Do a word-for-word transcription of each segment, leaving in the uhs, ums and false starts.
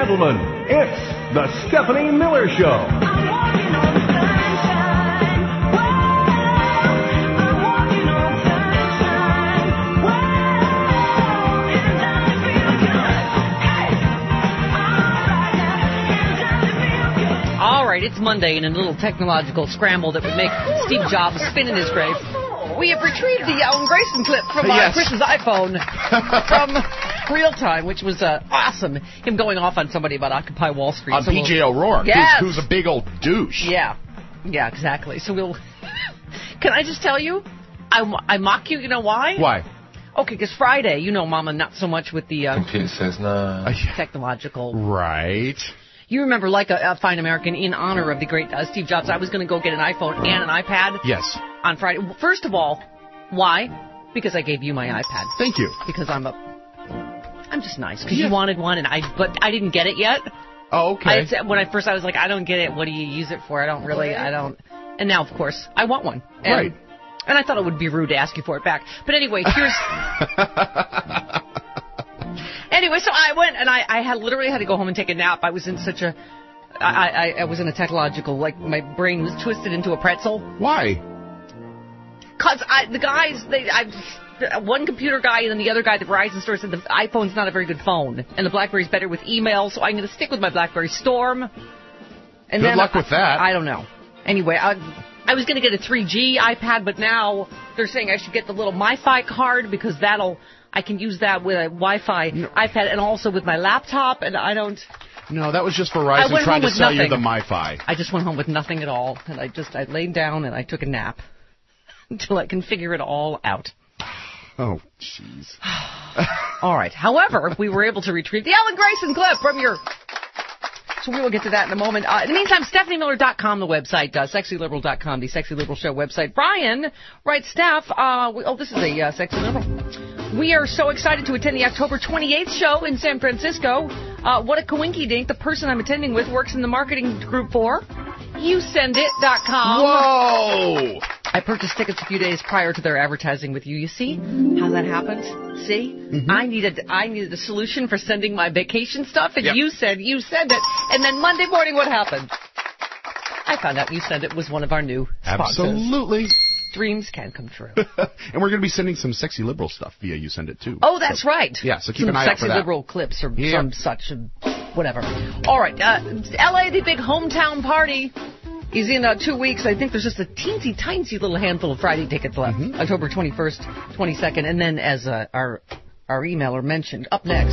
gentlemen, it's the Stephanie Miller Show. I'm walking on sunshine. Whoa, I'm walking on sunshine. Whoa, and does it feel good? Hey, all right now, and does it feel good? All right, it's Monday in a little technological scramble that would make Steve Jobs spin in his grave. We have retrieved the Alan Grayson clip from uh, Yes. Chris's iPhone from real time, which was uh, awesome. Him going off on somebody about Occupy Wall Street. On So P J we'll- O'Rourke, Yes. who's, who's a big old douche. Yeah, yeah, exactly. So we'll. Can I just tell you, I, I mock you. You know why? Why? Okay, because Friday, you know, Mama, not so much with the uh, Computer says no. technological. Right. You remember, like a, a fine American, in honor of the great uh, Steve Jobs, I was going to go get an iPhone and an iPad. Yes. On Friday. First of all, why? Because I gave you my iPad. Thank you. Because I'm a, I'm just nice. Because Yeah. you wanted one, and I, but I didn't get it yet. Oh, okay. I said, when I first, I was like, I don't get it. What do you use it for? I don't really, I don't. And now, of course, I want one. And, Right. And I thought it would be rude to ask you for it back. But anyway, here's. Anyway, so I went and I, I had literally had to go home and take a nap. I was in such a, I, I, I was in a technological, like my brain was twisted into a pretzel. Why? Cause I, the guys, they, I, one computer guy and then the other guy at the Verizon store said the iPhone's not a very good phone and the BlackBerry's better with email, so I'm going to stick with my BlackBerry Storm. And Good then luck I, with that. I don't know. Anyway, I, I was going to get a three G iPad, but now they're saying I should get the little MiFi card because that'll, I can use that with a Wi-Fi No. iPad and also with my laptop, and I don't. No, that was just I Verizon went trying home to with sell you nothing. the MiFi. I just went home with nothing at all, and I just I laid down and I took a nap until I can figure it all out. Oh, jeez. All right. However, we were able to retrieve the Alan Grayson clip from your. So we will get to that in a moment. Uh, in the meantime, Stephanie Miller dot com, the website, uh, Sexy Liberal dot com, the Sexy Liberal Show website. Brian writes, Steph, uh, we, oh, this is a uh, Sexy Liberal. We are so excited to attend the October twenty-eighth show in San Francisco. Uh, what a coinky dink. The person I'm attending with works in the marketing group for you send it dot com. Whoa! I purchased tickets a few days prior to their advertising with you. You see how that happens? See? Mm-hmm. I needed I needed a solution for sending my vacation stuff, and Yep. you said you send it. And then Monday morning, what happened? I found out you send it was one of our new sponsors. Absolutely. Dreams can come true. And we're going to be sending some sexy liberal stuff via You Send It Too. Oh, that's So- right. Yeah, so keep some an eye out sexy for that. liberal clips or Yep. some such, uh, whatever. All right, uh, L A, the big hometown party, is in uh, two weeks. I think there's just a teensy, tiny little handful of Friday tickets left. Mm-hmm. October twenty-first, twenty-second, and then as uh, our our emailer mentioned, up next.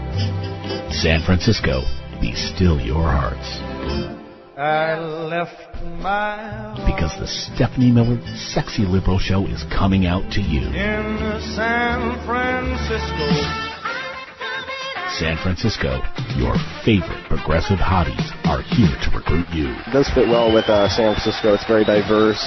San Francisco, be still your hearts. I left my Because the Stephanie Miller Sexy Liberal Show is coming out to you. in San Francisco. San Francisco, your favorite progressive hotties are here to recruit you. It does fit well with uh, San Francisco. It's very diverse.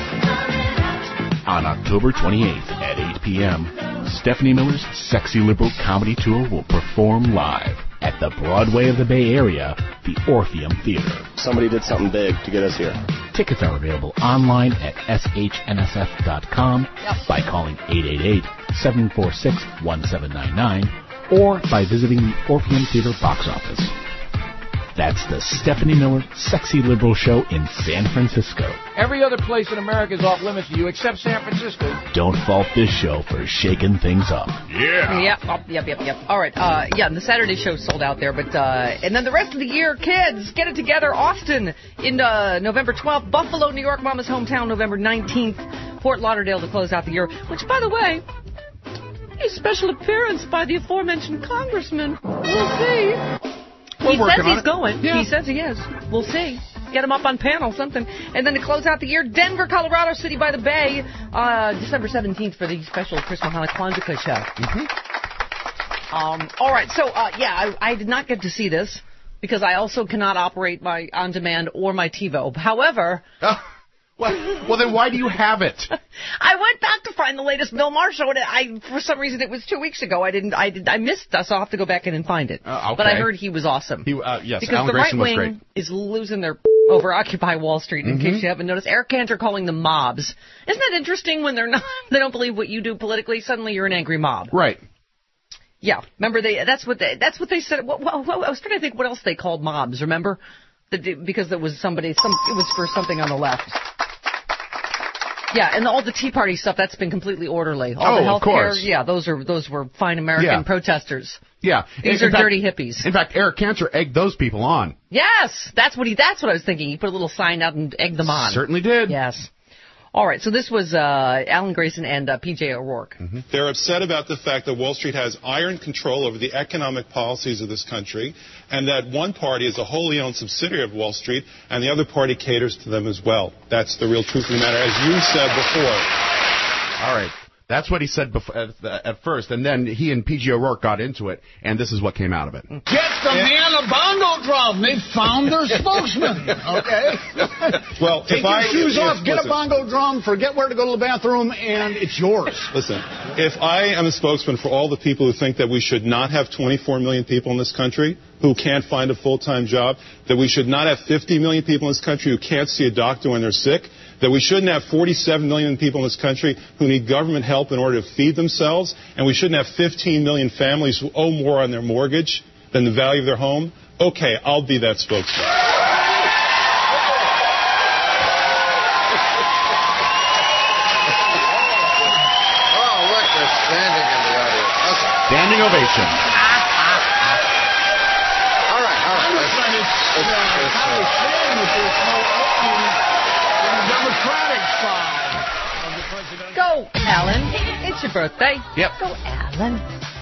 On October twenty-eighth at eight p.m., Stephanie Miller's Sexy Liberal Comedy Tour will perform live at the Broadway of the Bay Area, the Orpheum Theater. Somebody did something big to get us here. Tickets are available online at S H N S F dot com by calling eight eight eight, seven four six, one seven nine nine or by visiting the Orpheum Theater box office. That's the Stephanie Miller Sexy Liberal Show in San Francisco. Every other place in America is off limits to you except San Francisco. Don't fault this show for shaking things up. Yeah. Yep, oh, yep, yep, yep. All right, uh, yeah, and the Saturday show sold out there, but, uh, and then the rest of the year, kids, get it together. Austin in, uh, November twelfth. Buffalo, New York, Mama's hometown, November nineteenth. Fort Lauderdale to close out the year, which, by the way, a special appearance by the aforementioned congressman. We'll see. We're he working says on he's it. going. Yeah. He says he is. We'll see. Get him up on panel, something. And then to close out the year, Denver, Colorado, City by the Bay, uh, December seventeenth for the special Chris Mahana Kwanzaa show. Mm-hmm. Um, all right, so, uh, yeah, I, I did not get to see this because I also cannot operate my on-demand or my TiVo. However... Uh, well, well, then why do you have it? I went back to find the latest Bill Maher show, and I, for some reason, it was two weeks ago. I didn't, I did, I missed us. So I'll have to go back in and find it. Uh, okay. But I heard he was awesome. He, uh, yes, because Alan the Grayson right was wing great. is losing their over Occupy Wall Street. In Mm-hmm. case you haven't noticed, Eric Cantor calling them mobs. Isn't that interesting? When they're not, they don't believe what you do politically. Suddenly, you're an angry mob. Right. Yeah, remember they? That's what they. That's what they said. Well, well, well, I was trying to think what else they called mobs. Remember, the, because there was somebody. Some it was for something on the left. Yeah, and all the Tea Party stuff that's been completely orderly. All Oh, the of health course. care, yeah, those are those were fine American Yeah. protesters. Yeah. These In are fact- dirty hippies. In fact, Eric Cantor egged those people on. Yes, that's what he. That's what I was thinking. He put a little sign out and egged them on. Certainly did. Yes. All right. So this was uh, Alan Grayson and uh, P J O'Rourke. Mm-hmm. They're upset about the fact that Wall Street has iron control over the economic policies of this country, and that one party is a wholly owned subsidiary of Wall Street, and the other party caters to them as well. That's the real truth of the matter, as you said before. All right. That's what he said before, at, at first, and then he and P G O'Rourke got into it, and this is what came out of it. Get the man a bongo drum. They found their spokesman. Okay? Well, Take if your I shoes if, off, get listen, a bongo drum, forget where to go to the bathroom, and it's yours. Listen, if I am a spokesman for all the people who think that we should not have twenty-four million people in this country who can't find a full-time job, that we should not have fifty million people in this country who can't see a doctor when they're sick, that we shouldn't have forty-seven million people in this country who need government help in order to feed themselves, and we shouldn't have fifteen million families who owe more on their mortgage than the value of their home, okay, I'll be that spokesman. Oh, look, they're standing in the audience. Okay. Standing ovation. All right, all right. Let's, let's, let's, I was saying that there's no opening in the Democratic side of the presidential. Go, Alan. It's your birthday. Yep. Go, Alan.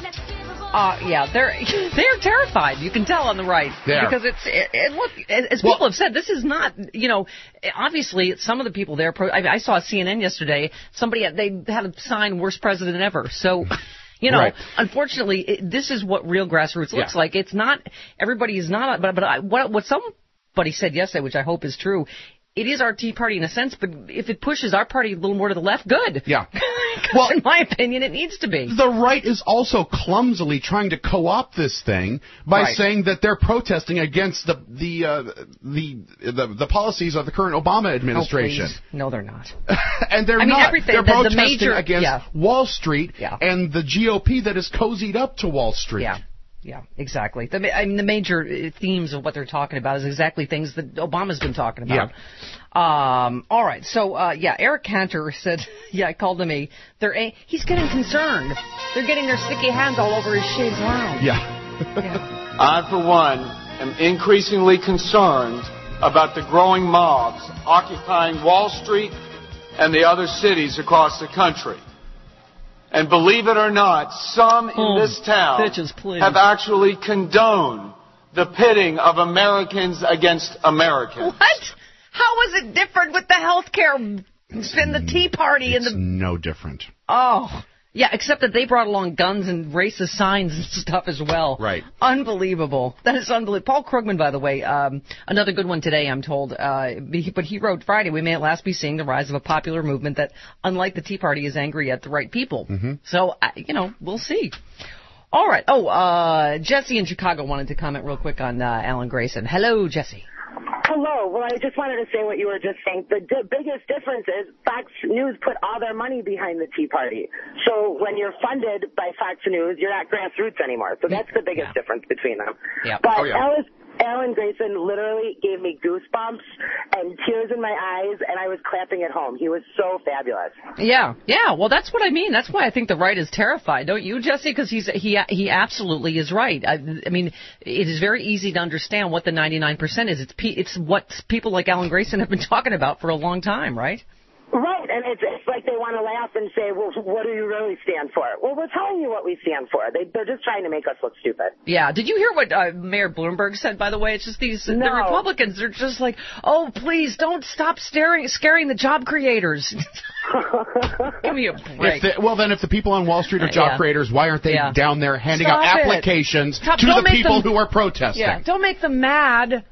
Uh, yeah, they're they're terrified. You can tell on the right They are. because it's it, it, look as Well- people have said. This is not you know obviously some of the people there. Pro, I, I saw C N N yesterday. Somebody had, they had a sign "Worst President Ever." So. You know, Right. unfortunately, it, this is what real grassroots looks Yeah. like. It's not everybody is not, but but I, what what somebody said yesterday, which I hope is true. It is our Tea Party in a sense, but if it pushes our party a little more to the left, good. Yeah. 'Cause Well- in my opinion, it needs to be. The right is also clumsily trying to co-opt this thing by Right. saying that they're protesting against the the, uh, the the the policies of the current Obama administration. Oh, please. No, they're not. And they're I mean, not. everything- They're the- the protesting major- against yeah. Wall Street Yeah. and the G O P that is cozied up to Wall Street. Yeah. Yeah, exactly. The, ma- I mean, the major uh, themes of what they're talking about is exactly things that Obama's been talking about. Um, all right. So, uh, yeah, Eric Cantor said, yeah, I called him a, they're a, he's getting concerned. They're getting their sticky hands all over his shaved round. Yeah. Yeah. I, for one, am increasingly concerned about the growing mobs occupying Wall Street and the other cities across the country. And believe it or not, some in Oh, this town bitches, please. have actually condoned the pitting of Americans against Americans. What? How is it different with the health care and the Tea Party and It's the... no different. Oh, yeah, except that they brought along guns and racist signs and stuff as well. Right. Unbelievable. That is unbelievable. Paul Krugman, by the way, um, another good one today, I'm told. Uh, but he wrote Friday, we may at last be seeing the rise of a popular movement that, unlike the Tea Party, is angry at the right people. Mm-hmm. So, uh, you know, we'll see. All right. Oh, uh, Jesse in Chicago wanted to comment real quick on uh, Alan Grayson. Hello, Jesse. Hello. Well, I just wanted to say what you were just saying. The d- biggest difference is Fox News put all their money behind the Tea Party. So when you're funded by Fox News, you're not grassroots anymore. So that's the biggest Yeah. difference between them. Yeah. But Oh, yeah. Alice, Alan Grayson literally gave me goosebumps and tears in my eyes, and I was clapping at home. He was so fabulous. Yeah, yeah. Well, that's what I mean. That's why I think the right is terrified, don't you, Jesse? Because he's he he absolutely is right. I, I mean, it is very easy to understand what the ninety-nine percent is. It's pe- it's what people like Alan Grayson have been talking about for a long time, right? Right, and it's, it's like they want to laugh and say, well, what do you really stand for? Well, we're telling you what we stand for. They, they're just trying to make us look stupid. Yeah. Did you hear what uh, Mayor Bloomberg said, by the way? It's just these, the No. Republicans are just like, oh, please don't stop staring, scaring the job creators. Give me a break. If the, well, then, if the people on Wall Street are job Yeah. creators, why aren't they Yeah. down there handing Stop out it. applications Stop- to don't the make people them- who are protesting? Yeah, don't make them mad.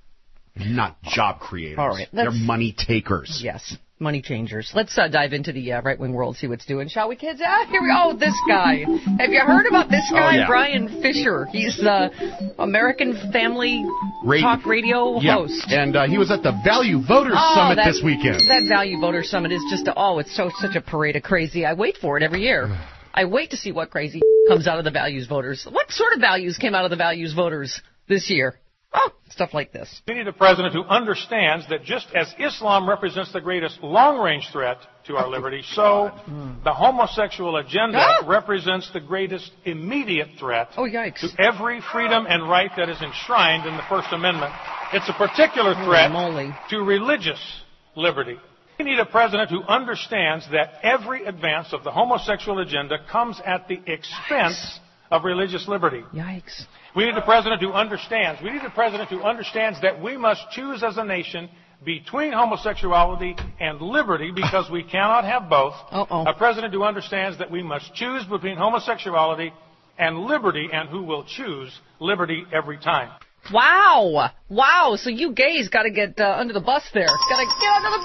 Not job creators. All right, They're let's- money takers. Yes, money changers. Let's uh, dive into the uh, right-wing world, see what's doing, shall we, kids? Ah, here we go. Oh, this guy. Have you heard about this guy, Oh, yeah. Brian Fisher? He's the American Family Radio- Talk Radio Yeah, host. and uh, he was at the Value Voters Oh, Summit that, this weekend. That Value Voter Summit is just, a, oh, it's so such a parade of crazy. I wait for it every year. I wait to see what crazy comes out of the values voters. What sort of values came out of the values voters this year? Oh, stuff like this. We need a president who understands that just as Islam represents the greatest long-range threat to our liberty, so the homosexual agenda Ah! represents the greatest immediate threat Oh, yikes. to every freedom and right that is enshrined in the First Amendment. It's a particular threat moly. to religious liberty. We need a president who understands that every advance of the homosexual agenda comes at the expense of religious liberty. Yikes. We need a president who understands. We need a president who understands that we must choose as a nation between homosexuality and liberty because we cannot have both. Uh-oh. A president who understands that we must choose between homosexuality and liberty and who will choose liberty every time. Wow. Wow. So you gays got to get uh, under the bus there. Got to get under the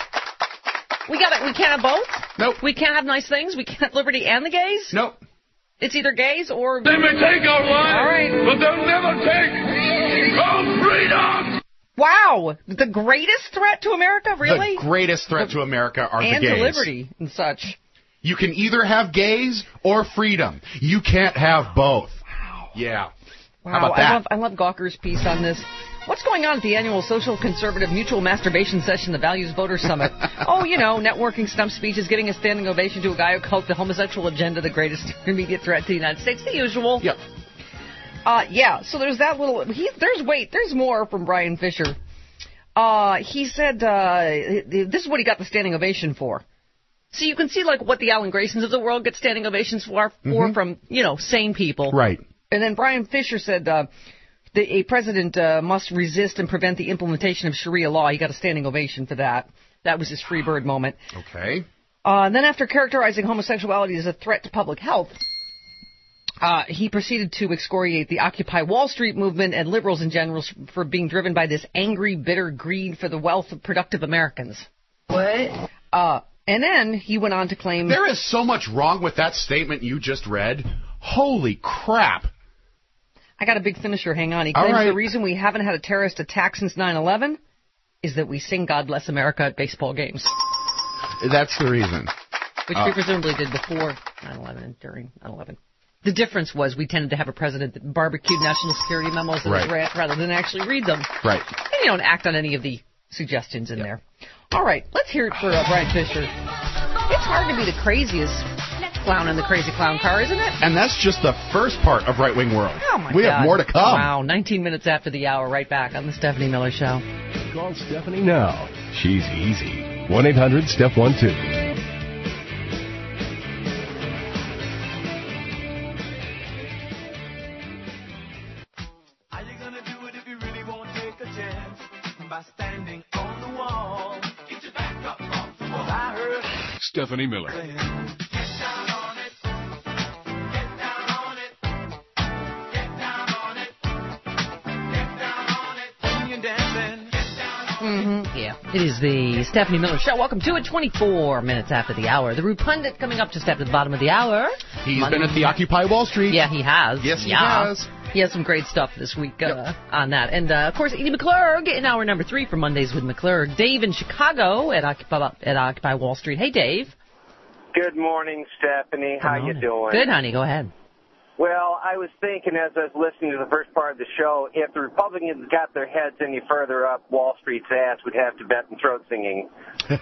bus. We got to. We can't have both? Nope. We can't have nice things? We can't have liberty and the gays? Nope. It's either gays or... They may take our lives, All right. but they'll never take our freedom. Wow. The greatest threat to America? Really? The greatest threat to America are and the gays. to liberty and such. You can either have gays or freedom. You can't have both. Wow. Yeah. Wow. How about that? I love, I love Gawker's piece on this. What's going on at the annual Social Conservative Mutual Masturbation Session, the Values Voter Summit? Oh, you know, networking stump speeches, getting a standing ovation to a guy who called the homosexual agenda the greatest immediate threat to the United States. The usual. Yep. Uh, yeah, so there's that little... He, there's, wait, there's more from Brian Fisher. Uh, he said uh, this is what he got the standing ovation for. So you can see, like, what the Alan Graysons of the world get standing ovations for, for Mhm. from, you know, sane people. Right. And then Brian Fisher said... Uh, The, a president uh, must resist and prevent the implementation of Sharia law. He got a standing ovation for that. That was his free bird moment. Okay. Uh, and then after characterizing homosexuality as a threat to public health, uh, he proceeded to excoriate the Occupy Wall Street movement and liberals in general for being driven by this angry, bitter greed for the wealth of productive Americans. What? Uh, and then he went on to claim... There is so much wrong with that statement you just read. Holy crap. I got a big finisher. Hang on. He All claims right. the reason we haven't had a terrorist attack since nine eleven is that we sing God Bless America at baseball games. That's the reason. Which Uh, we presumably did before nine eleven and during nine eleven. The difference was we tended to have a president that barbecued national security memos in Right. his rant rather than actually read them. Right. And you don't act on any of the suggestions in there. All right, let's hear it for uh, Brian Fisher. It's hard to be the craziest clown in the crazy clown car, isn't it? And that's just the first part of Right Wing World. Oh, my we God. have more to come. Wow, nineteen minutes after the hour, right back on the Stephanie Miller Show. Call Stephanie now. She's easy. one eight hundred step one two. How you gonna do it if you really won't take a chance? By standing on the wall. Get your back up off the wall. I heard Stephanie Miller. Mm-hmm. Yeah, it is the Stephanie Miller Show. Welcome to it. twenty-four minutes after the hour. The Rude Pundit coming up just after the bottom of the hour. He's Monday. been at the Occupy Wall Street. Yeah, he has. Yes, he yeah. has. He has some great stuff this week uh, on that. And, uh, of course, Edie McClurg in hour number three for Mondays with McClurg. Dave in Chicago at Occupy, at Occupy Wall Street. Hey, Dave. Good morning, Stephanie. How you doing? Good, honey. Go ahead. Well, I was thinking as I was listening to the first part of the show, if the Republicans got their heads any further up Wall Street's ass, we'd have Tibetan throat singing. Thank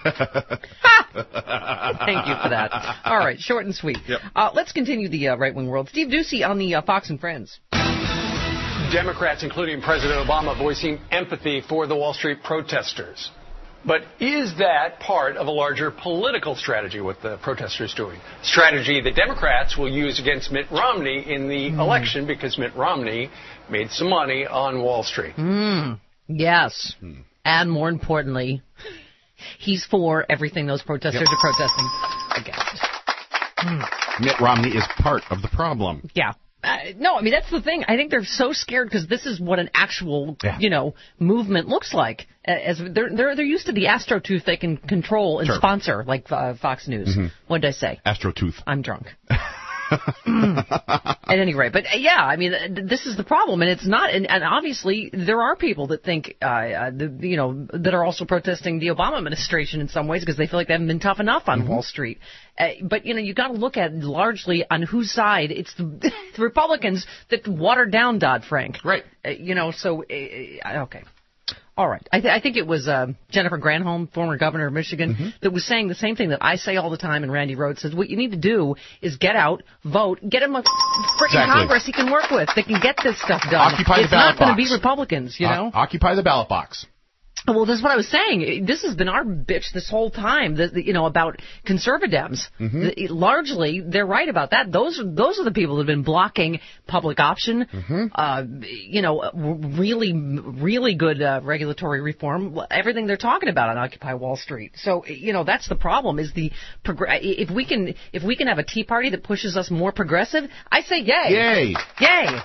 you for that. All right, short and sweet. Yep. Uh, let's continue the uh, right-wing world. Steve Ducey on the uh, Fox and Friends. Democrats, including President Obama, voicing empathy for the Wall Street protesters. But is that part of a larger political strategy, what the protesters doing? Strategy that Democrats will use against Mitt Romney in the Mm. election because Mitt Romney made some money on Wall Street. Mm, yes. Hmm. And more importantly, he's for everything those protesters Yep. are protesting against. Mm. Mitt Romney is part of the problem. Yeah. Uh, no, I mean, that's the thing. I think they're so scared because this is what an actual, Yeah. you know, movement looks like. Uh, As they're they're they're used to the AstroTooth they can control and Sure. sponsor, like uh, Fox News. Mhm. What did I say? Astrotooth. I'm drunk. At any rate, but uh, yeah, I mean, th- this is the problem, and it's not, and, and obviously there are people that think, uh, uh, the, you know, that are also protesting the Obama administration in some ways because they feel like they haven't been tough enough on mm-hmm. Wall Street. Uh, but, you know, you got to look at largely on whose side. It's the, the Republicans that watered down Dodd-Frank. Right. Uh, you know, so, uh, okay. All right. I, th- I think it was uh, Jennifer Granholm, former governor of Michigan, mm-hmm. that was saying the same thing that I say all the time, and Randy Rhoads says, what you need to do is get out, vote, get him a freaking exactly. Congress he can work with. They can get this stuff done. Occupy it's the ballot not going to be Republicans, you know? O- occupy the ballot box. Well, that's what I was saying. This has been our bitch this whole time, the, the, you know, about conservatives. Mm-hmm. The, largely, they're right about that. Those are, those are the people that have been blocking public option, mm-hmm. uh, you know, really, really good uh, regulatory reform, everything they're talking about on Occupy Wall Street. So, you know, that's the problem, is the, progr- if we can, if we can have a Tea Party that pushes us more progressive, I say yay. Yay. Yay.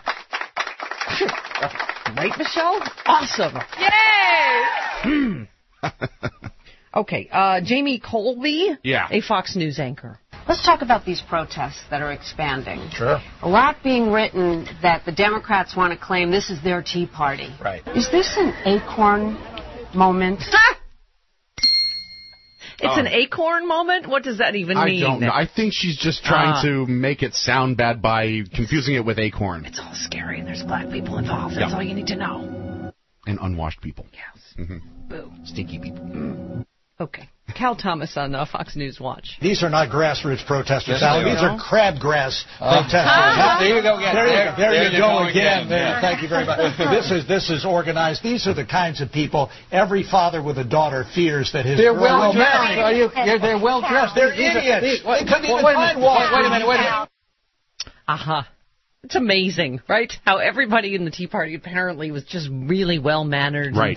Right, Michelle? Awesome. Yay! Okay, uh, Jamie Colby, yeah. a Fox News anchor. Let's talk about these protests that are expanding. Sure. A lot being written that the Democrats want to claim this is their Tea Party. Right. Is this an acorn moment? It's oh. an acorn moment? What does that even I mean? I don't know. I think she's just trying uh, to make it sound bad by confusing it with acorn. It's all scary, and there's black people involved. That's yep. all you need to know. And unwashed people. Yes. Mm-hmm. Boo. Stinky people. Mm. Okay. Cal Thomas on uh, Fox News Watch. These are not grassroots protesters, yes, Alan. These are crabgrass uh, protesters. Uh, there you go again. There, there, there, there you, you go, go again. again. There. Yeah. Thank you very much. this is this is organized. These are the kinds of people every father with a daughter fears that his they're girl well will dressed. marry. Are you? They're, they're well dressed. They're these idiots. Are, these, they couldn't even wait find Wait, wait a minute. Wait a minute. Uh-huh. It's amazing, right? How everybody in the Tea Party apparently was just really well-mannered. Right.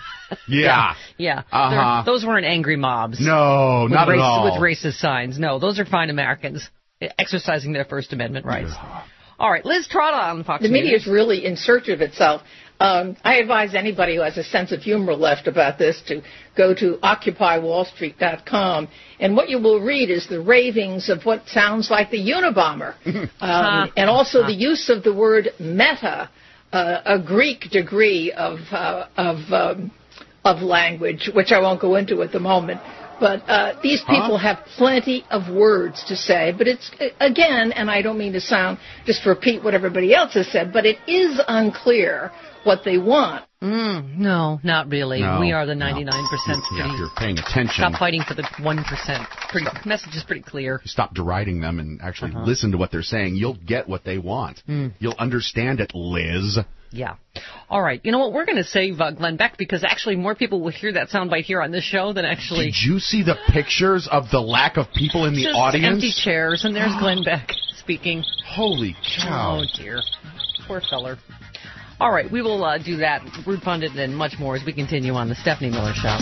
Yeah. Yeah. Uh-huh. Those weren't angry mobs. No, not race, at all. With racist signs. No, those are fine Americans exercising their First Amendment rights. Yeah. All right, Liz Trotta on Fox The News. media is really in search of itself. Um, I advise anybody who has a sense of humor left about this to go to occupy wall street dot com, and what you will read is the ravings of what sounds like the Unabomber, um, and also the use of the word meta, uh, a Greek degree of uh, of um, of language, which I won't go into at the moment. But uh, these people huh? have plenty of words to say. But it's, again, and I don't mean to sound, just to repeat what everybody else has said, but it is unclear what they want. Mm, no, not really. No, we are the ninety-nine percent. No. Yeah, you're paying attention. Stop fighting for the one percent. Pretty, message is pretty clear. Stop deriding them and actually uh-huh. listen to what they're saying. You'll get what they want. Mm. You'll understand it, Liz. Yeah. All right. You know what? We're going to save uh, Glenn Beck because actually more people will hear that soundbite here on this show than actually... Did you see the pictures of the lack of people in the Just audience? empty chairs, and there's Glenn Beck speaking. Holy cow. Oh, dear. Poor feller. All right. We will uh, do that, Rude Pundit, and much more as we continue on the Stephanie Miller Show.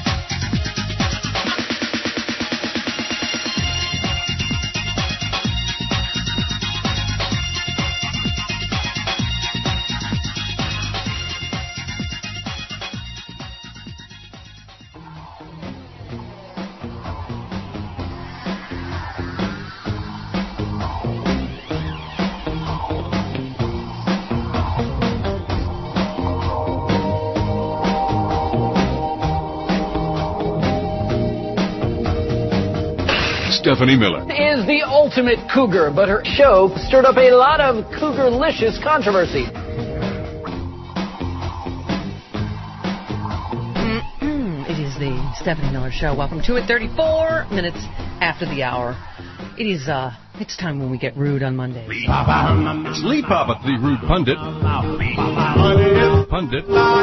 Stephanie Miller is the ultimate cougar, but her show stirred up a lot of cougar-licious controversy. It is the Stephanie Miller Show. Welcome to it. thirty-four minutes after the hour. It is, uh, it's time when we get rude on Mondays. Lee Papa, the rude pundit. Pundit.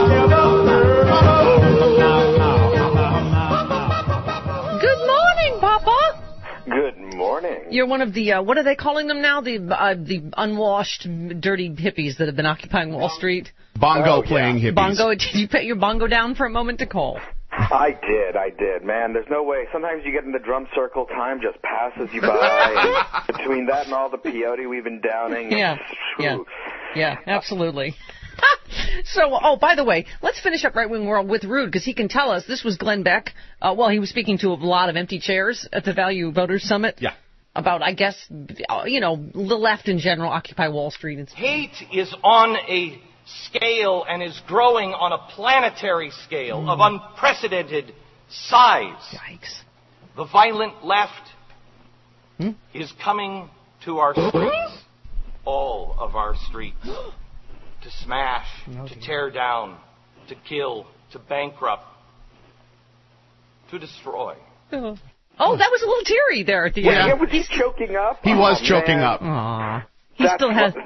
Good morning, Papa. Good morning. You're one of the, uh, what are they calling them now? The uh, the unwashed, dirty hippies that have been occupying Wall Street? Bongo oh, playing yeah. hippies. Bongo, did you put your bongo down for a moment to call? I did, I did. Man, there's no way. Sometimes you get in the drum circle, time just passes you by. And between that and all the peyote we've been downing. Yeah, yeah, yeah, absolutely. So, oh, by the way, let's finish up right when we're with Rude, because he can tell us this was Glenn Beck. Uh, well, he was speaking to a lot of empty chairs at the Value Voters Summit. Yeah. about, I guess, you know, the left in general, Occupy Wall Street. And hate is on a scale and is growing on a planetary scale mm. of unprecedented size. Yikes. The violent left hmm? is coming to our streets, all of our streets, to smash, oh, to tear down, to kill, to bankrupt, to destroy. Oh. Oh, that was a little teary there at the yeah. end. Yeah, was he choking up? He oh, was man. choking up. Aww. He That's still has. What,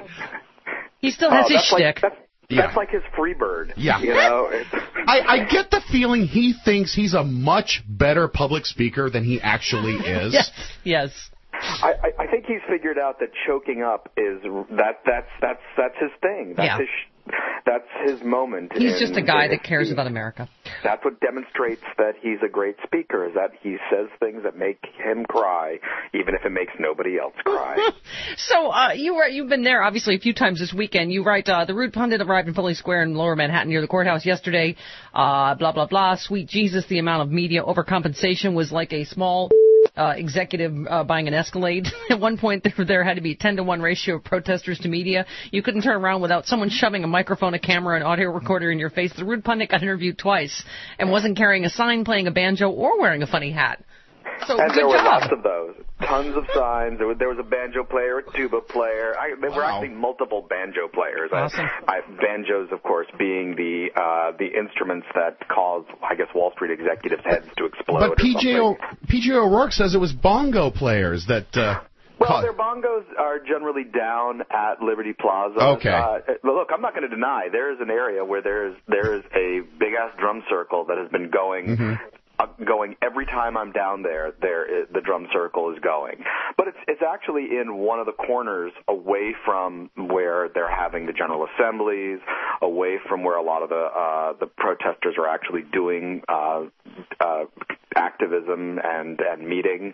he still has oh, his that's like, shtick. That's, yeah. that's like his Freebird. Yeah. You know. I, I get the feeling he thinks he's a much better public speaker than he actually is. Yes. Yes. I, I, I think he's figured out that choking up is that that's that's that's his thing. That's yeah. his that's his moment. He's in, just a guy in, that cares about America. That's what demonstrates that he's a great speaker, is that he says things that make him cry, even if it makes nobody else cry. So uh, you were, you've been there, obviously, a few times this weekend. You write, uh, the Rude Pundit arrived in Foley Square in Lower Manhattan near the courthouse yesterday. Uh, blah, blah, blah. Sweet Jesus, the amount of media overcompensation was like a small... Uh, executive uh, buying an Escalade. At one point, there, there had to be a ten to one ratio of protesters to media. You couldn't turn around without someone shoving a microphone, a camera, an audio recorder in your face. The Rude Pundit got interviewed twice and wasn't carrying a sign, playing a banjo, or wearing a funny hat. So and good there were job. lots of those. Tons of signs. There was, there was a banjo player, a tuba player. I, there were wow. actually multiple banjo players. Awesome. I, I, banjos, of course, being the uh, the instruments that cause, I guess, Wall Street executives' heads to explode. But P J O, P J O'Rourke says it was bongo players that... Uh, well, caught... their bongos are generally down at Liberty Plaza. Okay. Uh, look, I'm not going to deny there is an area where there is there is a big-ass drum circle that has been going... Mm-hmm. Uh, going every time I'm down there, there is, the drum circle is going. But it's it's actually in one of the corners away from where they're having the general assemblies, away from where a lot of the uh, the protesters are actually doing uh, uh, activism and and meeting.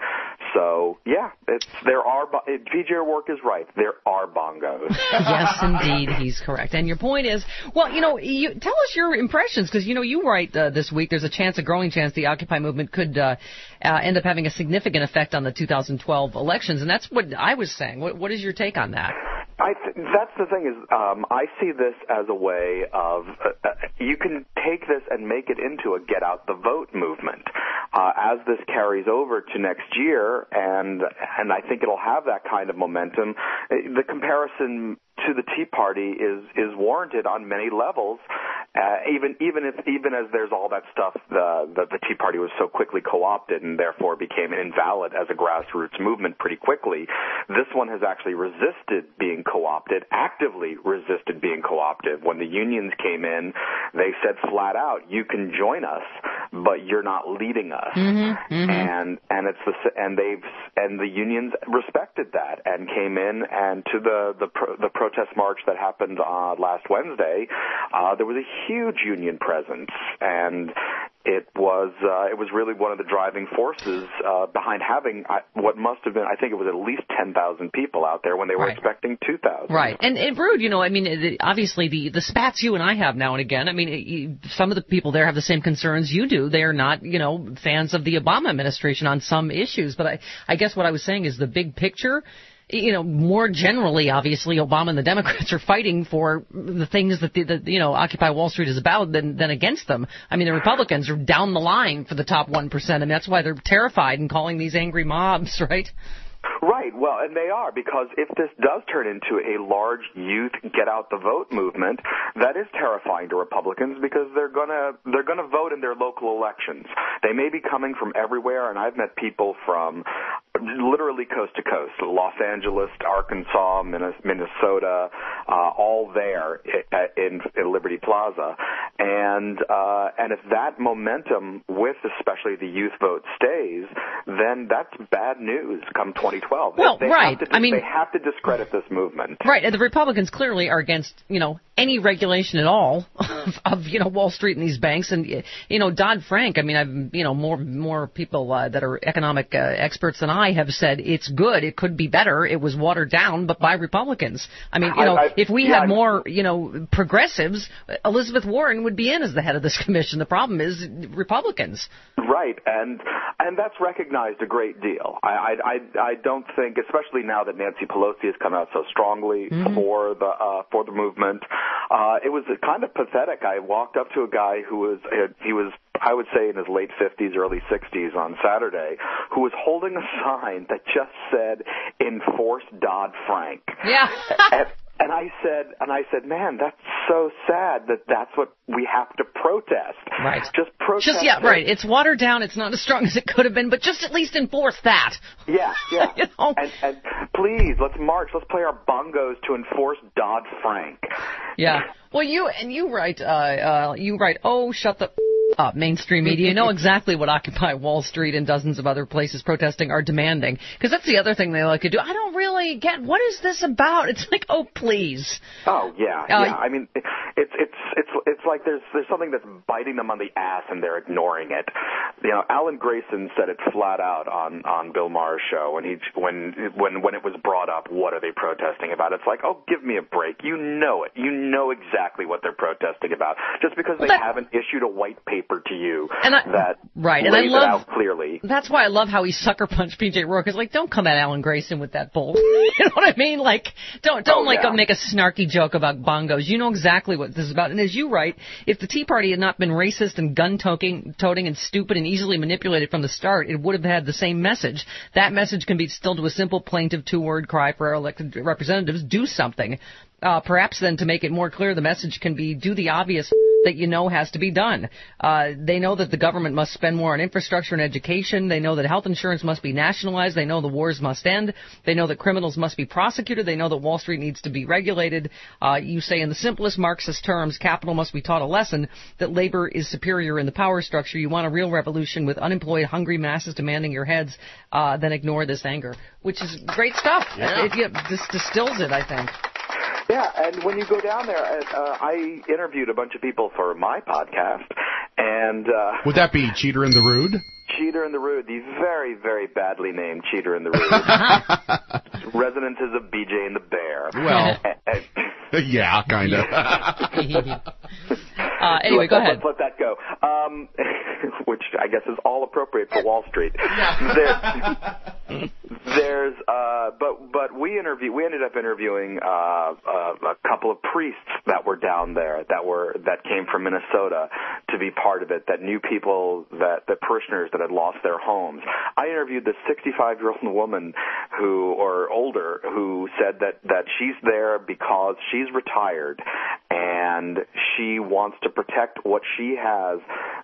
So yeah, it's there are. P J O'Rourke is right. There are bongos. Yes, indeed, he's correct. And your point is, well, you know, you, tell us your impressions, because you know you write uh, this week. There's a chance, a growing chance, the Occupy movement could uh, uh, end up having a significant effect on the two thousand twelve elections, and that's what I was saying. What, what is your take on that? I th- that's the thing is, um, I see this as a way of uh, uh, you can take this and make it into a get out the vote movement. Uh, as this carries over to next year, and and I think it'll have that kind of momentum. The comparison to the Tea Party is is warranted on many levels. Uh, even even if even as there's all that stuff uh, that the Tea Party was so quickly co-opted and therefore became invalid as a grassroots movement pretty quickly, this one has actually resisted being co-opted, actively resisted being co-opted. When the unions came in, they said flat out, "You can join us, but you're not leading us." Mm-hmm, mm-hmm. And and it's the and they've and the unions respected that and came in, and to the the pro, the protest march that happened uh, last Wednesday, uh, there was a huge union presence, and it was uh, it was really one of the driving forces uh, behind having uh, what must have been, I think it was at least ten thousand people out there when they were right. expecting two thousand. Right. And, and Rude, you know, I mean, it, obviously the, the spats you and I have now and again, I mean, it, you, some of the people there have the same concerns you do. They are not, you know, fans of the Obama administration on some issues. But I, I guess what I was saying is the big picture. You know, more generally, obviously, Obama and the Democrats are fighting for the things that, the, the, you know, Occupy Wall Street is about than, than against them. I mean, the Republicans are down the line for the top one percent, and that's why they're terrified and calling these angry mobs, right? Right. Well, and they are, because if this does turn into a large youth get out the vote movement, that is terrifying to Republicans, because they're gonna they're gonna vote in their local elections. They may be coming from everywhere, and I've met people from literally coast to coast, Los Angeles, Arkansas, Minnesota, uh, all there in, in Liberty Plaza, and uh, and if that momentum with especially the youth vote stays, then that's bad news come twenty twelve. Well, they right. Have to, I mean, they have to discredit this movement. Right, and the Republicans clearly are against, you know, any regulation at all of, of you know, Wall Street and these banks, and you know, Dodd-Frank. I mean, I've you know more more people uh, that are economic uh, experts than I have said it's good. It could be better. It was watered down, but by Republicans. I mean, you know, I, I, if we yeah, had more, you know, progressives, Elizabeth Warren Clinton would be in as the head of this commission. The problem is Republicans. Right, and and that's recognized a great deal. I I I, I don't think, especially now that Nancy Pelosi has come out so strongly mm-hmm. for the uh, for the movement, uh, it was kind of pathetic. I walked up to a guy who was he was I would say in his late fifties, early sixties on Saturday, who was holding a sign that just said "Enforce Dodd-Frank." Yeah. and, And I said, and I said, man, that's so sad that that's what we have to protest. Right. Just protest. Just yeah, right. It's watered down. It's not as strong as it could have been, but just at least enforce that. Yeah, yeah. you know? and, and please, let's march. Let's play our bongos to enforce Dodd-Frank. Yeah. Well, you and you write, uh, uh, you write, oh, shut the up, mainstream media. You know exactly what Occupy Wall Street and dozens of other places protesting are demanding. Because that's the other thing they like to do. I don't really get, what is this about? It's like, oh, please. Oh, yeah, Uh, yeah. I mean, it's it's it's it's like there's there's something that's biting them on the ass and they're ignoring it. You know, Alan Grayson said it flat out on on Bill Maher's show when he when when when it was brought up. What are they protesting about? It's like, oh, give me a break. You know it. You know exactly what they're protesting about. Just because they that, haven't issued a white paper to you and I, that right, lays and I love, it out clearly. That's why I love how he sucker punched P J Rourke. It's like, don't come at Alan Grayson with that bull. You know what I mean? Like, don't don't oh, like yeah. make a snarky joke about bongos. You know exactly what this is about. And as you write, if the Tea Party had not been racist and gun-toting toting and stupid and easily manipulated from the start, it would have had the same message. That message can be distilled to a simple plaintive two-word cry for our elected representatives: do something. Uh, perhaps then, to make it more clear, the message can be do the obvious that you know has to be done. Uh, they know that the government must spend more on infrastructure and education. They know that health insurance must be nationalized. They know the wars must end. They know that criminals must be prosecuted. They know that Wall Street needs to be regulated. Uh, you say in the simplest Marxist terms, capital must be taught a lesson that labor is superior in the power structure. You want a real revolution with unemployed, hungry masses demanding your heads, uh, then ignore this anger, which is great stuff. Yeah. It, it, this distills it, I think. Yeah, and when you go down there, uh, I interviewed a bunch of people for my podcast, and uh, would that be Cheater and the Rude? Cheater and the Rude, the very, very badly named Cheater and the Rude, residences of B J and the Bear. Well, and, and, yeah, kind of. uh, anyway, let, go ahead. Let's let that go. Um, which I guess is all appropriate for Wall Street. There, there's, uh, but but we interview. We ended up interviewing uh, uh, a couple of priests that were down there that were that came from Minnesota to be part of it. That knew people that the parishioners that had lost their homes. I interviewed this sixty-five-year-old woman who, or older, who said that that she's there because she's retired and she wants to protect what she has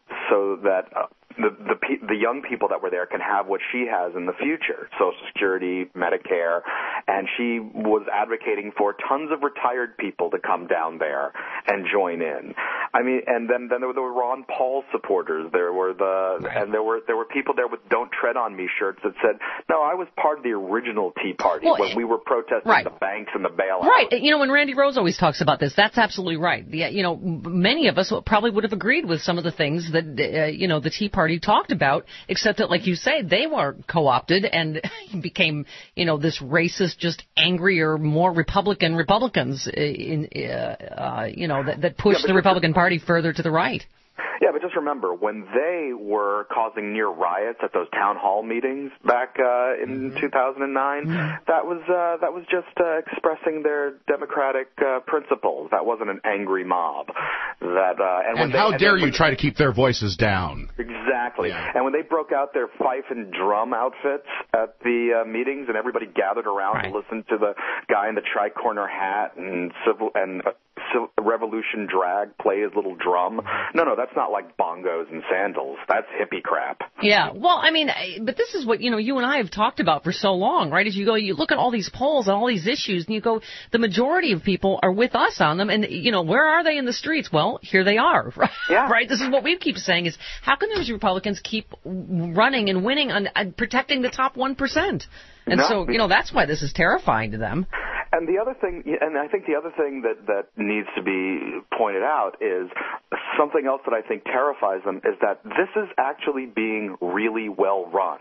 so that uh, the, the the young people that were there can have what she has in the future, Social Security, Medicare, and she was advocating for tons of retired people to come down there and join in. I mean, and then then there were the Ron Paul supporters. There were the right. and there were there were people there with "Don't Tread on Me" shirts that said, "No, I was part of the original Tea Party well, when we were protesting right. the banks and the bailouts." Right. You know, when Randy Rose always talks about this, that's absolutely right. The, you know, many of us probably would have agreed with some of the things that uh, you know the Tea Party talked about, except that, like you say, they were co-opted and became, you know, this racist, just angrier, more Republican Republicans, in, uh, uh, you know, that, that pushed yeah, the Republican Party further to the right. Yeah, but just remember, when they were causing near riots at those town hall meetings back uh, in mm-hmm. two thousand nine, mm-hmm. that was uh, that was just uh, expressing their democratic uh, principles. That wasn't an angry mob. That uh, and, and when how they, dare and you when, try to keep their voices down? Exactly. Yeah. And when they broke out their fife and drum outfits at the uh, meetings, and everybody gathered around right. to listen to the guy in the tricorner hat and civil and. Uh, Revolution drag play his little drum. No, no, that's not like bongos and sandals. That's hippie crap. Yeah, well, I mean, but this is what, you know, you and I have talked about for so long, right? As you go, you look at all these polls and all these issues, and you go, the majority of people are with us on them, and, you know, where are they in the streets? Well, here they are, right? Yeah. Right? This is what we keep saying is, how can those Republicans keep running and winning on, on protecting the top one percent? And no. so, you know, that's why this is terrifying to them. And the other thing, and I think the other thing that, that needs to be pointed out is something else that I think terrifies them is that this is actually being really well run.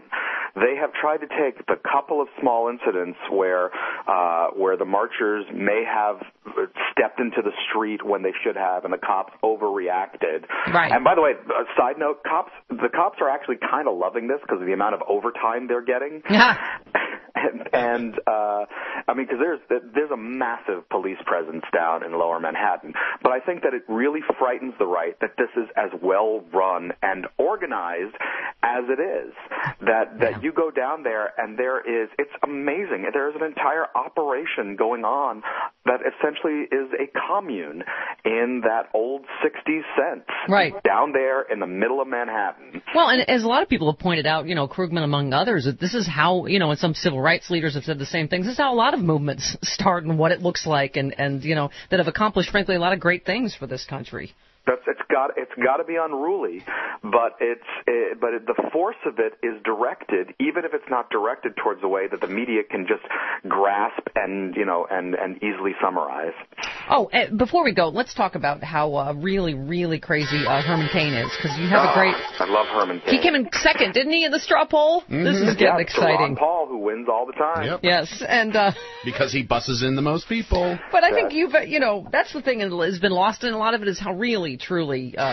they have tried to take the couple of small incidents where uh, where the marchers may have stepped into the street when they should have, and the cops overreacted. Right. And by the way, a side note, cops the cops are actually kind of loving this because of the amount of overtime they're getting. And, and uh, I mean, because there's there's a massive police presence down in Lower Manhattan, but I think that it really frightens the right that this is as well run and organized as it is. That that yeah. you go down there and there is, it's amazing. There is an entire operation going on that essentially is a commune in that old sixties sense, right down there in the middle of Manhattan. Well, and as a lot of people have pointed out, you know, Krugman among others, that this is how, you know, and some civil rights leaders have said the same things. This is how a lot of movements start and what it looks like, and, and you know, that have accomplished, frankly, a lot of great things for this country. That's, it's got it's got to be unruly, but it's it, but it, the force of it is directed, even if it's not directed towards a way that the media can just grasp and you know and, and easily summarize. Oh, uh, before we go, let's talk about how uh, really really crazy uh, Herman Cain is, because you have oh, a great. I love Herman Cain. He came in second, didn't he, in the straw poll? Mm-hmm. This is getting yeah, exciting. Ron Paul, who wins all the time. Yep. Yes, and uh, because he busses in the most people. But I think you've you know that's the thing that has been lost in a lot of it is how really truly. Uh,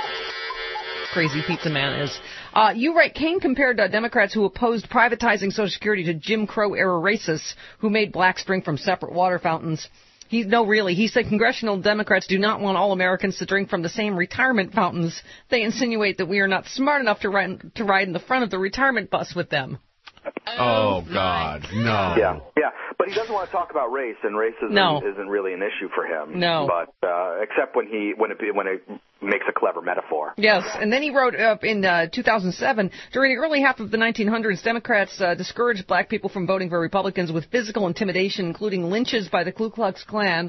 crazy pizza man is. Uh, you write, Cain compared uh, Democrats who opposed privatizing Social Security to Jim Crow-era racists who made blacks drink from separate water fountains. He, no, really, he said congressional Democrats do not want all Americans to drink from the same retirement fountains. They insinuate that we are not smart enough to ride, to ride in the front of the retirement bus with them. Oh, God, no. Yeah, yeah, but he doesn't want to talk about race, and racism no. isn't really an issue for him. No. But uh, except when he when it when it makes a clever metaphor. Yes, and then he wrote uh, in uh, two thousand seven, during the early half of the nineteen hundreds, Democrats uh, discouraged black people from voting for Republicans with physical intimidation, including lynches by the Ku Klux Klan.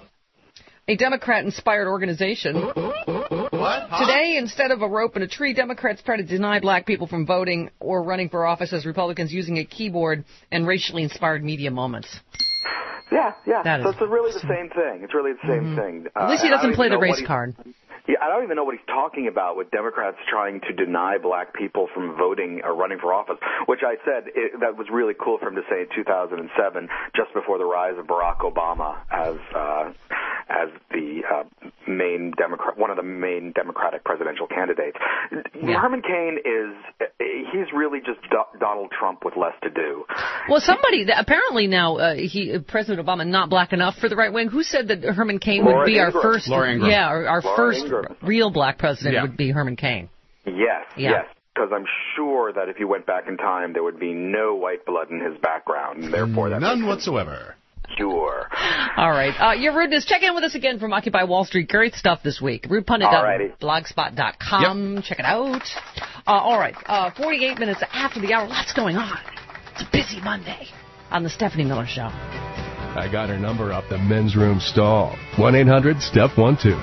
A Democrat-inspired organization. What? Huh? Today, instead of a rope and a tree, Democrats try to deny black people from voting or running for office as Republicans using a keyboard and racially inspired media moments. Yeah, yeah. That so is it's really the same thing. It's really the same mm-hmm. thing. At least he doesn't uh, play the race card. Yeah, I don't even know what he's talking about with Democrats trying to deny black people from voting or running for office, which I said it, that was really cool for him to say in two thousand seven, just before the rise of Barack Obama as uh, as the uh, main Democrat, one of the main Democratic presidential candidates. Yeah. Herman Cain is, he's really just Do- Donald Trump with less to do. Well, somebody, apparently now, uh, he President Obama not black enough for the right wing. Who said that Herman Cain Laura would be Ingram. our first, Laura Ingram. yeah, our, our Laura first Ingram. real black president yeah. would be Herman Cain. Yes, yeah. yes. Because I'm sure that if you went back in time, there would be no white blood in his background, and therefore that none whatsoever. Sure. All right. Uh, your rudeness. Check in with us again from Occupy Wall Street. Great stuff this week. rude pundit dot blogspot dot com. Yep. Check it out. Uh, all right. Uh, forty-eight minutes after the hour. Lots going on. It's a busy Monday on the Stephanie Miller Show. I got her number up the men's room stall. one eight hundred steph one two.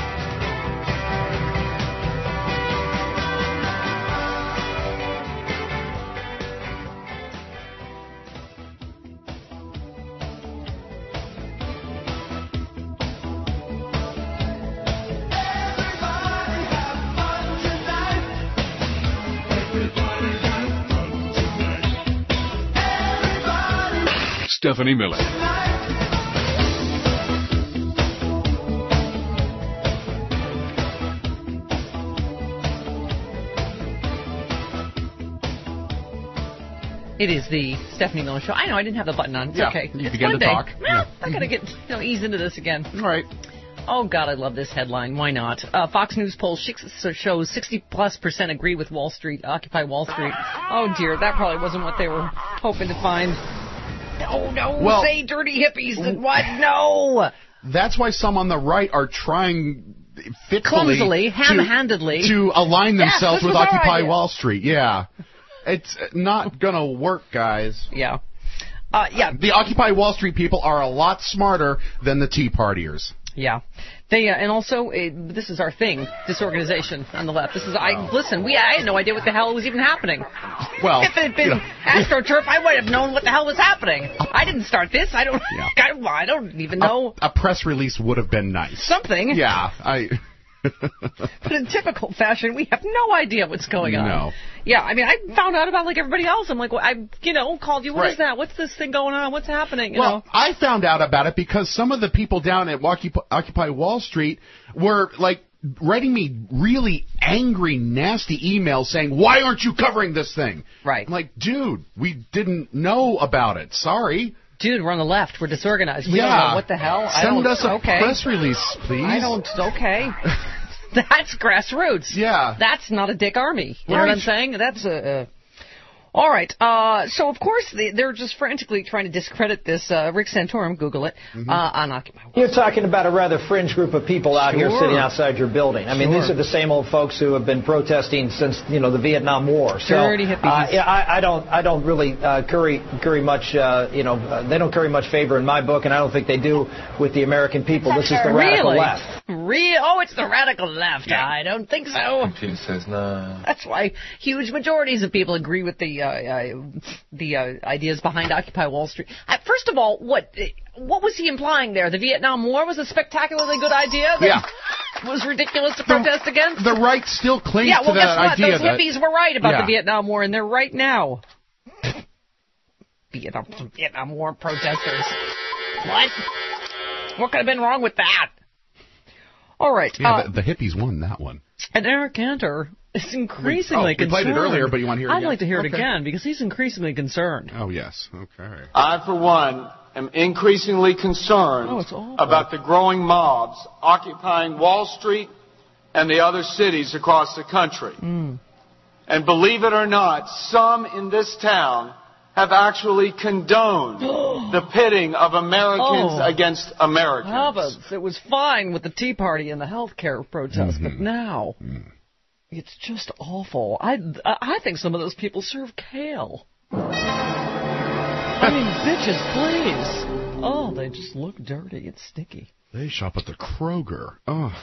Stephanie Miller. It is the Stephanie Miller Show. I know I didn't have the button on. It's yeah, okay. You it's begin Monday. to talk. Well, Yeah. I gotta get you know ease into this again. All right. Oh God, I love this headline. Why not? Uh, Fox News poll shows sixty plus percent agree with Wall Street, Occupy Wall Street. Oh dear, that probably wasn't what they were hoping to find. No, no, well, say dirty hippies. What? No. That's why some on the right are trying fitfully, clumsily, ham-handedly, to, to align themselves yes, with Occupy Wall Street. Yeah, it's not gonna work, guys. Yeah, uh, yeah. The Occupy Wall Street people are a lot smarter than the Tea Partiers. Yeah, they uh, and also uh, this is our thing. This organization on the left. This is I listen. We I had no idea what the hell was even happening. Well, if it had been you know, AstroTurf, I would have known what the hell was happening. I didn't start this. I don't. Yeah. I, I don't even know. A, a press release would have been nice. Something. Yeah, I. But in typical fashion, we have no idea what's going on. No. Yeah, I mean, I found out about like everybody else. I'm like, well, I, you know, called you. What Right. is that? What's this thing going on? What's happening? You well, know? I found out about it because some of the people down at Occupy, Occupy Wall Street were like writing me really angry, nasty emails saying, "Why aren't you covering this thing?" Right. I'm like, dude, we didn't know about it. Sorry. Dude, we're on the left. We're disorganized. We yeah. don't know what the hell. I Send don't, us a okay. press release, please. I don't. Okay. That's grassroots. Yeah. That's not a dick army. You know Right. what I'm saying? That's a. Uh, all right. Uh, so, of course, they, they're just frantically trying to discredit this. Uh, Rick Santorum, Google it, Mm-hmm. uh, on Occupy. You're talking about a rather fringe group of people out here Sure. sitting outside your building. I mean, Sure. these are the same old folks who have been protesting since, you know, the Vietnam War. So, Dirty hippies. uh, yeah, I, I don't, I don't really uh, curry, curry much, uh, you know, uh, they don't curry much favor in my book, and I don't think they do with the American people. This is the radical Really? left. Real? Oh, it's the radical left. I don't think so. Computer says no. That's why huge majorities of people agree with the uh, uh, the uh, ideas behind Occupy Wall Street. Uh, first of all, what what was he implying there? The Vietnam War was a spectacularly good idea that Yeah. was ridiculous to protest against? The right still clings yeah, well, to that guess what? idea. Those that, hippies were right about Yeah. the Vietnam War, and they're right now. Vietnam, Vietnam War protesters. What? What could have been wrong with that? All right. Yeah, uh, the, the hippies won that one. And Eric Cantor is increasingly We- oh, we concerned. played it earlier, but you want to hear it I'd again? like to hear it Okay. again because he's increasingly concerned. Oh, yes. Okay. I, for one, am increasingly concerned Oh, it's awful. about the growing mobs occupying Wall Street and the other cities across the country. Mm. And believe it or not, some in this town have actually condoned the pitting of Americans Oh. against Americans. Heavens, it was fine with the Tea Party and the health care protests, but now it's just awful. I I think some of those people serve kale. I mean, bitches, please. Oh, they just look dirty and sticky. They shop at the Kroger. Oh.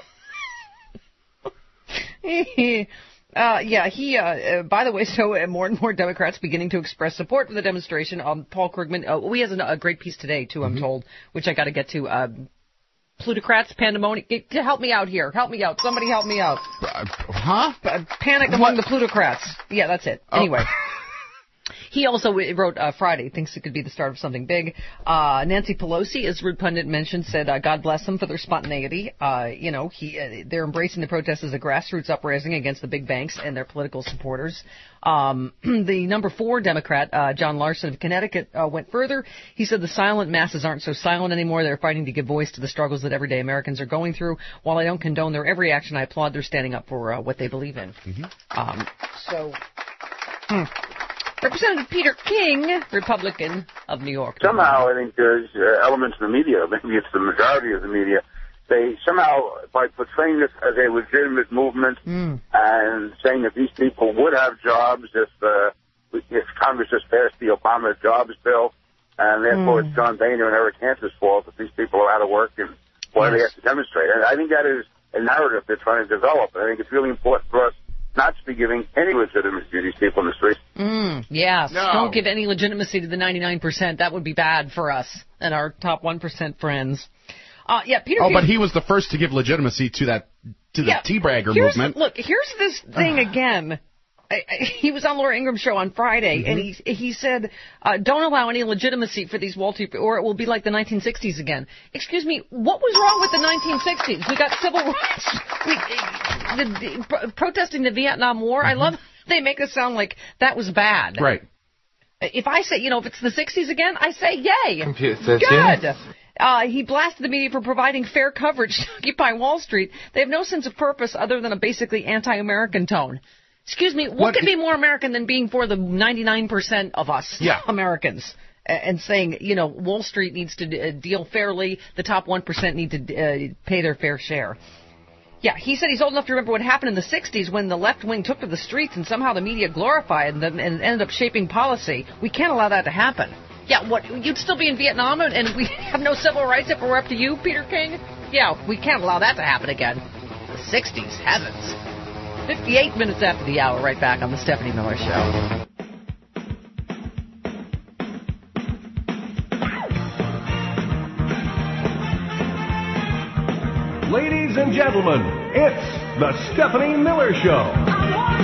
Uh, yeah, he, uh, uh, by the way, so uh, more and more Democrats beginning to express support for the demonstration. Um, Paul Krugman, uh, we has a, a great piece today, too, I'm told, which I got to get to. Uh, Plutocrats, pandemonium. It, help me out here. Help me out. Somebody help me out. Uh, huh? Uh, panic among the plutocrats. Yeah, that's it. Oh. Anyway. He also wrote uh, Friday, thinks it could be the start of something big. Uh, Nancy Pelosi, as Rude Pundit mentioned, said uh, God bless them for their spontaneity. Uh, you know, he, uh, they're embracing the protest as a grassroots uprising against the big banks and their political supporters. Um, the number four Democrat, uh, John Larson of Connecticut, uh, went further. He said the silent masses aren't so silent anymore. They're fighting to give voice to the struggles that everyday Americans are going through. While I don't condone their every action, I applaud their standing up for uh, what they believe in. Mm-hmm. Um, so... Hmm. Representative Peter King, Republican of New York. Somehow, I think there's uh, elements of the media, maybe it's the majority of the media, they somehow, by portraying this as a legitimate movement mm. and saying that these people would have jobs if uh, if Congress just passed the Obama jobs bill, and therefore Mm. it's John Boehner and Eric Cantor's fault that these people are out of work and why they Yes. have to demonstrate. And I think that is a narrative they're trying to develop. And I think it's really important for us not to be giving any legitimacy to these people in the streets. Mm, yeah, No. don't give any legitimacy to the ninety-nine percent. That would be bad for us and our top one percent friends. Uh, yeah, Peter Oh, King, but he was the first to give legitimacy to that to the yeah, teabagger here's- movement. Look, here's this thing again. I, I, he was on Laura Ingram's show on Friday, Mm-hmm. and he he said, uh, "Don't allow any legitimacy for these Wall Street, or it will be like the nineteen sixties again." Excuse me, what was wrong with the nineteen sixties? We got civil rights, we, the, the, pro- protesting the Vietnam War. Mm-hmm. I love they make us sound like that was bad. Right. If I say, you know, if it's the sixties again, I say yay. Computer says Good. yes. Uh, he blasted the media for providing fair coverage to Occupy Wall Street. They have no sense of purpose other than a basically anti-American tone. Excuse me, what, What could i- be more American than being for the ninety-nine percent of us Yeah. Americans a- and saying, you know, Wall Street needs to uh, deal fairly, the top one percent need to uh, pay their fair share. Yeah, he said he's old enough to remember what happened in the sixties when the left wing took to the streets and somehow the media glorified them and ended up shaping policy. We can't allow that to happen. Yeah, what, you'd still be in Vietnam and we have no civil rights if it were up to you, Peter King? Yeah, we can't allow that to happen again. The sixties, heavens. fifty-eight minutes after the hour, right back on the Stephanie Miller Show. Ladies Ladies and gentlemen, it's the Stephanie Miller Show.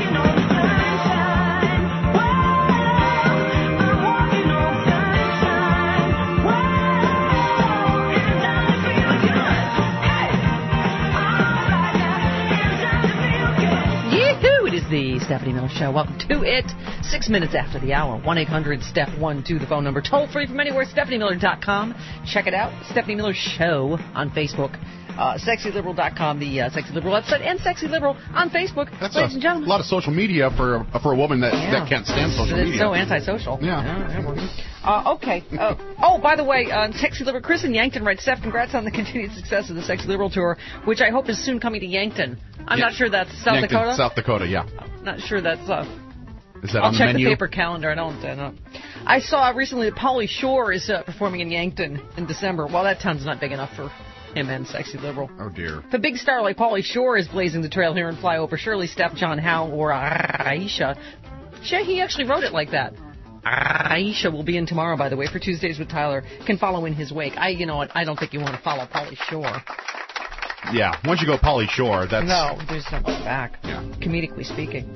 The Stephanie Miller Show. Welcome to it. Six minutes after the hour. one eight hundred step one two, the phone number. Toll free from anywhere. Stephanie Miller dot com. Check it out. Stephanie Miller Show on Facebook. Uh, Sexy Liberal dot com, the uh, Sexy Liberal website, and Sexy Liberal on Facebook. That's ladies a and gentlemen. lot of social media for for a woman that, Yeah. that can't stand social It's media. so antisocial. Yeah. yeah uh, okay. Uh, oh, by the way, uh, Sexy Liberal, Chris in Yankton writes, Steph, congrats on the continued success of the Sexy Liberal Tour, which I hope is soon coming to Yankton. I'm Yeah. not sure that's South Yankton, Dakota. South Dakota, yeah. Not sure that's... Uh, Is that I'll on the check menu? the paper calendar. I don't uh, know. I saw recently that Pauly Shore is uh, performing in Yankton in December. Well, that town's not big enough for him and Sexy Liberal. Oh, dear. The big star like Pauly Shore is blazing the trail here and Fly Over Shirley, Steph, John Howe, or Aisha. Shit, he actually wrote it like that. Aisha will be in tomorrow, by the way, for Tuesdays with Tyler. Can follow in his wake. I, you know what? I don't think you want to follow Pauly Shore. Yeah, once you go Pauly Shore, that's... No, there's no going back. Yeah. Comedically speaking.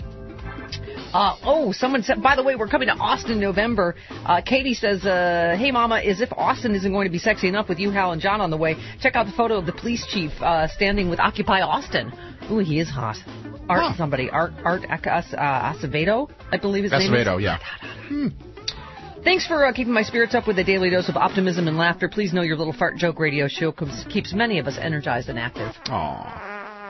Uh, oh, someone said, by the way, we're coming to Austin in November. Uh, Katie says, uh, hey, Mama, as if Austin isn't going to be sexy enough with you, Hal, and John on the way. Check out the photo of the police chief uh, standing with Occupy Austin. Ooh, he is hot. Art huh. somebody. Art Art Ac- uh, Acevedo, I believe his name is. Acevedo, yeah. Hmm. Thanks for uh, keeping my spirits up with a daily dose of optimism and laughter. Please know your little fart joke radio show keeps, keeps many of us energized and active. Aww.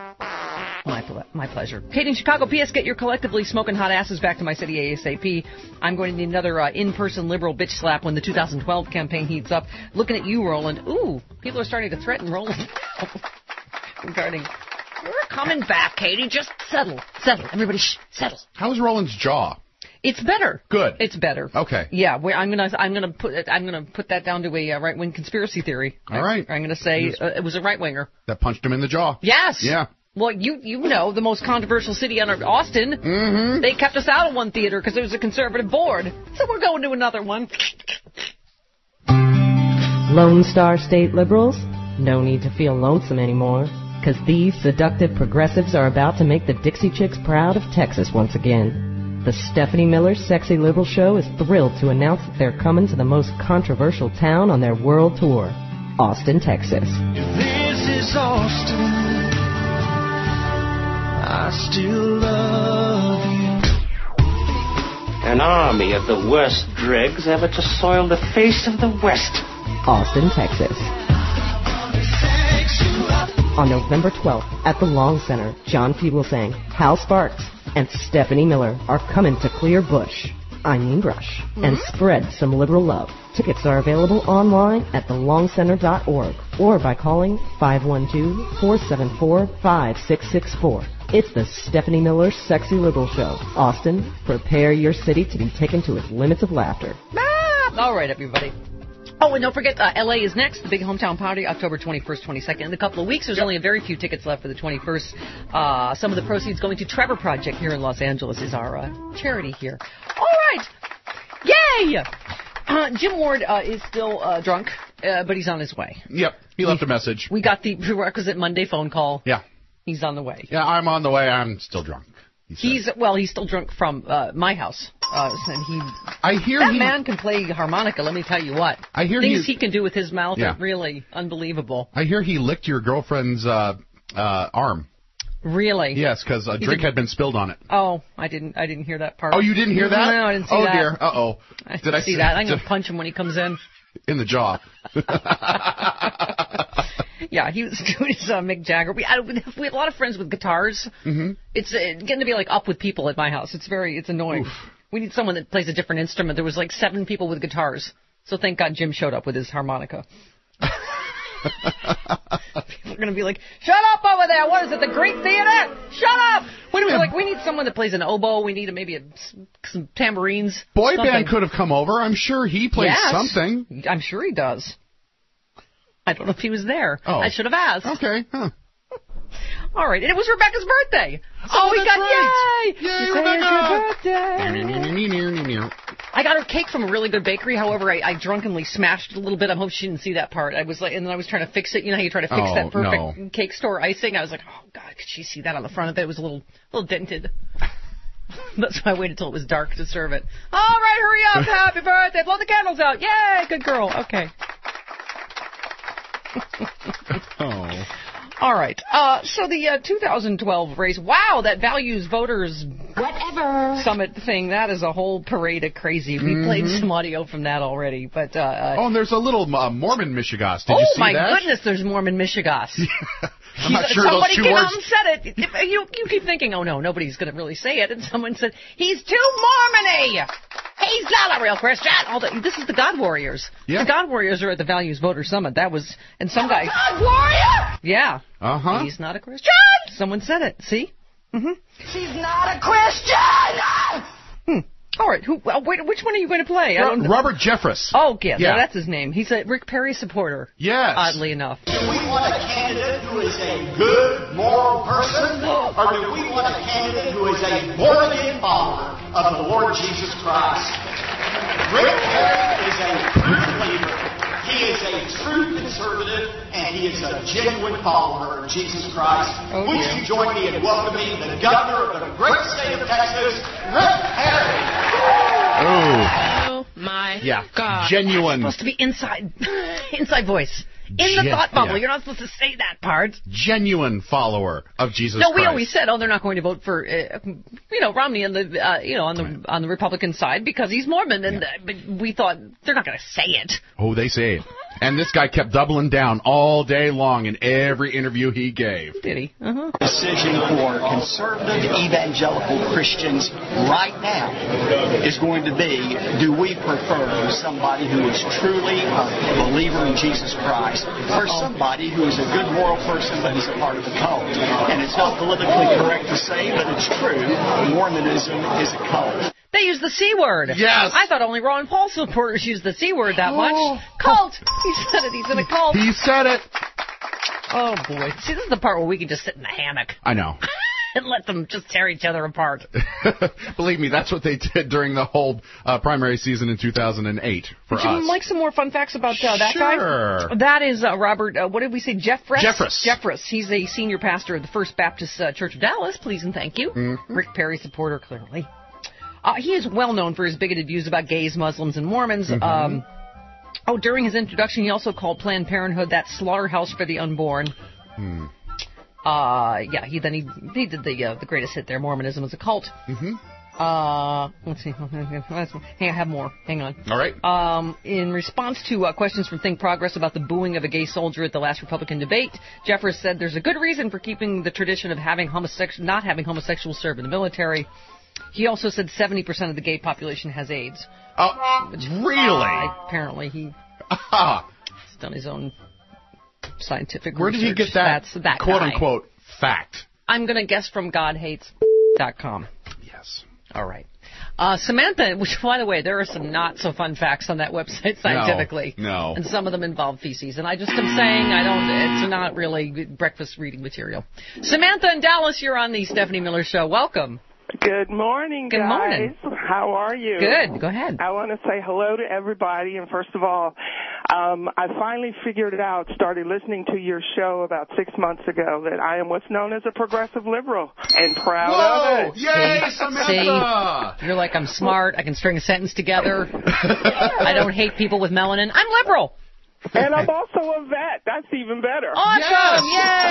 My, ple- my pleasure. Kate in Chicago, P S. Get your collectively smoking hot asses back to my city ASAP. I'm going to need another uh, in-person liberal bitch slap when the two thousand twelve campaign heats up. Looking at you, Roland. Ooh, people are starting to threaten Roland regarding... We're coming back, Katie. Just settle. Settle. Everybody, shh. Settle. How's Roland's jaw? It's better. Good. It's better. Okay. Yeah, we're, I'm gonna I'm gonna put it, I'm gonna put that down to a uh, right wing conspiracy theory. All right. I'm gonna say uh, it was a right winger That punched him in the jaw. Yes. Yeah. Well, you you know the most controversial city on earth, Austin. Mm-hmm. They kept us out of one theater because it was a conservative board, so we're going to another one. Lone Star State Liberals, no need to feel lonesome anymore, because these seductive progressives are about to make the Dixie Chicks proud of Texas once again. The Stephanie Miller Sexy Liberal Show is thrilled to announce that they're coming to the most controversial town on their world tour, Austin, Texas. This is Austin. I still love you. An army of the worst dregs ever to soil the face of the West. Austin, Texas. On November twelfth, at the Long Center, John Fugelsang, Hal Sparks, and Stephanie Miller are coming to clear bush, I mean brush, mm-hmm. and spread some liberal love. Tickets are available online at the long center dot org or by calling five one two, four seven four, five six six four. It's the Stephanie Miller Sexy Liberal Show. Austin, prepare your city to be taken to its limits of laughter. Ah! All right, everybody. Oh, and don't forget, uh, L A is next, the big hometown party, October twenty-first, twenty-second. In a couple of weeks, there's yep. only a very few tickets left for the twenty-first. Uh, some of the proceeds going to Trevor Project here in Los Angeles is our uh, charity here. All right. Yay! Uh, Jim Ward uh, is still uh, drunk, uh, but he's on his way. Yep, he left we, a message. We got the prerequisite Monday phone call. Yeah. He's on the way. Yeah, I'm on the way. I'm still drunk. He he's well. He's still drunk from uh, my house, uh, and he. I hear that he, man can play harmonica. Let me tell you what. I hear things he can do with his mouth yeah. are really unbelievable. I hear he licked your girlfriend's uh, uh, arm. Really? Yes, because a drink had been spilled on it. Oh, I didn't. I didn't hear that part. Oh, you didn't hear that? No, I didn't see oh, that. Oh dear. Uh oh. I did I see that? I'm gonna punch him when he comes in. In the jaw. Yeah, he was doing his uh, Mick Jagger. We, I, we have a lot of friends with guitars. Mm-hmm. It's uh, getting to be like up with people at my house. It's very, it's annoying. Oof. We need someone that plays a different instrument. There was like seven people with guitars. So thank God Jim showed up with his harmonica. People are going to be like, shut up over there. What is it, the Greek Theater? Shut up. Wait a minute. Like, we need someone that plays an oboe. We need a, maybe a, some tambourines. Boy something. Band could have come over. I'm sure he plays yes. something. I'm sure he does. I don't know if he was there. Oh. I should have asked. Okay. Huh. All right. And it was Rebecca's birthday. So oh, we that's got right. yay. Yay, Rebecca. Happy birthday. I got her cake from a really good bakery. However, I, I drunkenly smashed it a little bit. I hope she didn't see that part. I was like, and then I was trying to fix it. You know how you try to fix Oh, that perfect no. cake store icing? I was like, oh God, could she see that on the front of it? It was a little, little dented. That's why I waited till it was dark to serve it. All right, hurry up! Happy birthday! Blow the candles out! Yay! Good girl. Okay. Oh. All right. Uh, so the uh, two thousand twelve race. Wow, that Values Voters Whatever. Summit thing. That is a whole parade of crazy. We Mhm. played some audio from that already, but. Uh, uh, Oh, and there's a little uh, Mormon Michigas. Did oh you see my that? goodness, there's Mormon Michigas. I'm not sure those Somebody two came words. out and said it. If you you keep thinking, oh no, nobody's going to really say it, and someone said he's too Mormon-y. He's not a real Christian. All the, this is the God Warriors. Yeah. The God Warriors are at the Values Voter Summit. That was, and some guy. God warrior! Yeah. Uh huh. He's not a Christian. Someone said it. See? Mm-hmm. She's not a Christian! Hmm. All right. Who? Oh, wait. Which one are you going to play? I don't know. Robert Jeffress. Oh, yeah, Yeah. that's his name. He's a Rick Perry supporter. Yes. Oddly enough. Do we want a candidate who is a good, moral person, or do we want a candidate who is a born-again follower of the Lord Jesus Christ? Rick Perry is a true believer. He is a true conservative, and he is a genuine follower of Jesus Christ. Oh, Would yeah. you join me in welcoming the governor of the great state of Texas, Rick Perry? Oh. Oh my Yeah. God! Genuine. It's supposed to be inside, inside voice in the Gen- thought bubble. yeah. You're not supposed to say that part. Genuine follower of Jesus No, Christ. we always said, oh, they're not going to vote for, uh, you know, Romney on the, uh, you know, on the on the Republican side because he's Mormon, and uh, but we thought they're not going to say it. Oh, they say it. And this guy kept doubling down all day long in every interview he gave. Did he? Uh-huh. Decision for conservative evangelical Christians right now is going to be, do we prefer somebody who is truly a believer in Jesus Christ or somebody who is a good moral person but is a part of the cult? And it's not politically correct to say, but it's true. Mormonism is a cult. They use the C word. Yes. I thought only Ron Paul supporters use the C word that much. Oh. Cult. He said it. He's in a cult. He said it. Oh, boy. See, this is the part where we can just sit in the hammock I know. and let them just tear each other apart. Believe me, that's what they did during the whole uh, primary season in two thousand eight for Would you us. like some more fun facts about uh, that Sure. guy? That is uh, Robert, uh, what did we say, Jeffress? Jeffress. Jeffress. He's a senior pastor of the First Baptist uh, Church of Dallas. Please and thank you. Mhm. Rick Perry supporter, clearly. Uh, he is well known for his bigoted views about gays, Muslims, and Mormons. Mhm. Um, oh, during his introduction, he also called Planned Parenthood that slaughterhouse for the unborn. Hmm. Uh, yeah, he then he he did the uh, the greatest hit there, Mormonism as a cult. Mm-hmm. Uh, let's see. Hey, I have more. Hang on. All right. Um, in response to uh, questions from Think Progress about the booing of a gay soldier at the last Republican debate, Jeffress said there's a good reason for keeping the tradition of having homosexual, not having homosexuals serve in the military. He also said seventy percent of the gay population has AIDS. Oh, which, really? Uh, apparently he Ah. has done his own scientific Where did research. he get that, That's that quote guy. unquote fact? I'm going to guess from God Hates dot com. Yes. All right. Uh, Samantha, which, by the way, there are some not so fun facts on that website scientifically. No, no. And some of them involve feces. And I just am saying I don't, it's not really breakfast reading material. Samantha in Dallas, you're on the Stephanie Miller Show. Welcome. Good morning, Good guys. morning. How are you? Good. Go ahead. I want to say hello to everybody. And first of all, um, I finally figured it out, started listening to your show about six months ago, that I am what's known as a progressive liberal and proud Whoa! of it. Yay, See? Samantha! See? You're like, I'm smart. I can string a sentence together. I don't hate people with melanin. I'm liberal. And I'm also a vet. That's even better. Awesome!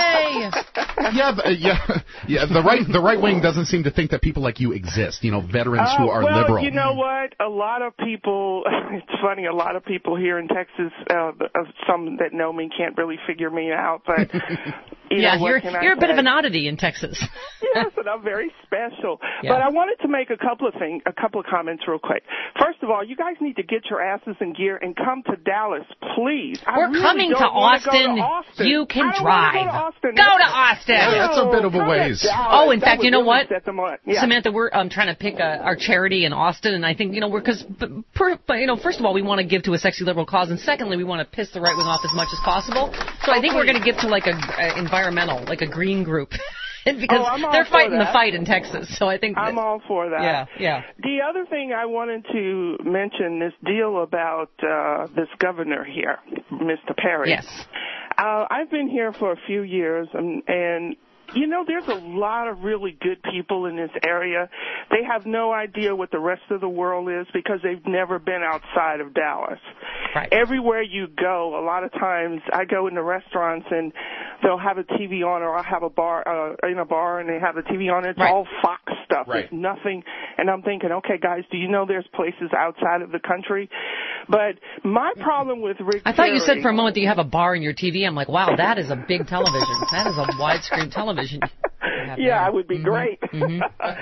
Yay! yeah, but, uh, yeah, yeah. The right, the right wing doesn't seem to think that people like you exist. You know, veterans Uh, who are well, liberal. you know what? A lot of people, it's funny, a lot of people here in Texas, uh, uh, some that know me can't really figure me out, but, you yeah, know, what you're, can I you're a bit say? of an oddity in Texas. Yes, and I'm very special. Yeah. But I wanted to make a couple of things, a couple of comments real quick. First of all, you guys need to get your asses in gear and come to Dallas, please. I We're really coming don't to wanna go Austin. to Austin. You can I don't drive. wanna Go to Austin. Go to Austin. Yeah, that's a bit of a Come to ways. Dallas. Oh, in That fact, would you know really what? set them on. Yeah. Samantha, we're um, trying to pick uh, our charity in Austin, and I think, you know, we're, because, you know, first of all, we want to give to a sexy liberal cause, and secondly, we want to piss the right wing off as much as possible. So I think we're going to give to, like, a, a environmental, like a green group. because Oh, I'm all they're for fighting the that. fight in Texas. So I think I'm that, all for that. Yeah, yeah. The other thing I wanted to mention, this deal about uh, this governor here, Mister Perry. Yes. Uh, I've been here for a few years, and, and you know, there's a lot of really good people in this area. They have no idea what the rest of the world is because they've never been outside of Dallas. Right. Everywhere you go, a lot of times I go into restaurants and they'll have a T V on, or I'll have a bar, uh, in a bar and they have a T V on. It's Right. all Fox stuff. Right. It's nothing. And I'm thinking, okay, guys, do you know there's places outside of the country? But my problem with Rick I thought you Perry- said for a moment that you have a bar in your T V. I'm like, wow, that is a big television. That is a widescreen television. Yeah, it would be Mhm. great. Mhm.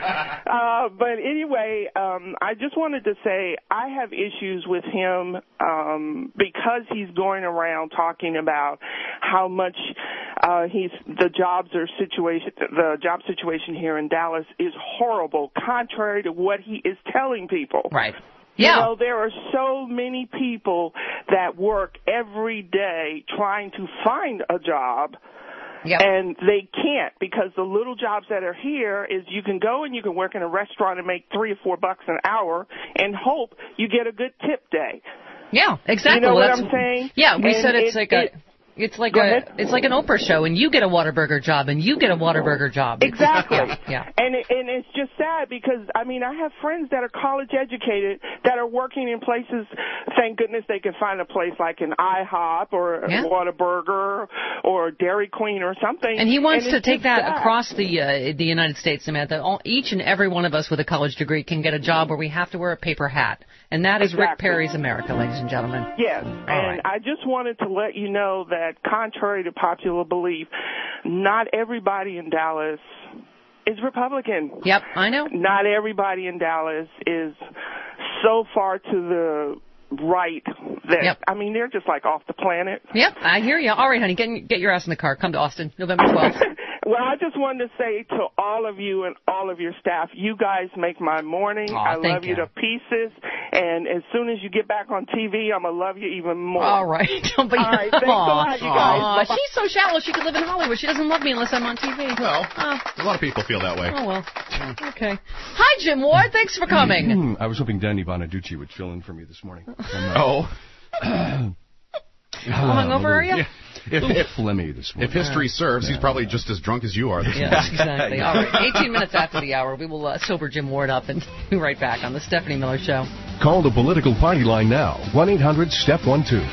uh, but anyway, um, I just wanted to say I have issues with him um, because he's going around talking about how much uh, he's the jobs are situation the job situation here in Dallas is horrible, contrary to what he is telling people. Right. You Yeah. know, there are so many people that work every day trying to find a job. Yep. And they can't, because the little jobs that are here is you can go and you can work in a restaurant and make three or four bucks an hour and hope you get a good tip day. Yeah, exactly. You know Well, what that's- I'm saying? Yeah, we And said it's it- like it- a it's like Go a ahead. it's like an Oprah show, and you get a Whataburger job, and you get a Whataburger job. It's- Exactly. Yeah. yeah. And it, and it's just sad because, I mean, I have friends that are college educated that are working in places, thank goodness they can find a place like an IHOP or Yeah. a Whataburger or Dairy Queen or something. And he wants And to it's take just that sad. across the uh, the United States, Samantha. All, each and every one of us with a college degree can get a job where we have to wear a paper hat, and that is Rick Exactly. Perry's America, ladies and gentlemen. Yes, and right. I just wanted to let you know that contrary to popular belief, not everybody in Dallas is Republican. Yep, I know. Not everybody in Dallas is so far to the right that, Yep. I mean, they're just like off the planet. Yep, I hear you. All right, honey, get get your ass in the car. Come to Austin, November twelfth. Well, I just wanted to say to all of you and all of your staff, you guys make my morning. Aw, I thank love you you. to pieces. And as soon as you get back on T V, I'm going to love you even more. All right. Don't be All right, thanks a lot, you guys. Aw, Bye-bye. she's so shallow she could live in Hollywood. She doesn't love me unless I'm on T V. Well, Oh. a lot of people feel that way. Oh, well. Okay. Hi, Jim Ward. Thanks for coming. Hmm, I was hoping Danny Bonaducci would fill in for me this morning. Oh. How hungover are you? Yeah. If, If, if, Flemmy this morning. if history serves, he's probably just as drunk as you are this Yes, morning. exactly. All right. eighteen minutes after the hour, we will uh, sober Jim Ward up and be right back on the Stephanie Miller Show. Call the political party line now. one eight hundred step one two.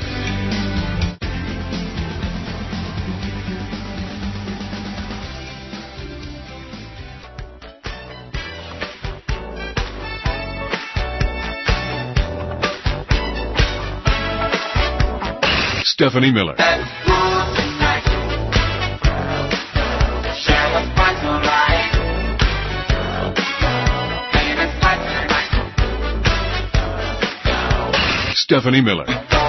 Stephanie Miller. Stephanie Miller.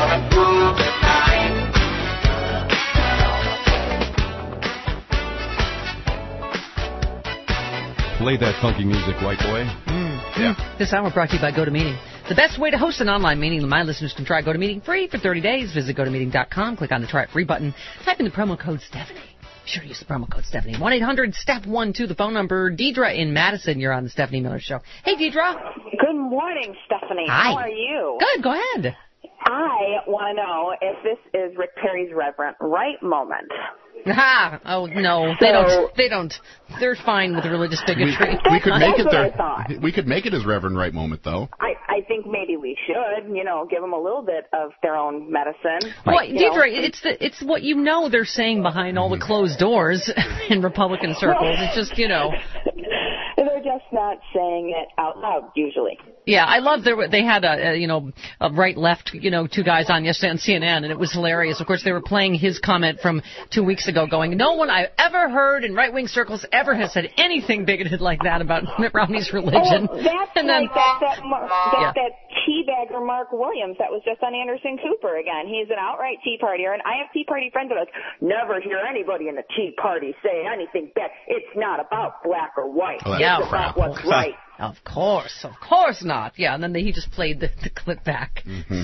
Play that funky music, white boy. Yeah. This hour brought to you by GoToMeeting. The best way to host an online meeting. My listeners can try GoToMeeting free for thirty days. Visit go to meeting dot com. Click on the Try It Free button. Type in the promo code Stephanie. Be sure to use the promo code Stephanie. one eight hundred step one two, the phone number. Deidre in Madison, you're on the Stephanie Miller Show. Hey, Deidre. Good morning, Stephanie. Hi. How are you? Good, go ahead. I want to know if this is Rick Perry's Reverend Right moment. Ha! Oh, no, they So- don't. They don't. They're fine with religious We, bigotry. we could make it That's what I there. thought. We could make it his Reverend Right moment, though. I, I think maybe we should, you know, give them a little bit of their own medicine. Well, you know. Deidre, it's the it's what you know they're saying behind all the closed doors in Republican circles. It's just, you know. They're just not saying it out loud, usually. Yeah, I love there. They had a, a you know a right left you know two guys on yesterday on C N N, and it was hilarious. Of course, they were playing his comment from two weeks ago, going, "No one I've ever heard in right wing circles ever has said anything bigoted like that about Mitt Romney's religion." Oh, that's and then, like that that, Mar- that, Yeah. that teabagger Mark Williams that was just on Anderson Cooper again. He's an outright Tea Partier, and I have Tea Party friends that are like, never hear anybody in the Tea Party say anything bad. It's not about black or white. Oh, it's yeah, about crap. what's right. Of course, of course not. Yeah, and then they, he just played the, the clip back. Mm-hmm.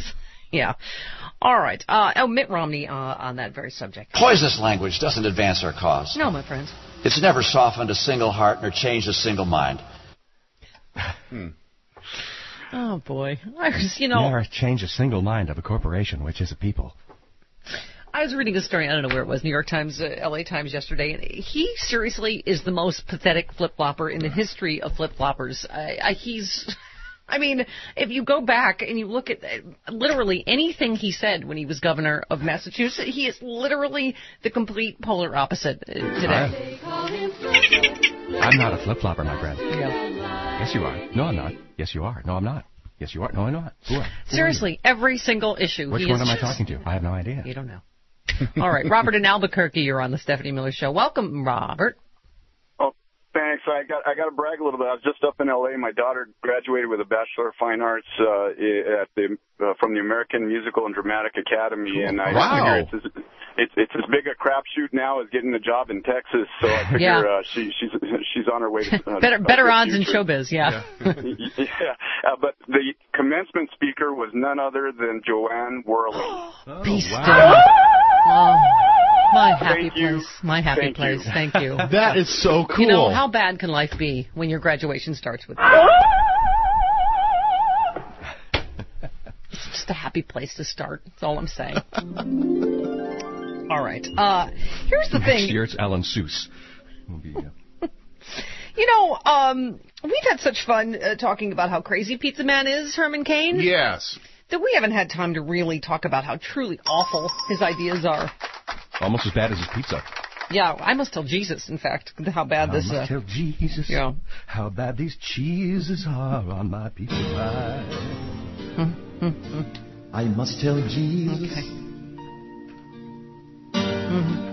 Yeah. All right. Uh, oh, Mitt Romney uh, on that very subject. Poisonous language doesn't advance our cause. No, my friends. It's never softened a single heart nor changed a single mind. Hmm. Oh, boy. I was, you know... Never change a single mind of a corporation, which is a people. I was reading a story, I don't know where it was, New York Times, uh, L A Times yesterday, and he seriously is the most pathetic flip-flopper in the history of flip-floppers. I, I, he's... I mean, if you go back and you look at uh, literally anything he said when he was governor of Massachusetts, he is literally the complete polar opposite uh, today. I'm not a flip-flopper, my friend. Yeah. Yes, you are. No, I'm not. Yes, you are. No, I'm not. Yes, you are. No, I'm not. Who are? Who Seriously, every single issue. Which he one is am I just... talking to? I have no idea. You don't know. All right, Robert in Albuquerque, you're on the Stephanie Miller Show. Welcome, Robert. Oh, thanks. I got I got to brag a little bit. I was just up in L A. My daughter graduated with a Bachelor of Fine Arts uh, at the uh, from the American Musical and Dramatic Academy, cool. and I wow. figure it's as, it's it's as big a crapshoot now as getting a job in Texas. So I figure yeah. uh, she she's she's on her way to uh, better better odds in showbiz. Yeah. Yeah. yeah. Uh, but the commencement speaker was none other than Joanne Worley. Oh, Be still. Wow. Oh, my happy Thank you. place. My happy Thank place. you. Thank you. That is so cool. You know, how bad can life be when your graduation starts with It's just a happy place to start. That's all I'm saying. All right. Uh, here's the Next thing. Next year it's Alan Seuss. Will be, uh... You know, um, we've had such fun uh, talking about how crazy Pizza Man is, Herman Cain. Yes. That we haven't had time to really talk about how truly awful his ideas are. Almost as bad as his pizza. Yeah, I must tell Jesus, in fact, how bad I this... must uh, tell Jesus yeah. how bad these cheeses are on my pizza pie. Mm-hmm. I must tell Jesus. Okay. Mm-hmm.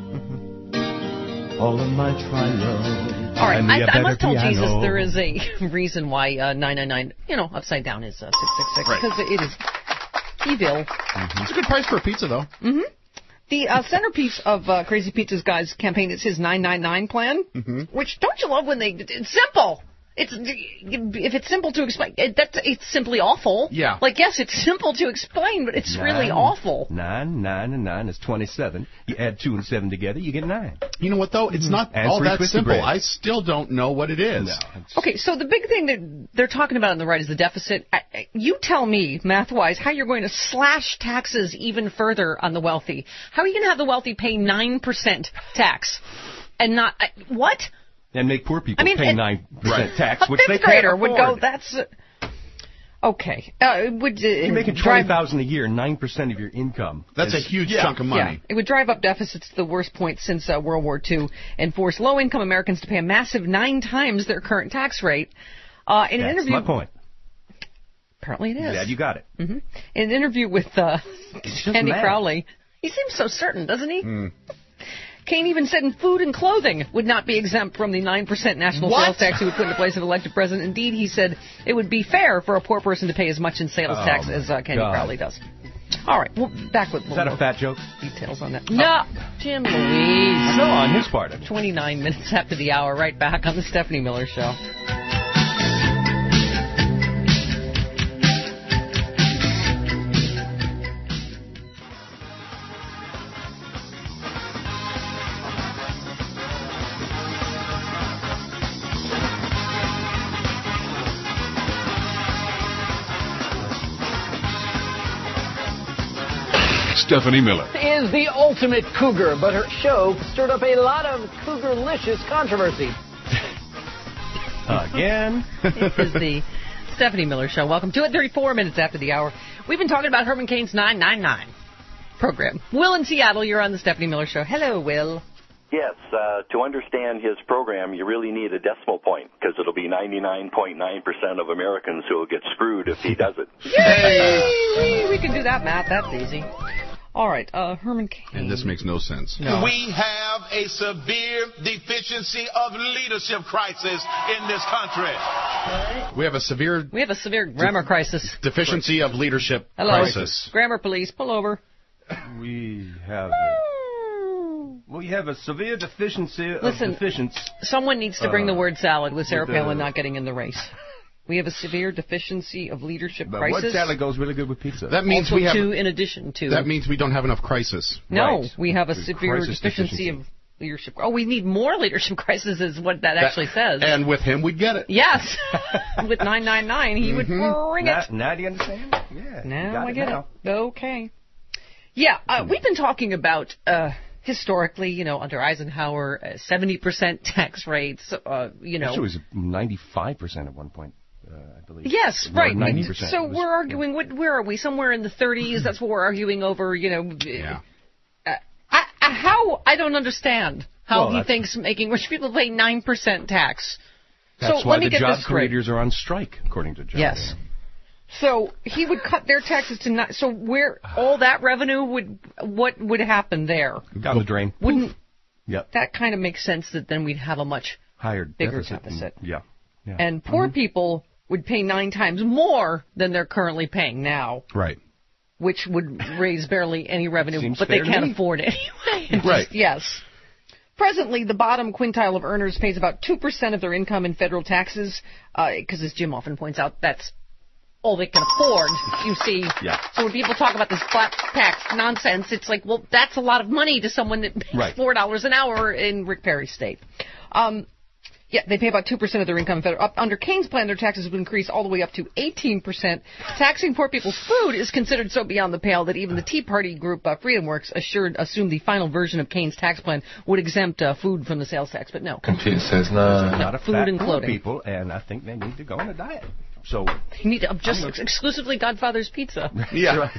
All of my trials. All right, I, I must tell piano. Jesus there is a reason why uh, nine nine nine, you know, upside down is uh, six six six, because it is evil. Mm-hmm. It's a good price for a pizza, though. Mm-hmm. The uh, centerpiece of uh, Crazy Pizza's guy's campaign is his nine nine nine plan, mm-hmm. which, don't you love when they, it's simple. It's if it's simple to explain, it, that's it's simply awful. Yeah. Like yes, it's simple to explain, but it's nine, really awful. Nine, nine, and nine is twenty-seven. You add two and seven together, you get nine. You know what though? It's not and all that simple. Bread. I still don't know what it is. No, okay, so the big thing that they're talking about on the right is the deficit. You tell me, math-wise, how you're going to slash taxes even further on the wealthy. How are you going to have the wealthy pay nine percent tax and not what? And make poor people I mean, pay it, nine percent right. tax, a which they fifth grader can't afford. would go. That's uh, okay. Uh, it would uh, you're making twenty thousand a year, nine percent of your income. That's is, a huge yeah, chunk of money. Yeah. It would drive up deficits to the worst point since uh, World War Two and force low-income Americans to pay a massive nine times their current tax rate. Uh, in That's an interview, my point. Apparently, it is. Yeah, you got it. Mm-hmm. In an interview with uh, Andy mad. Crowley, he seems so certain, doesn't he? Mm. Cain even said food and clothing would not be exempt from the nine percent national What? sales tax he would put into place if elected president. Indeed, he said it would be fair for a poor person to pay as much in sales Oh, tax as uh, Candy God. Crowley does. All right, well, back with Is that a fat joke? details on that. Oh. No, Jim Louise. No, on his part. twenty-nine minutes after the hour, right back on the Stephanie Miller Show. Stephanie Miller is the ultimate cougar, but her show stirred up a lot of cougar-licious controversy. Again. This is the Stephanie Miller Show. Welcome to it. thirty-four minutes after the hour. We've been talking about Herman Cain's nine nine nine program. Will in Seattle, you're on the Stephanie Miller Show. Hello, Will. Yes, uh, to understand his program, you really need a decimal point, because it'll be ninety-nine point nine percent of Americans who will get screwed if he does it. Yay! We can do that math. That's easy. All right, uh, Herman Cain. And this makes no sense. No. We have a severe deficiency of leadership crisis in this country. We have a severe... We have a severe grammar crisis. Deficiency of leadership Hello. crisis. Grammar police, pull over. We have a, we have a severe deficiency of Listen, deficiency. Someone needs to bring uh, the word salad with Sarah with Palin the- not getting in the race. We have a severe deficiency of leadership But crisis. what salad goes really good with pizza? That means also we have. to, in addition to. That means we don't have enough crisis. No, Right. we have a The severe crisis deficiency, deficiency. of leadership. Oh, we need more leadership crisis is what that, That- actually says. And with him, we'd get it. Yes. With nine nine nine, he would bring Now, it. now do you understand? Yeah. you Now got I get now. it. Okay. Yeah, uh, we've been talking about uh, historically, you know, under Eisenhower, uh, seventy percent tax rates, uh, you know. Actually, it was ninety-five percent at one point, uh, I believe. Yes, Or right. ninety percent. So It was- we're arguing, what, where are we? Somewhere in the thirties. That's what we're arguing over, you know. Yeah. Uh, I, I, how? I don't understand how Well, he that's- thinks making rich people pay nine percent tax. That's so why let me the get job this straight. creators are on strike, according to John. Yes. So he would cut their taxes to not. So where all that revenue would, what would happen there? Down the drain. Wouldn't Yep. that kind of make sense that then we'd have a much Higher bigger deficit. deficit? And, yeah. yeah. And poor people would pay nine times more than they're currently paying now, Right. which would raise barely any revenue, Seems but they fair to can't me. afford it anyway. It Right. just- yes. Presently, the bottom quintile of earners pays about two percent of their income in federal taxes, because as Jim often points out, that's all they can afford, you see. Yeah. So when people talk about this flat tax nonsense, it's like, well, that's a lot of money to someone that pays Right. four dollars an hour in Rick Perry's state. Um, yeah, they pay about two percent of their income. Federal. Up, under Kane's plan, their taxes would increase all the way up to eighteen percent. Taxing poor people's food is considered so beyond the pale that even the Tea Party group uh, Freedom Works assured, assumed the final version of Kane's tax plan would exempt uh, food from the sales tax, but no. Computer says no. A lot of Food fat and poor clothing. people, and I think they need to go on a diet. So You need to, uh, just ex- exclusively Godfather's Pizza. Yeah.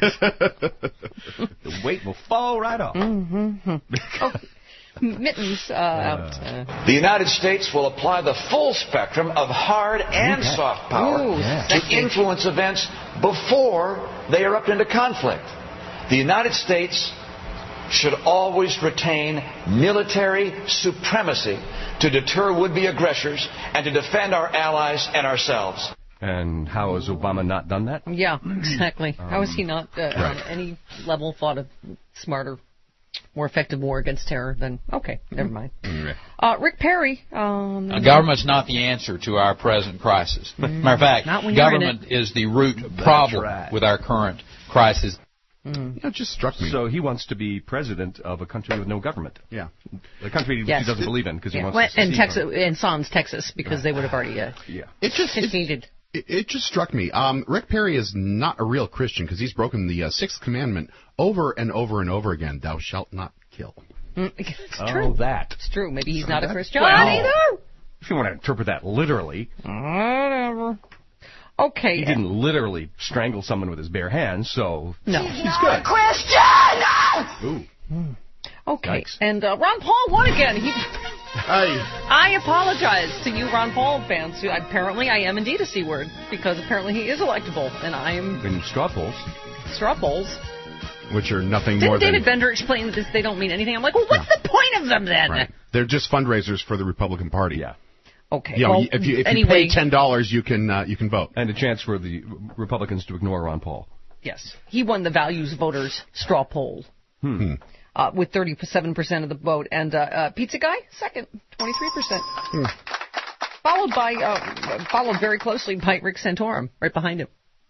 the weight will fall right off. Mm-hmm. Oh, Mittens uh, out. Uh, The United States will apply the full spectrum of hard and soft power Ooh, to sexy. influence events before they erupt into conflict. The United States should always retain military supremacy to deter would-be aggressors and to defend our allies and ourselves. And how has Obama not done that? yeah, exactly. How has he not, uh, right. on any level, thought of smarter, more effective war against terror than... Okay, never mind. Uh, Rick Perry. Um, Now, government's not the answer to our present crisis. Matter of fact, Not when you're in government is the root problem right. with our current crisis. Mm. Yeah, it just struck me. So he wants to be president of a country with no government. Yeah. The country Yes. he doesn't believe in because he Yeah. wants Well, to and secede Texas, from and Sans, Texas, because they would have already uh, it. Yeah. It just it, conceded. it, it just struck me. Um, Rick Perry is not a real Christian because he's broken the uh, sixth commandment over and over and over again. Thou shalt not kill. Mm, it's Oh, true. that. It's true. Maybe he's not a that- Christian well- either. If you want to interpret that literally, Whatever. Okay. he didn't literally strangle someone with his bare hands, so No. he's good. Christian! Ooh. Okay. Yikes. And uh, Ron Paul won again. He. I I apologize to you, Ron Paul fans. Who apparently I am indeed a C word because apparently he is electable, and I am In straw polls. straw polls. which are nothing Didn't more David than Bender explain that this, they don't mean anything? I'm like, well, what's the point of them then? right. They're just fundraisers for the Republican Party. Yeah. Okay. You know, well, if you if anyway, you pay ten dollars, you can uh, you can vote. And a chance for the Republicans to ignore Ron Paul. yes, he won the Values Voters straw poll Hmm. uh, with thirty-seven percent of the vote, and uh, uh, Pizza Guy second, twenty-three percent. Hmm. Followed by uh, followed very closely by Rick Santorum right behind him.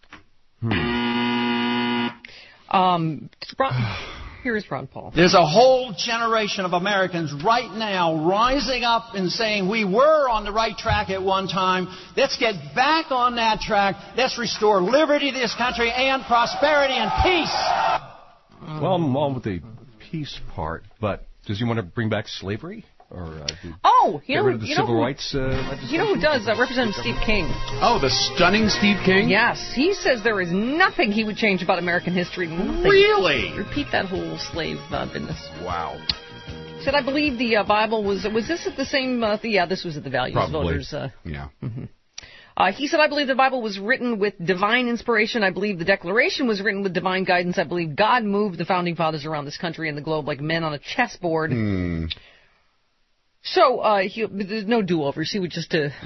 Um, Ron, here's Ron Paul. There's a whole generation of Americans right now rising up and saying we were on the right track at one time. Let's get back on that track. Let's restore liberty to this country and prosperity and peace. Well, I'm all with the peace part, but does he want to bring back slavery? Or uh, do, Oh, you get know, rid of the you civil know who, rights uh, legislation? you know who does? Uh, Representative Steve King. Oh, the stunning Steve King? Yes, he says there is nothing he would change about American history. Nothing. Really? Repeat that whole slave uh, business. Wow. Said I believe the uh, Bible was was this at the same? Uh, the, yeah, this was at the Values Probably. Voters. Uh, Yeah. Uh, he said, I believe the Bible was written with divine inspiration. I believe the Declaration was written with divine guidance. I believe God moved the Founding Fathers around this country and the globe like men on a chessboard. Hmm. So uh, he, there's no do-overs. He would just uh,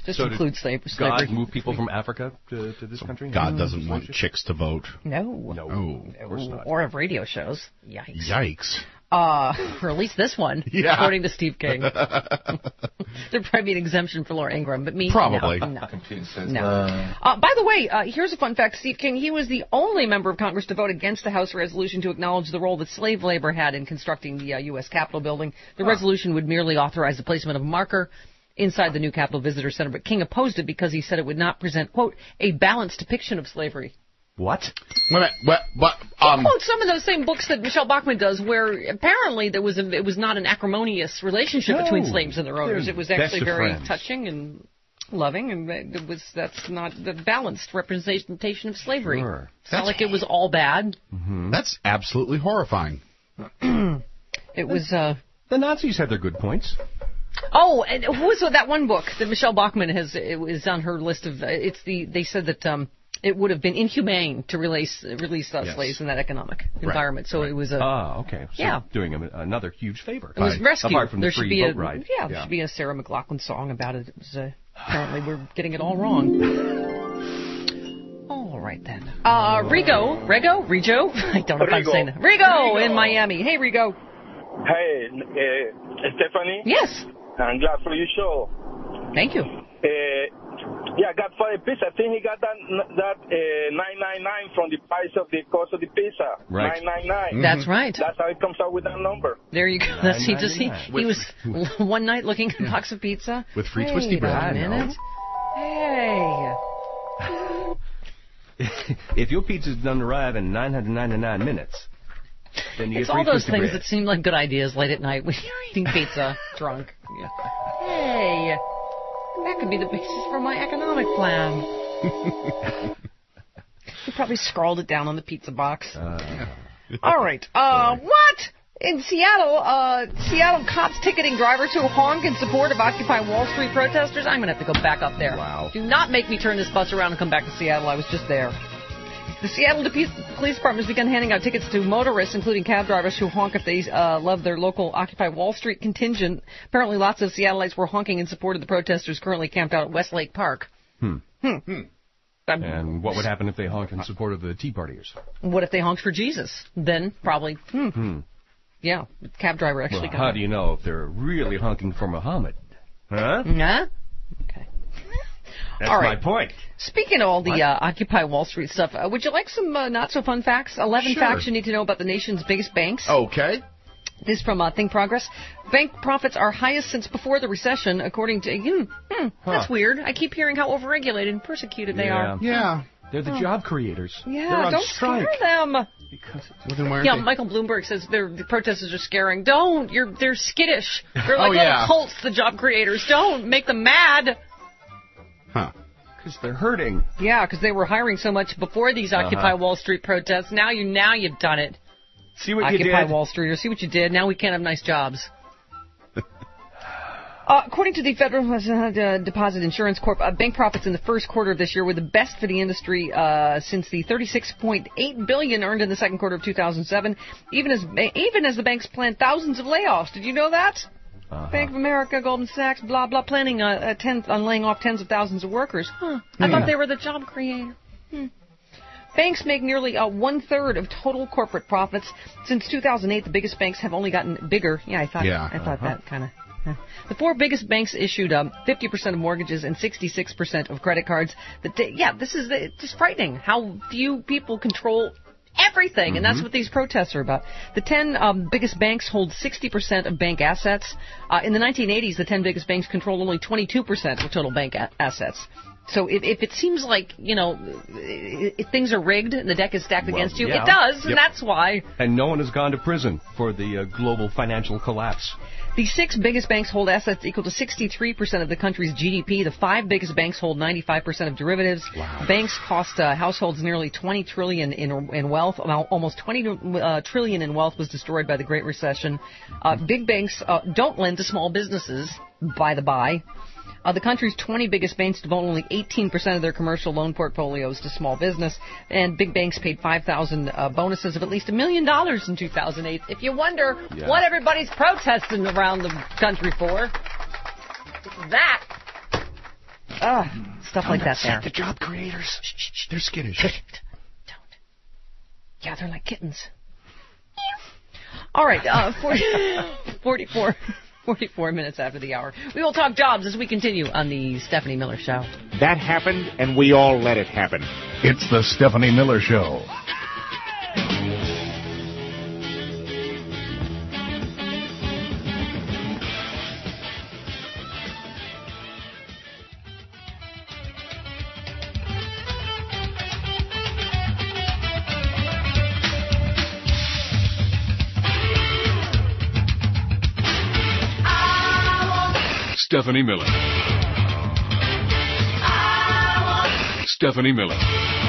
Just so include slave, slavery. God move people from Africa to, to this country? God doesn't want chicks to vote. No. No. Oh. Of course not. Or have radio shows. Yikes. Yikes. Uh, or at least this one, Yeah. according to Steve King. There'd probably be an exemption for Laura Ingraham, but me, Probably. no. no. no. Uh, by the way, uh, here's a fun fact. Steve King, he was the only member of Congress to vote against the House resolution to acknowledge the role that slave labor had in constructing the uh, U S Capitol building. The Huh. resolution would merely authorize the placement of a marker inside the new Capitol Visitor Center, but King opposed it because he said it would not present, quote, a balanced depiction of slavery. What? Wait a minute, what, what, um, He quotes some of those same books that Michelle Bachmann does, where apparently there was a, it was not an acrimonious relationship No. between slaves and their owners. They're It was best actually of very friends. touching and loving, and it was that's not the balanced representation of slavery. Sure. It's not like it was all bad. Mm-hmm. That's absolutely horrifying. It was. Uh, The Nazis had their good points. Oh, and what was that one book that Michelle Bachmann has? It was on her list of. It's the. They said that. Um, It would have been inhumane to release release uh, Yes. slaves in that economic environment. So it was a Ah, okay. So yeah. doing him another huge favor. It was rescue. Apart from there the should free be boat a ride. yeah, there should be a Sarah McLachlan song about it. It was uh, apparently we're getting it all wrong. All right then. Uh, Rigo, Rego, Rigo. I don't know if I'm Rigo. saying that. Rigo, Rigo. in Miami. Hey, Rigo. Hey, uh, Stephanie. Yes. I'm glad for your show. Thank you. Uh, yeah, I got five pizza. I think he got that that uh, nine nine nine from the price of the cost of the pizza. Right. nine nine nine. That's right. That's how it comes out with that number. There you go. That's he just he, nine he was one night looking at a box of pizza With free Wait twisty bread. A I know. minute. Hey. If your pizza doesn't arrive in nine hundred ninety-nine minutes, then you It's get free all those twisty things bread. that seem like good ideas late at night when you're eating pizza drunk. Yeah. Hey, that could be the basis for my economic plan. You probably scrawled it down on the pizza box. Uh, All right. Uh, what? In Seattle, uh, Seattle cops ticketing drivers who honk in support of Occupy Wall Street protesters. I'm going to have to go back up there. Wow. Do not make me turn this bus around and come back to Seattle. I was just there. The Seattle De- Police Department has begun handing out tickets to motorists, including cab drivers, who honk if they uh, love their local Occupy Wall Street contingent. Apparently, lots of Seattleites were honking in support of the protesters currently camped out at Westlake Park. Hmm. Hmm. Um, And what would happen if they honked in support of the Tea Partiers? What if they honked for Jesus? Then probably, hmm. Hmm. Yeah, the cab driver actually Well, got how it. do you know if they're really honking for Muhammad? Huh? Nah? Okay. That's All my right. point. Speaking of all the uh, Occupy Wall Street stuff, uh, would you like some uh, not-so-fun facts? Eleven Sure. facts you need to know about the nation's biggest banks. Okay. This from uh, Think Progress. Bank profits are highest since before the recession, according to... Hmm, hmm, That's Huh. weird. I keep hearing how overregulated and persecuted they are. Yeah. They're the Oh. job creators. Yeah, They're on don't strike. scare them. Because Well, then why aren't Yeah, they- Michael Bloomberg says they're, the protesters are scaring. Don't. You're They're skittish. They're like Oh, little yeah. cults, the job creators. Don't make them mad. Huh. Because they're hurting. Yeah, because they were hiring so much before these Occupy Uh-huh. Wall Street protests. Now you now you've done it. See what you Occupy did? Wall Street, or see what you did. Now we can't have nice jobs. Uh, according to the Federal uh, Deposit Insurance Corp, uh, bank profits in the first quarter of this year were the best for the industry uh, since the thirty-six point eight billion dollars earned in the second quarter of two thousand seven. Even as even as the banks planned thousands of layoffs. Did you know that? Uh-huh. Bank of America, Goldman Sachs, blah blah, planning uh, a ten, on laying off tens of thousands of workers. Huh? I Hmm. thought they were the job creator. Hmm. Banks make nearly uh, one third of total corporate profits. Since two thousand eight, the biggest banks have only gotten bigger. Yeah, I thought. Yeah. I thought Uh-huh. that kind of. The four biggest banks issued um, fifty percent of mortgages and sixty-six percent of credit cards. The da- yeah, this is it's just frightening how few people control everything, and that's Mhm. what these protests are about. The ten um, biggest banks hold sixty percent of bank assets. Uh, in the nineteen eighties, the ten biggest banks controlled only twenty-two percent of total bank a- assets. So if, if it seems like, you know, if things are rigged and the deck is stacked Well, against you, yeah. it does, Yep. and that's why. And no one has gone to prison for the uh, global financial collapse. The six biggest banks hold assets equal to sixty-three percent of the country's G D P. The five biggest banks hold ninety-five percent of derivatives. Wow. Banks cost uh, households nearly twenty trillion dollars in, in wealth. Almost twenty uh, trillion dollars in wealth was destroyed by the Great Recession. Uh, big banks uh, don't lend to small businesses, by the by. Uh, the country's twenty biggest banks devote only eighteen percent of their commercial loan portfolios to small business, and big banks paid five thousand uh, bonuses of at least a million dollars in two thousand eight. If you wonder Yeah. what everybody's protesting around the country for, it's that. Uh, stuff like that there. The job creators. Shh, shh, shh. They're skittish. Don't. Yeah, they're like kittens. All right, uh, forty, forty-four, forty-four minutes after the hour. We will talk jobs as we continue on the Stephanie Miller Show. That happened, and we all let it happen. It's the Stephanie Miller Show. Stephanie Miller. Stephanie Miller.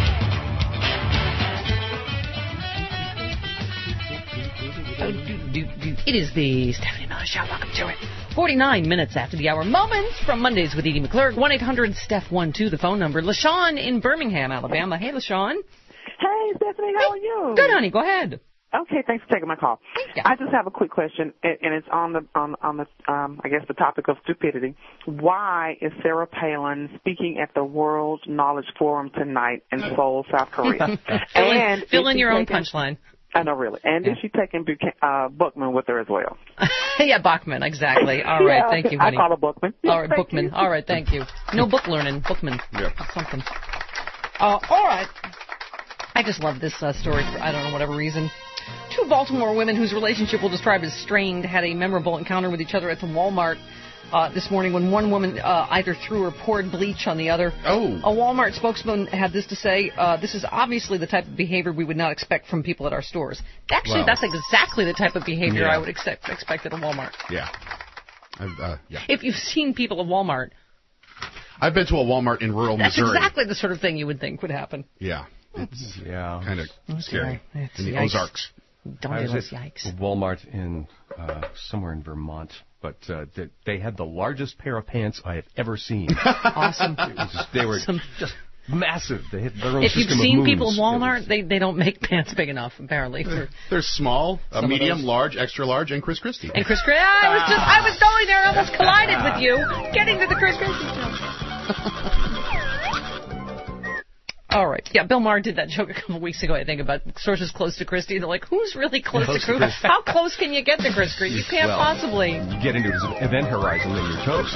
It is the Stephanie Miller Show. Welcome to it. forty-nine minutes after the hour. Moments from Mondays with Edie McClurg. one eight hundred Steph one two, the phone number. LaShawn in Birmingham, Alabama. Hey, LaShawn. Hey, Stephanie, how are you? Good, honey. Go ahead. Okay, thanks for taking my call. I just have a quick question, and and it's on the on on the um, I guess the topic of stupidity. Why is Sarah Palin speaking at the World Knowledge Forum tonight in Seoul, South Korea? fill in, and fill in your own taking, punchline. I know, really. And yeah. is she taking Bucha- uh, Bookman with her as well? Yeah, Bachman, exactly. All right, yeah, thank you, honey. I call her Bookman. All right, Bookman. You. All right, thank you. No book learning, Bookman. Yeah. Something. Uh, all right. I just love this uh, story for, I don't know, whatever reason. Two Baltimore women whose relationship we'll describe as strained had a memorable encounter with each other at the Walmart uh, this morning when one woman uh, either threw or poured bleach on the other. Oh. A Walmart spokesman had this to say, uh, this is obviously the type of behavior we would not expect from people at our stores. Actually, Wow. that's exactly the type of behavior Yeah. I would expect, expect at a Walmart. Yeah. I've, uh, yeah. If you've seen people at Walmart, I've been to a Walmart in rural that's Missouri. exactly the sort of thing you would think would happen. Yeah. It's yeah. kind of Okay. scary. It's in the yikes. Ozarks. Don't I do was those, at yikes. Walmart in uh, somewhere in Vermont, but uh, they, they had the largest pair of pants I have ever seen. Awesome. It was just, they were Awesome. just massive. They had their own If you've system seen of moons. people at Walmart, they, they don't make pants big enough, apparently. For They're small, uh, Some of medium, those. large, extra large, and Chris Christie. and Chris Christie, I was just, I was going there, I almost collided with you, getting to the Chris Christie joke. All right. Yeah, Bill Maher did that joke a couple weeks ago, I think, about sources close to Christie. They're like, who's really close, Close to to Christie? Christie. How close can you get to Chris Christie? You can't Well, possibly. You get into his event horizon, then you're toast.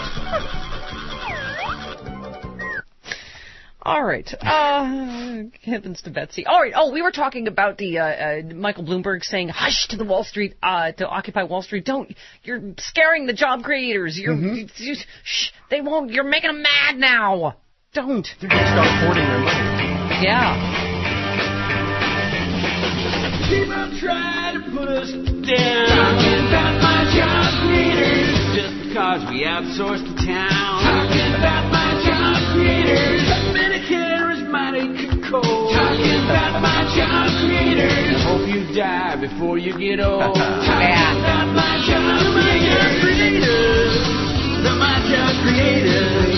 All right. Uh, heavens to Betsy. All right. Oh, we were talking about the uh, uh, Michael Bloomberg saying, hush to the Wall Street, uh, to Occupy Wall Street. Don't. You're scaring the job creators. You're, Mm-hmm. you, shh, they won't. You're making them mad now. Don't. They're going to start hoarding their money. Yeah. People try to put us down. Talking about my job creators. Just because we outsource the town. Talking about my job creators. Medicare is mighty cold. Talking about my job creators. Hope you die before you get old. Talking about my job creators. The my job creators.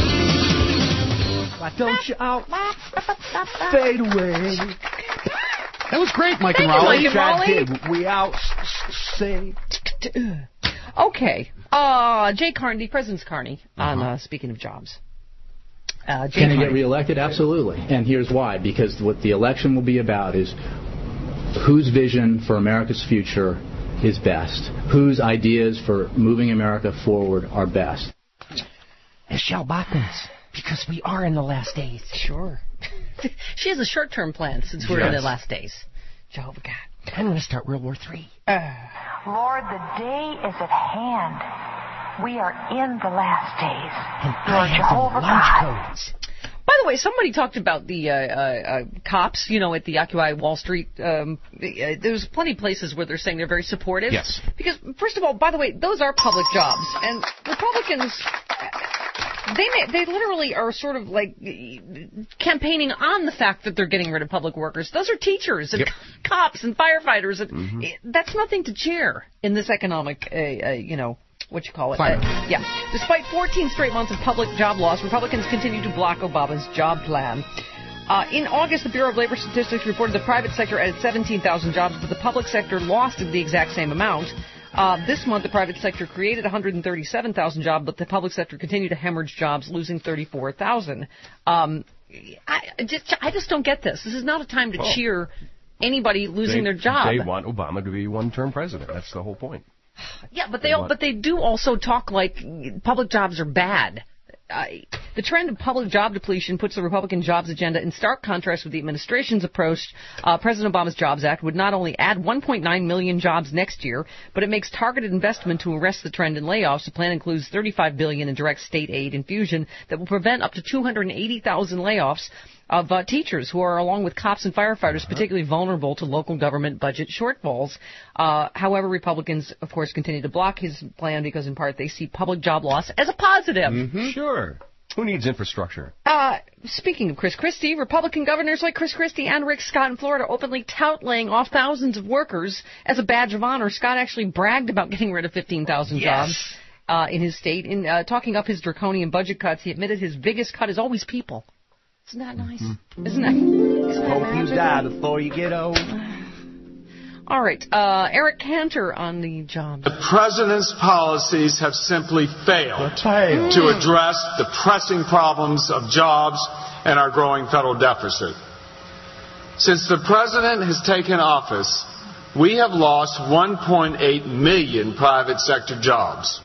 Why don't you out fade away? That was great, Mike Thank and you, Raleigh. Mike and Raleigh. We out say. Okay. Uh, Jay Carney, President's Carney, on uh, speaking of jobs. Uh, Jay Can he Carney. get reelected? Absolutely. And here's why. Because what the election will be about is whose vision for America's future is best, whose ideas for moving America forward are best. Michelle Bachman's, because we are in the last days. Sure. She has a short-term plan since we're in Yes. the last days. Jehovah God. I'm going to start World War Three. Uh, Lord, the day is at hand. We are in the last days. And Lord I have Jehovah the launch God. codes. by the way, somebody talked about the uh, uh, uh, cops, you know, at the Occupy Wall Street. Um, uh, there's plenty of places where they're saying they're very supportive. Yes. Because, first of all, by the way, those are public jobs. And Republicans... They may, they literally are sort of like campaigning on the fact that they're getting rid of public workers. Those are teachers and Yep. cops and firefighters. And Mhm. it, that's nothing to cheer in this economic, uh, uh, you know, what you call it. Climate. Uh, yeah. Despite fourteen straight months of public job loss, Republicans continue to block Obama's job plan. Uh, in August, the Bureau of Labor Statistics reported the private sector added seventeen thousand jobs, but the public sector lost the exact same amount. Uh, Uh, this month, the private sector created one hundred thirty-seven thousand jobs, but the public sector continued to hemorrhage jobs, losing thirty-four thousand. Um, I just, I just don't get this. This is not a time to Well, cheer anybody losing they, their job. They want Obama to be one-term president. That's the whole point. Yeah, but they, They want- but they do also talk like public jobs are bad. Uh, the trend of public job depletion puts the Republican jobs agenda in stark contrast with the administration's approach. Uh, President Obama's Jobs Act would not only add one point nine million jobs next year, but it makes targeted investment to arrest the trend in layoffs. The plan includes thirty-five billion dollars in direct state aid infusion that will prevent up to two hundred eighty thousand layoffs of uh, teachers who are, along with cops and firefighters, particularly vulnerable to local government budget shortfalls. Uh, however, Republicans, of course, continue to block his plan because, in part, they see public job loss as a positive. Mm-hmm. Sure. Who needs infrastructure? Uh, speaking of Chris Christie, Republican governors like Chris Christie and Rick Scott in Florida openly tout laying off thousands of workers as a badge of honor. Scott actually bragged about getting rid of fifteen thousand Yes. jobs uh, in his state. In uh, talking up his draconian budget cuts, he admitted his biggest cut is always people. Isn't that nice? Mm-hmm. Isn't that, isn't that Hope magic? you die before you get old. All right, uh, Eric Cantor on the job. The president's policies have simply failed to address the pressing problems of jobs and our growing federal deficit. Since the president has taken office, we have lost one point eight million private sector jobs.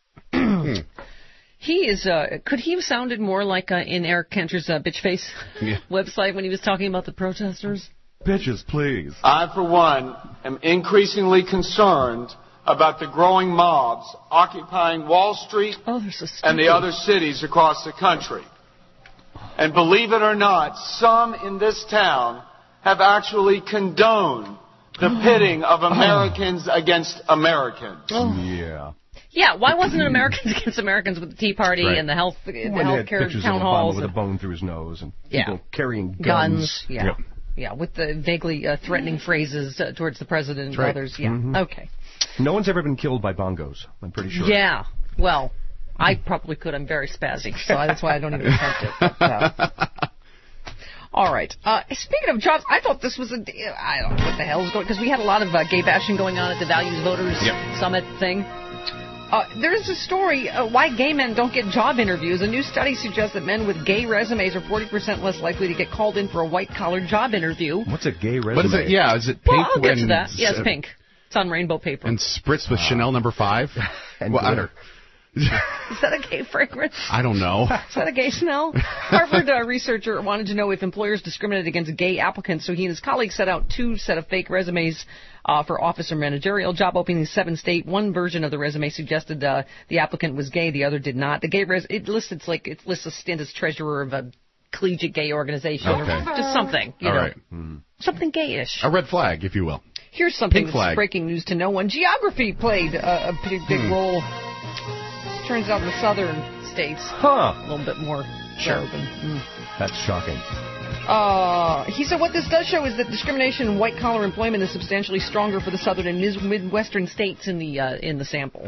He is, uh, could he have sounded more like uh, in Eric Cantor's uh, Bitch Face Yeah. website when he was talking about the protesters? Bitches, please. I, for one, am increasingly concerned about the growing mobs occupying Wall Street oh, so and the other cities across the country. And believe it or not, some in this town have actually condoned the pitting of Americans against Americans. Yeah. Yeah, why wasn't it Americans against Americans with the Tea Party Right. and the health, the When they had healthcare pictures town of Obama halls? with a and- bone through his nose and Yeah. people carrying guns. Guns, yeah. Yep. Yeah, with the vaguely uh, threatening phrases uh, towards the president and That's right. others. Yeah, Mhm. okay. No one's ever been killed by bongos, I'm pretty sure. Yeah, well, I probably could. I'm very spastic, so that's why I don't even attempt it. But, uh, all right. Uh, speaking of jobs, I thought this was a... I don't know what the hell is going... Because we had a lot of uh, gay bashing going on at the Values Voters Yep. Summit thing. Uh, there is a story, uh, why gay men don't get job interviews. A new study suggests that men with gay resumes are forty percent less likely to get called in for a white-collar job interview. What's a gay resume? What is it? Yeah, is it pink? Well, I'll get to when- that. Yeah, it's pink. It's on rainbow paper. And spritz with Chanel number five? And Well, I glitter. Is that a gay fragrance? I don't know. Is that a gay smell? Harvard uh, researcher wanted to know if employers discriminated against gay applicants, so he and his colleagues set out two set of fake resumes uh, for office or managerial job openings in seven state. One version of the resume suggested uh, the applicant was gay, the other did not. The gay res it lists it's like it lists a stint as treasurer of a collegiate gay organization Okay. or just something, you All know, right. something gayish. A red flag, if you will. Here's something Pink that's flag. breaking news to no one. Geography played a, a pretty big Hmm. role. Turns out in the southern states, Huh. a little bit more Sure. so than. Mm. That's shocking. Uh, he said what this does show is that discrimination in white-collar employment is substantially stronger for the southern and mis- midwestern states in the uh, in the sample.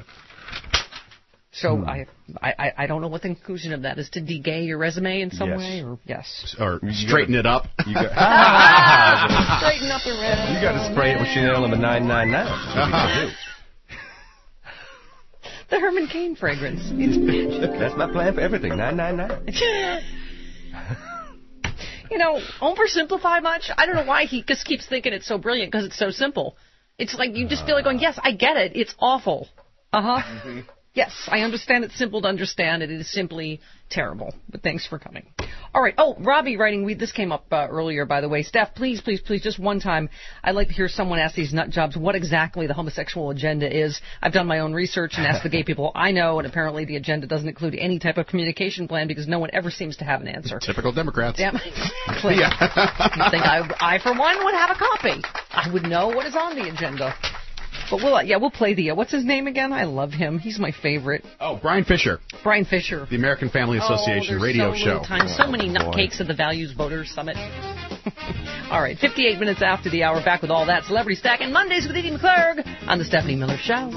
So Hmm. I, I I don't know what the conclusion of that is. To de-gay your resume in some Yes. way, or yes, Or straighten it up. You got, straighten up the resume. you got to spray it with Chanel number nine nine nine. That's what you gotta do. The Herman Cain fragrance. It's magic. That's my plan for everything. nine nine nine. You know, oversimplify much. I don't know why he just keeps thinking it's so brilliant because it's so simple. It's like you just feel like going, yes, I get it. It's awful. Uh huh. Mm-hmm. Yes, I understand it's simple to understand. It is simply terrible. But thanks for coming. All right. Oh, Robbie writing, we, this came up uh, earlier, by the way. Steph, please, please, please, just one time, I'd like to hear someone ask these nut jobs what exactly the homosexual agenda is. I've done my own research and asked the gay people I know, and apparently the agenda doesn't include any type of communication plan because no one ever seems to have an answer. Typical Democrats. Damn, exactly. Yeah. I think I, I, for one, would have a copy. I would know what is on the agenda. But we'll, uh, yeah, we'll play the, uh, what's his name again? I love him. He's my favorite. Oh, Brian Fisher. Brian Fisher. The American Family Association oh, there's radio so show. little time, so many nutcakes at the Values Voters Summit. All right, fifty-eight minutes after the hour, back with all that Celebrity Stack and Mondays with Edie McClurg on the Stephanie Miller Show.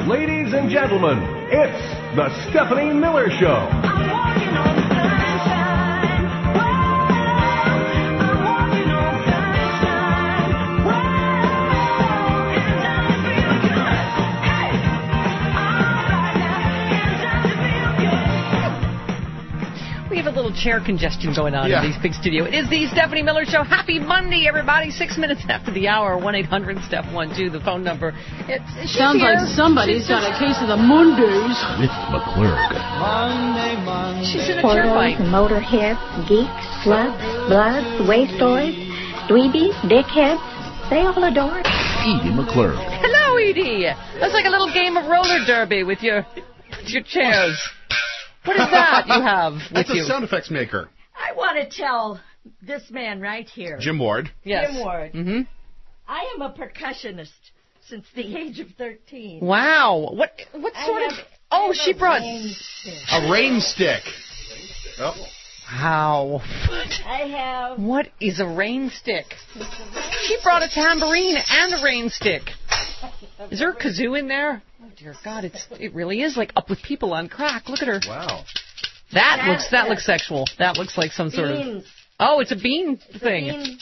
Ladies and gentlemen, it's the Stephanie Miller Show. We have a little chair congestion going on Yeah. in this big studio. It is the Stephanie Miller Show. Happy Monday, everybody. Six minutes after the hour. one eight hundred Steph one two, the phone number. It's, she's Sounds here. like somebody's She's got just- a case of the Mondays. With McClurg. Monday, Monday. She's in a chair Portals, fight. motorheads, geeks, sluts, bloods, wastoids, dweebies, dickheads, they all adore it. Edie McClurg. Hello, Edie. That's like a little game of roller derby with your, with your chairs. What is that you have with That's you? a sound effects maker. I want to tell this man right here. Jim Ward. Yes. Jim Ward. Mm-hmm. I am a percussionist since the age of thirteen. Wow. What what I sort of... have- Oh, I have she a brought... rain stick. A rain stick. Oh. Wow. I have... What is a rain stick? She brought a tambourine and a rain stick. Is there a kazoo in there? Oh dear God, it's it really is like Up with People on crack. Look at her. Wow. That That's looks that a- looks sexual. That looks like some sort of. Beans. Oh, it's a bean thing. Bean.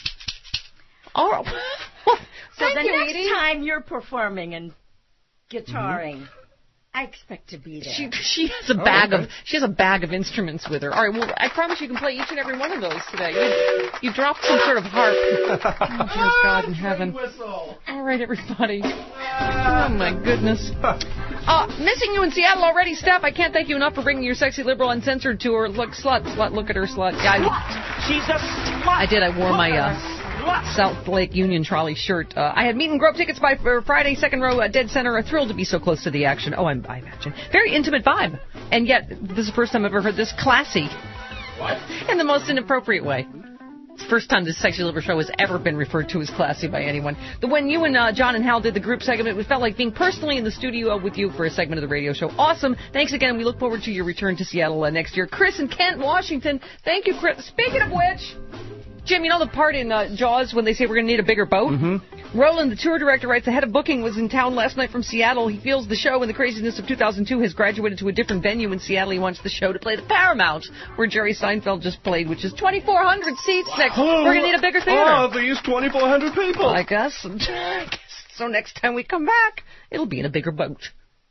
Oh, So thank the you, next Edie. time you're performing and guitaring, I expect to be there. She she has a bag of she has a bag of instruments with her. All right, well, I promise you can play each and every one of those today. You, you dropped some sort of harp. Oh dear God in heaven! All right, everybody. Oh my goodness. Uh, missing you in Seattle already, Steph. I can't thank you enough for bringing your sexy liberal uncensored tour. Look, slut, slut. Look at her, slut. Yeah, I, She's a slut. I did. I wore my uh, South Lake Union Trolley shirt. Uh, I had meet and grope tickets by for Friday, second row, uh, dead center. Uh, thrilled to be so close to the action. Oh, I'm, I imagine. Very intimate vibe. And yet, this is the first time I've ever heard this classy. What? In the most inappropriate way. It's the first time this Sexy Liberal Show has ever been referred to as classy by anyone. The when you and uh, John and Hal did the group segment, it felt like being personally in the studio with you for a segment of the radio show. Awesome. Thanks again. We look forward to your return to Seattle uh, next year. Chris in Kent, Washington. Thank you, Chris. Speaking of which... Jim, you know the part in uh, Jaws when they say we're going to need a bigger boat? Mm-hmm. Roland, the tour director, writes, the head of booking was in town last night from Seattle. He feels the show and the craziness of two thousand two has graduated to a different venue in Seattle. He wants the show to play the Paramount, where Jerry Seinfeld just played, which is twenty-four hundred seats. Next, we're going to need a bigger theater. Oh, these twenty-four hundred people. I guess. So next time we come back, it'll be in a bigger boat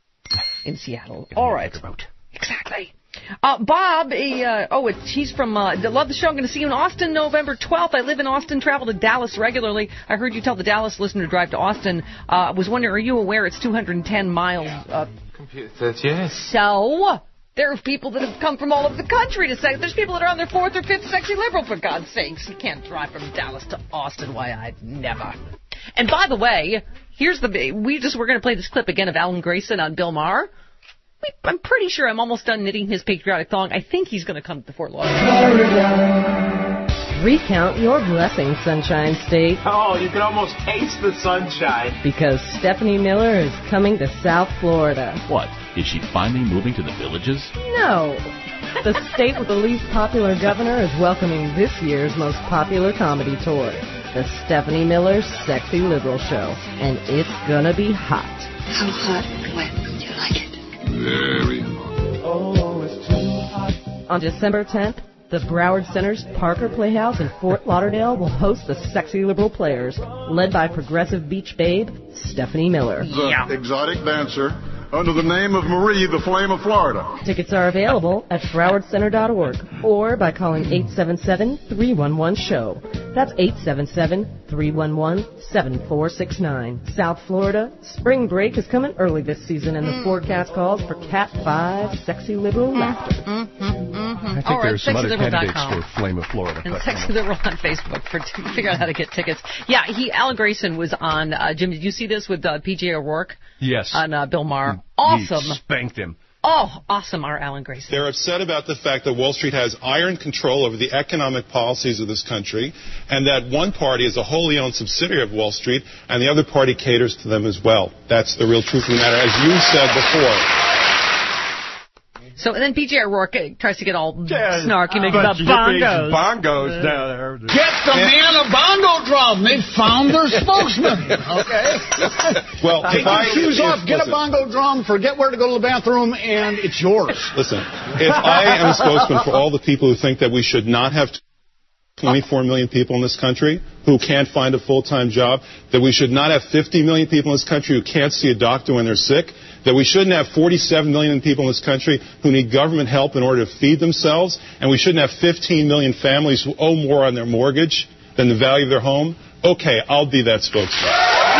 in Seattle. All right. Boat. Exactly. Uh, Bob, he, uh, oh, it's, he's from, uh, love the show. I'm going to see you in Austin November twelfth. I live in Austin, travel to Dallas regularly. I heard you tell the Dallas listener to drive to Austin. I uh, was wondering, are you aware it's two hundred ten miles? Uh, That's yes. so, there are people that have come from all over the country to say, there's people that are on their fourth or fifth Sexy Liberal, for God's sakes. You can't drive from Dallas to Austin. Why, I'd never. And by the way, here's the, we just, we're going to play this clip again of Alan Grayson on Bill Maher. I'm pretty sure I'm almost done knitting his patriotic thong. I think he's going to come to Fort Lauderdale. Recount your blessings, Sunshine State. Oh, you can almost taste the sunshine. Because Stephanie Miller is coming to South Florida. What? Is she finally moving to the Villages? No. The state with the least popular governor is welcoming this year's most popular comedy tour, the Stephanie Miller Sexy Liberal Show. And it's gonna be hot. How hot and wet would you like it? Very hot. Oh, it's too hot. On December tenth, the Broward Center's Parker Playhouse in Fort Lauderdale will host the Sexy Liberal Players, led by progressive beach babe Stephanie Miller. The exotic dancer under the name of Marie, the Flame of Florida. Tickets are available at broward center dot org or by calling eight seven seven, three one one, S H O W. That's eight seven seven, three one one, seven four six nine. South Florida, spring break is coming early this season, and the forecast calls for Cat five Sexy Liberal laughter. Mm-hmm, mm-hmm. I think All right, there's some other candidates sexy liberal dot com. for Flame of Florida. And but, Sexy Liberal on Facebook for to figure out how to get tickets. Yeah, he Alan Grayson was on. Uh, Jim, did you see this with uh, P J O'Rourke? Yes. On uh, Bill Maher. Awesome. He spanked him. Oh, awesome, our Alan Grayson. They're upset about the fact that Wall Street has iron control over the economic policies of this country, and that one party is a wholly owned subsidiary of Wall Street, and the other party caters to them as well. That's the real truth of the matter, as you said before. So, and then P J O'Rourke tries to get all Yeah, snarky, making bunch about of bongos. hippies, bongos down there. Get the man a bongo drum. They found their spokesman. Okay. Well, Take if I your shoes if, off, get listen, a bongo drum, forget where to go to the bathroom, and it's yours. Listen, if I am a spokesman for all the people who think that we should not have twenty-four million people in this country who can't find a full-time job, that we should not have fifty million people in this country who can't see a doctor when they're sick, that we shouldn't have forty-seven million people in this country who need government help in order to feed themselves, and we shouldn't have fifteen million families who owe more on their mortgage than the value of their home, okay, I'll be that spokesman.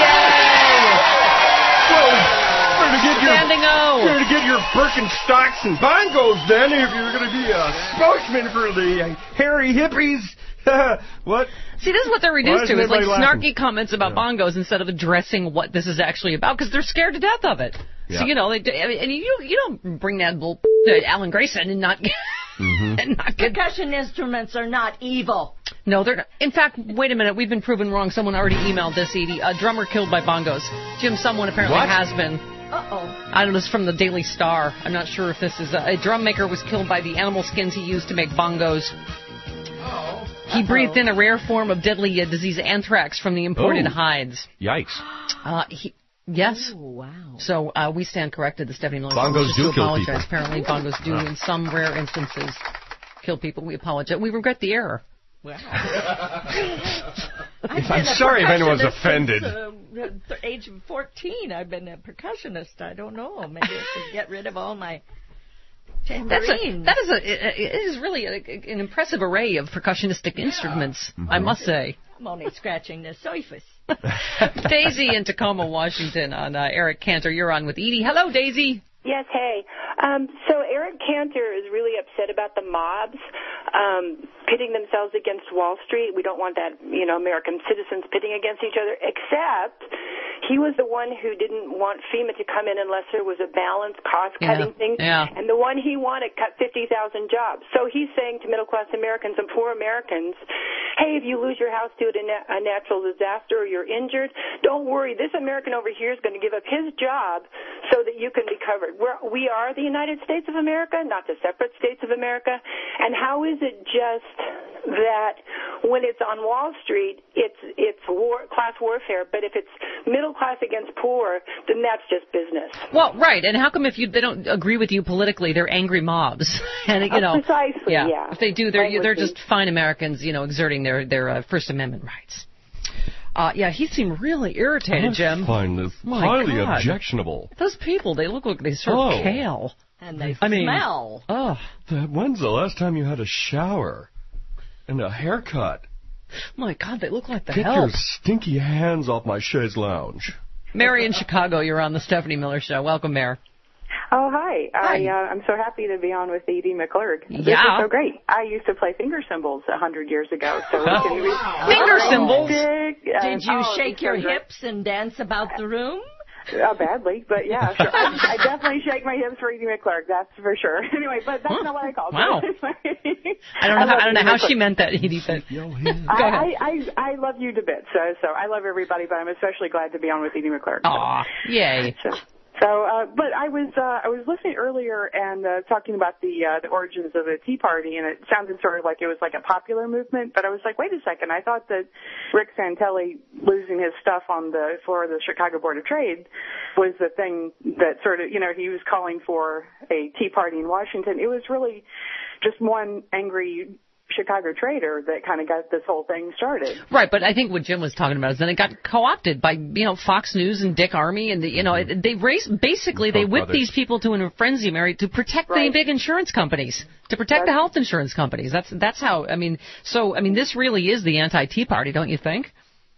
Standing O. You're going to get your Birkenstocks and bongos then if you're going to be a spokesman for the uh, hairy hippies. What? See, this is what they're reduced Why to, is is like everybody snarky laughing? comments about bongos instead of addressing what this is actually about, because they're scared to death of it. Yeah. So, you know, they, I mean, and you you don't bring that bull to Alan Grayson and not, Mm-hmm. and not get... Percussion instruments are not evil. No, they're not. In fact, wait a minute, we've been proven wrong. Someone already emailed this, Edie. A drummer killed by bongos. Jim, someone apparently What? has been. Uh-oh. I don't know, this is from the Daily Star. I'm not sure if this is... A, a drum maker was killed by the animal skins he used to make bongos. Uh-oh. He breathed in a rare form of deadly uh, disease anthrax from the imported Oh. hides. Yikes. Uh, he, yes. Oh, wow. So uh, we stand corrected. The Stephanie Miller Bongos just do to kill apologize. people. Apparently, bongos do, in some rare instances, kill people. We apologize. We regret the error. Wow. I'm sorry if anyone's offended. Since, uh, the age of fourteen, I've been a percussionist. I don't know. Maybe I should get rid of all my That's a, tambourines. that is a, it is really a, an impressive array of percussionistic instruments, Mm-hmm. I must say. I'm only scratching the surface. Daisy in Tacoma, Washington on uh, Eric Cantor. You're on with Edie. Hello, Daisy. Yes, hey. Um, so Eric Cantor is really upset about the mobs um, pitting themselves against Wall Street. We don't want that, you know, American citizens pitting against each other, except he was the one who didn't want FEMA to come in unless there was a balanced cost-cutting Yeah, thing. yeah. And the one he wanted cut fifty thousand jobs. So he's saying to middle-class Americans and poor Americans, hey, if you lose your house due to a natural disaster or you're injured, don't worry. This American over here is going to give up his job so that you can be covered. We're, we are the United States of America, not the separate states of America. And how is it just that when it's on Wall Street, it's it's war, class warfare, but if it's middle class against poor, then that's just business. Well, right. And how come if you they don't agree with you politically, they're angry mobs? And you know, Uh, precisely, yeah. yeah. If they do, they're That would they're be- just fine Americans, you know, exerting their their uh, First Amendment rights. Uh, yeah, he seemed really irritated, I Jim. find this My highly God. objectionable. Those people, they look like they serve Oh. kale. And they I mean, smell. Oh, That- When's the last time you had a shower and a haircut? my God, they look like the Get help. your stinky hands off my chaise lounge. Mary in Chicago, you're on the Stephanie Miller Show. Welcome, Mary. Oh, hi. Hi. I, uh, I'm so happy to be on with Edie McClurg. This Yeah. is so great. I used to play finger cymbals a hundred years ago. So we Oh, can re- wow. Finger cymbals? Big, uh, Did you oh, shake it's your so great. hips and dance about the room? Uh, badly, but yeah, sure. I, I definitely shake my hips for Edie McClurg, that's for sure. Anyway, but that's Huh. not what I called. Wow. But I don't know. How, love I don't know Edie how McClurg. she meant that, Edie. But go ahead. I, I, I, I love you to bits, so, so I love everybody, but I'm especially glad to be on with Edie McClurg. So. Aw, yay. So, so uh, but I was uh, I was listening earlier and uh, talking about the uh, the origins of the Tea Party, and it sounded sort of like it was like a popular movement. But I was like, wait a second, I thought that Rick Santelli losing his stuff on the floor of the Chicago Board of Trade was the thing that sort of, you know, he was calling for a Tea Party in Washington. It was really just one angry Chicago trader that kind of got this whole thing started. Right, but I think what Jim was talking about is then it got co-opted by, you know, Fox News and Dick Armey, and, the, you know, it, they race, basically they Koch whip brothers. these people to a frenzy, Mary, to protect Right. the big insurance companies, to protect the health insurance companies. That's that's how, I mean, so, I mean, this really is the anti-Tea Party, don't you think?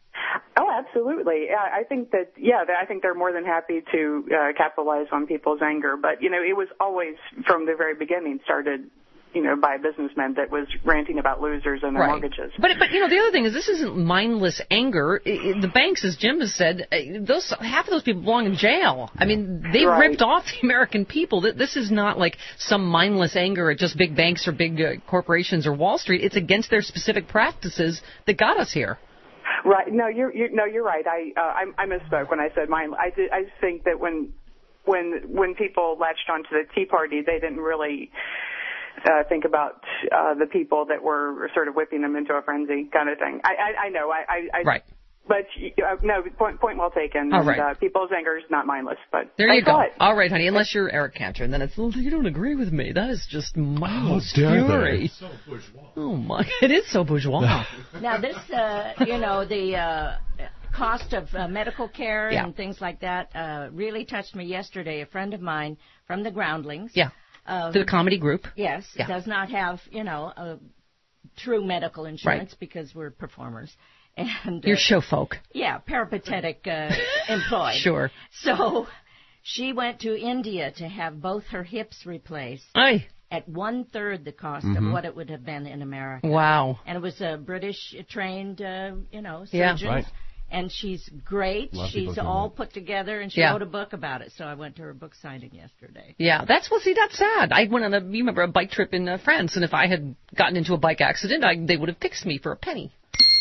Oh, absolutely. Yeah, I think that, yeah, I think they're more than happy to uh, capitalize on people's anger. But, you know, it was always from the very beginning started, you know, by a businessman that was ranting about losers and their Right. mortgages. But but you know the other thing is this isn't mindless anger. I- I- the banks, as Jim has said, uh, those half of those people belong in jail. I mean, they Right. ripped off the American people. Th- This is not like some mindless anger at just big banks or big uh, corporations or Wall Street. It's against their specific practices that got us here. Right. No, you're, you're no, you're right. I uh, I, I misspoke when I said mine. I did, I think that when when when people latched onto the Tea Party, they didn't really uh, think about uh, the people that were sort of whipping them into a frenzy, kind of thing. I I, I know. I, I, I right. But uh, no, point point well taken. All and, right. uh, people's anger is not mindless. But there I you go. It. All right, honey. Unless you're Eric Cantor, and then it's you don't agree with me. That is just mindless How dare fury. they? So bourgeois. Oh my! It is so bourgeois. Now this, uh, you know, the uh, cost of uh, medical care yeah. and things like that uh, really touched me yesterday. A friend of mine from the Groundlings. Yeah. Uh, the comedy group. Yes. Yeah. Does not have, you know, a true medical insurance right. because we're performers. And, You're uh, show folk. Yeah, peripatetic uh, employed. Sure. So she went to India to have both her hips replaced Aye. at one-third the cost mm-hmm. of what it would have been in America. Wow. And it was a British-trained, uh, you know, yeah. surgeon. Right. And she's great. She's all put together, and she yeah. wrote a book about it. So I went to her book signing yesterday. Yeah, that's well. See, that's sad. I went on a you remember a bike trip in uh, France, and if I had gotten into a bike accident, I, they would have fixed me for a penny.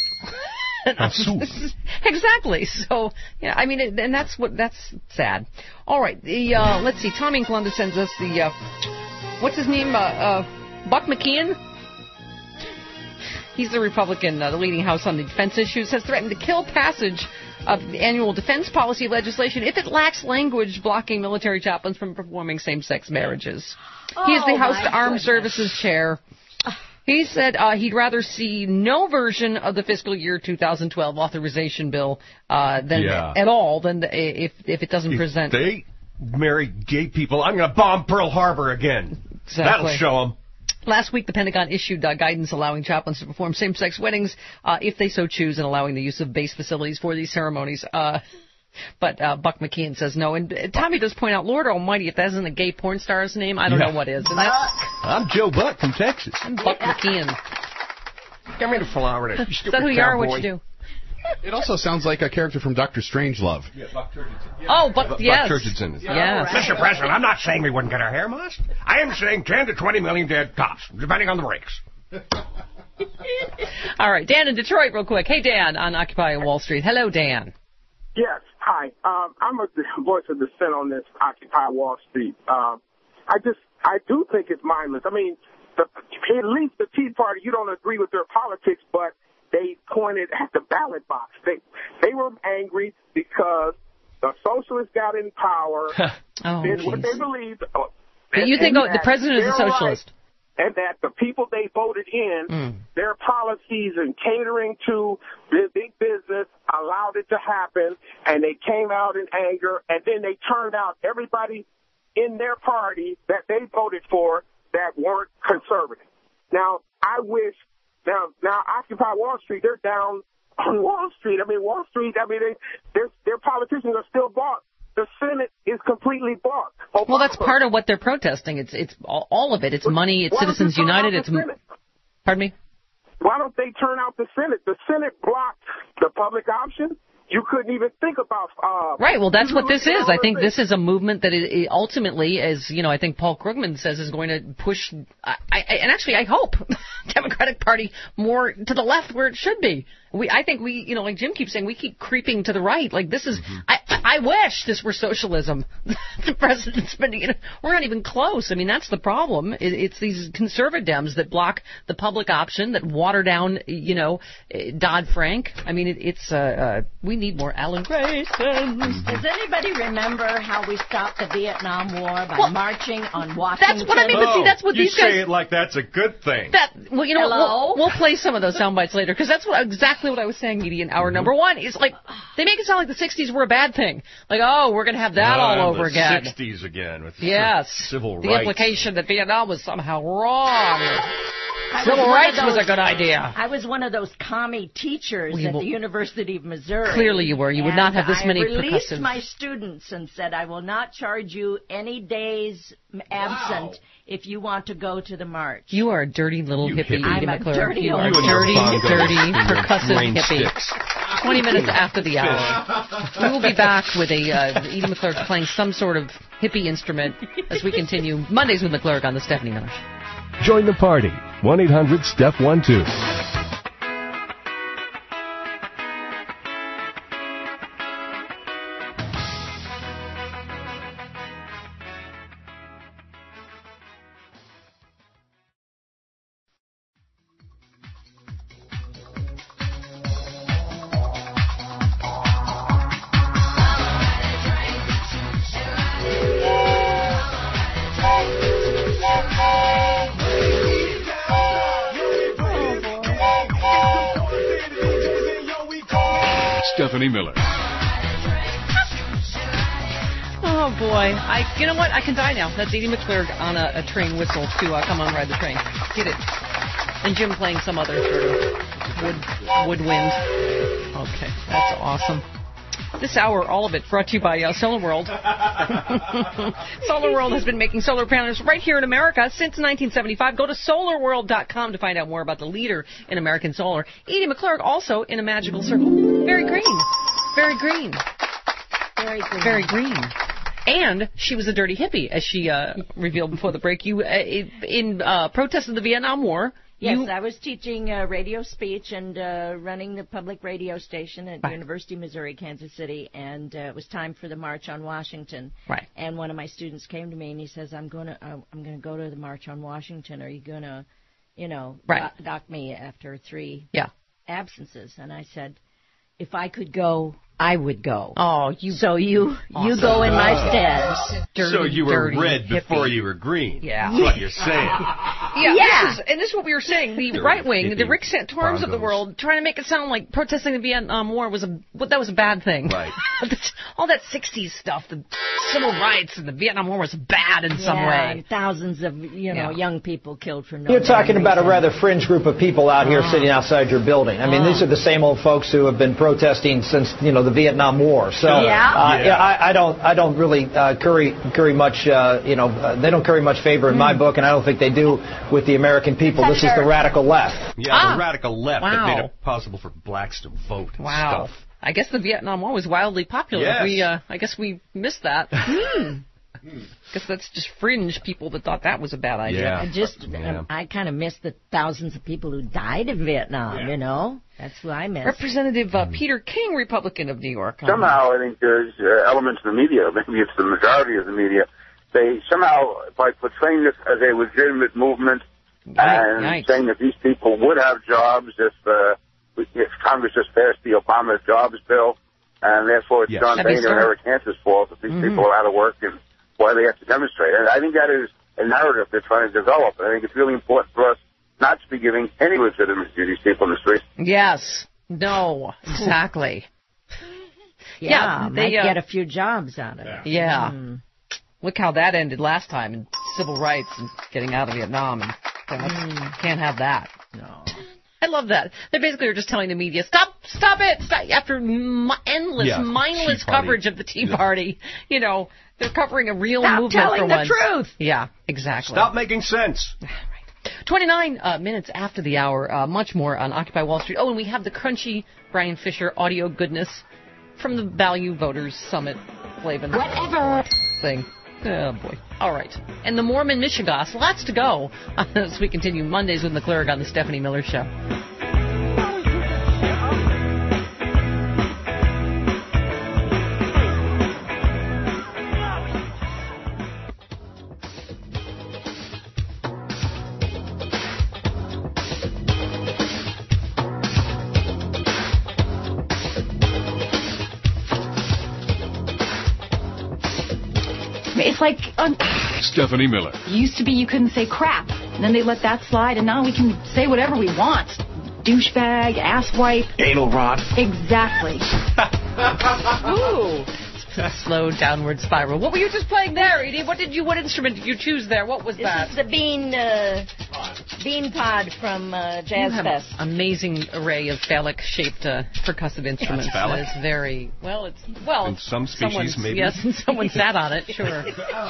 Exactly. So, yeah, I mean, it, and that's what that's sad. All right. The uh, let's see. Tommy in Columbus sends us the uh, what's his name? Uh, uh, Buck McKeon. He's the Republican, uh, the leading House on the defense issues, has threatened to kill passage of the annual defense policy legislation if it lacks language blocking military chaplains from performing same-sex marriages. Oh, he is the House my Armed goodness. Services chair. He said uh, he'd rather see no version of the fiscal year two thousand twelve authorization bill uh, than Yeah. at all than the, if if it doesn't if present. They marry gay people. I'm going to bomb Pearl Harbor again. Exactly. That'll show them. Last week, the Pentagon issued uh, guidance allowing chaplains to perform same-sex weddings uh, if they so choose, and allowing the use of base facilities for these ceremonies. Uh, but uh, Buck McKeon says no. And uh, Tommy does point out, Lord Almighty, if that isn't a gay porn star's name, I don't Yeah. know what is. And that's I'm Joe Buck from Texas. I'm Buck McKeon. Give me the flower. You Is stupid that who you are? cowboy. What you do? It also sounds like a character from Doctor Strangelove. Yeah, Buck Turgidson. Oh, Buck, Buck yes. Turgidson. is- Yes. Mister President, I'm not saying we wouldn't get our hair mossed. I am saying ten to twenty million dead cops, depending on the breaks. All right, Dan in Detroit, real quick. Hey, Dan, on Occupy Wall Street. Hello, Dan. Yes, hi. Um, I'm a voice of dissent on this Occupy Wall Street. Um, I just, I do think it's mindless. I mean, the, at least the Tea Party, you don't agree with their politics, but they pointed at the ballot box. They, they were angry because the socialists got in power, oh, did what geez. they believed. Uh, But you and, think and oh, the president is a they're socialist? Right, and that the people they voted in, Mm. their policies and catering to the big business allowed it to happen, and they came out in anger, and then they turned out everybody in their party that they voted for that weren't conservative. Now, I wish, now, now Occupy Wall Street, they're down on Wall Street. I mean, Wall Street, I mean, they, their, their politicians are still bought. The Senate is completely bought. Obama, Well, that's part of what they're protesting. It's it's all, all of it. It's money. It's Why don't Citizens you turn out United. the It's Senate? pardon me. Why don't they turn out the Senate? The Senate blocked the public option. You couldn't even think about. Uh, Right. Well, that's what this is. I think this. this is a movement that it, it ultimately, as you know, I think Paul Krugman says, is going to push. I, I, and actually, I hope Democratic Party more to the left where it should be. We, I think we, you know, like Jim keeps saying, we keep creeping to the right. Like this is. Mm-hmm. I, I wish this were socialism. The president's been. You know, we're not even close. I mean, that's the problem. It, it's these conservatives that block the public option, that water down, you know, Dodd-Frank. I mean, it, it's. Uh, uh, we need more Alan Graysons. Does anybody remember how we stopped the Vietnam War by Well, marching on Washington? That's what I mean. But see, that's what you these guys. say it like that's a good thing. That well, you know, Hello? we'll, we'll play some of those sound bites later because that's what exactly what I was saying, Edie. In hour mm-hmm. number one is like they make it sound like the sixties were a bad thing. Like, oh, we're going to have that Uh, all over the again. sixties again with Yes, civil the rights. implication that Vietnam was somehow wrong. I Civil was one rights of was those- a good idea. I was one of those commie teachers Well, you at will- the University of Missouri. Clearly you were. You would And not have this many I released percussive- my students and said, I will not charge you any days absent if you want to go to the march. You are a dirty little You hippie, hippie. Edie I'm a McClure. dirty You old are a You and your dirty, bongos dirty, and your percussive rain hippie. sticks. Twenty minutes after the hour, we will be back with a uh, Edie McClure playing some sort of hippie instrument as we continue Mondays with McClure on the Stephanie Miller Show. Join the party. one eight hundred step one two. Stephanie Miller. Oh, boy. I, you know what? I can die now. That's Edie McClurg on a, a train whistle to uh, Come On, Ride the Train. Get it. And Jim playing some other sort of wood, woodwind. Okay, that's awesome. This hour, all of it, brought to you by uh, Solar World. Solar World has been making solar panels right here in America since nineteen seventy-five. Go to solar world dot com to find out more about the leader in American solar. Edie McClurg, also in a magical circle. Very green. Very green. Very green. Very green. And she was a dirty hippie, as she uh, revealed before the break. You, uh, in uh, protest of the Vietnam War. Yes, you... I was teaching uh, radio speech and uh, running the public radio station at right. University of Missouri, Kansas City, and uh, it was time for the March on Washington. Right. And one of my students came to me and he says, "I'm going to, uh, I'm going to go to the March on Washington. Are you going to, you know, right. dock, dock me after three yeah. absences?" And I said, "If I could go, I would go." Oh, you. So you awesome. you go in my stead. Dirty, so you were red hippie. before you were green. Yeah. That's what you're saying. Yeah, yeah. This is, and this is what we were saying. The Dirty right wing, the hippie Rick Santorums of the bongos. world, trying to make it sound like protesting the Vietnam War was a well, that was a bad thing. Right. All that sixties stuff, the civil rights and the Vietnam War was bad in yeah, some way. And thousands of you know Yeah. young people killed for no. You're talking reason. about a rather fringe group of people out here Ah. sitting outside your building. I mean, Ah. these are the same old folks who have been protesting since you know the Vietnam War. So Yeah. uh, Yeah. yeah, I, I don't, I don't really uh, curry curry much. Uh, you know, uh, they don't curry much favor in my book, and I don't think they do with the American people. This is the radical left. Yeah, Ah. the radical left Wow. that made it possible for blacks to vote and Wow. stuff. I guess the Vietnam War was wildly popular. Yes. We, uh, I guess we missed that. Hmm. Guess that's just fringe people that thought that was a bad idea. Yeah. I just, Yeah. um, I kind of miss the thousands of people who died in Vietnam. Yeah. You know, that's who I miss. Representative uh, Peter King, Republican of New York. Somehow, I think there's uh, elements in the media, maybe it's the majority of the media, they somehow, by portraying this as a legitimate movement and Yikes. saying that these people would have jobs if uh, if Congress just passed the Obama jobs bill, and therefore it's Yes. John That'd be Boehner and smart. Eric Hansen's fault that these Mhm. people are out of work and why they have to demonstrate. And I think that is a narrative they're trying to develop. And I think it's really important for us not to be giving any legitimacy to these people in the streets. Yes. No. Exactly. yeah, yeah, they, might uh, get a few jobs out of it. Yeah. Mm. Look how that ended last time in civil rights and getting out of Vietnam. And that's, can't have that. No. I love that. They basically are just telling the media, stop, stop it, stop. After m- endless, Yeah, mindless Tea Party. coverage of the Tea Yeah. Party, you know, they're covering a real Stop movement telling for the once. truth. Yeah, exactly. Stop making sense. twenty-nine uh, minutes after the hour, uh, much more on Occupy Wall Street. Oh, and we have the crunchy Brian Fisher audio goodness from the Value Voters Summit Flavin Whatever. thing. Oh, boy. All right. And the Mormon Michigas. Lots to go as we continue Mondays with McClurg on the Stephanie Miller Show. It's like on, Stephanie Miller. it used to be you couldn't say crap. And then they let that slide, and now we can say whatever we want. Douchebag, asswipe. Anal rot. Exactly. Ooh. Slow downward spiral. What were you just playing there, Edie? What did you? What instrument did you choose there? What was This that? is the bean uh, bean pod from uh, You Jazz have Fest. an amazing array of phallic-shaped uh, percussive instruments. That's phallic? It's very well. It's well. In some species, someone's- maybe. Yes, and someone sat on it. Sure.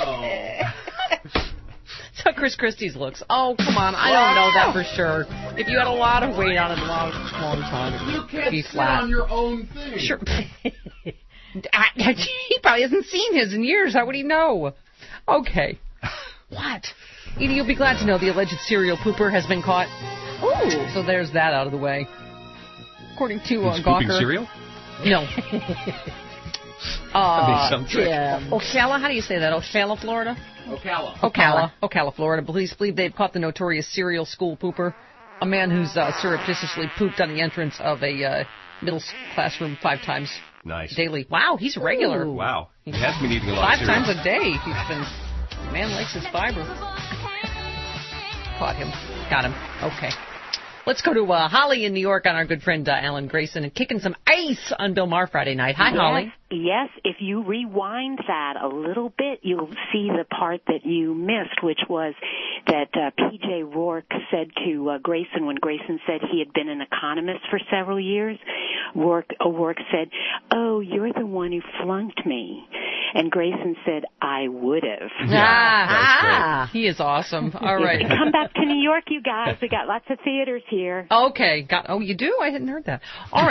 That's how Chris Christie's looks. Oh, come on. I don't know that for sure. If you had a lot of weight on it a long, long time, You it'd can't be sit flat. on your own thing. Sure. I, he probably hasn't seen his in years. How would he know? Okay. What? Edie, you'll be glad to know the alleged serial pooper has been caught. Ooh. So there's that out of the way. According to uh, He's pooping Gawker. cereal? No. uh, Some trick. yeah. Ocala, how do you say that? Ocala, Florida? Ocala. Ocala. Ocala, Florida. Police believe they've caught the notorious serial school pooper, a man who's uh, surreptitiously pooped on the entrance of a uh, middle classroom five times Nice. daily. Wow, he's a regular. Ooh. Wow. He has been eating a lot Five of cereal. times a day. He's been. Man likes his fiber. Caught him. Got him. Okay. Let's go to uh, Holly in New York on our good friend uh, Alan Grayson and kicking some ice on Bill Maher Friday night. Hi, yes, Holly. Yes, if you rewind that a little bit, you'll see the part that you missed, which was that uh, P J Rourke said to uh, Grayson when Grayson said he had been an economist for several years. Rourke, uh, Rourke said, "Oh, you're the one who flunked me." And Grayson said, "I would have." Ah, he is awesome. All right. Come back to New York, you guys. We got lots of theaters here. Okay. Got, oh, you do? I hadn't heard that. All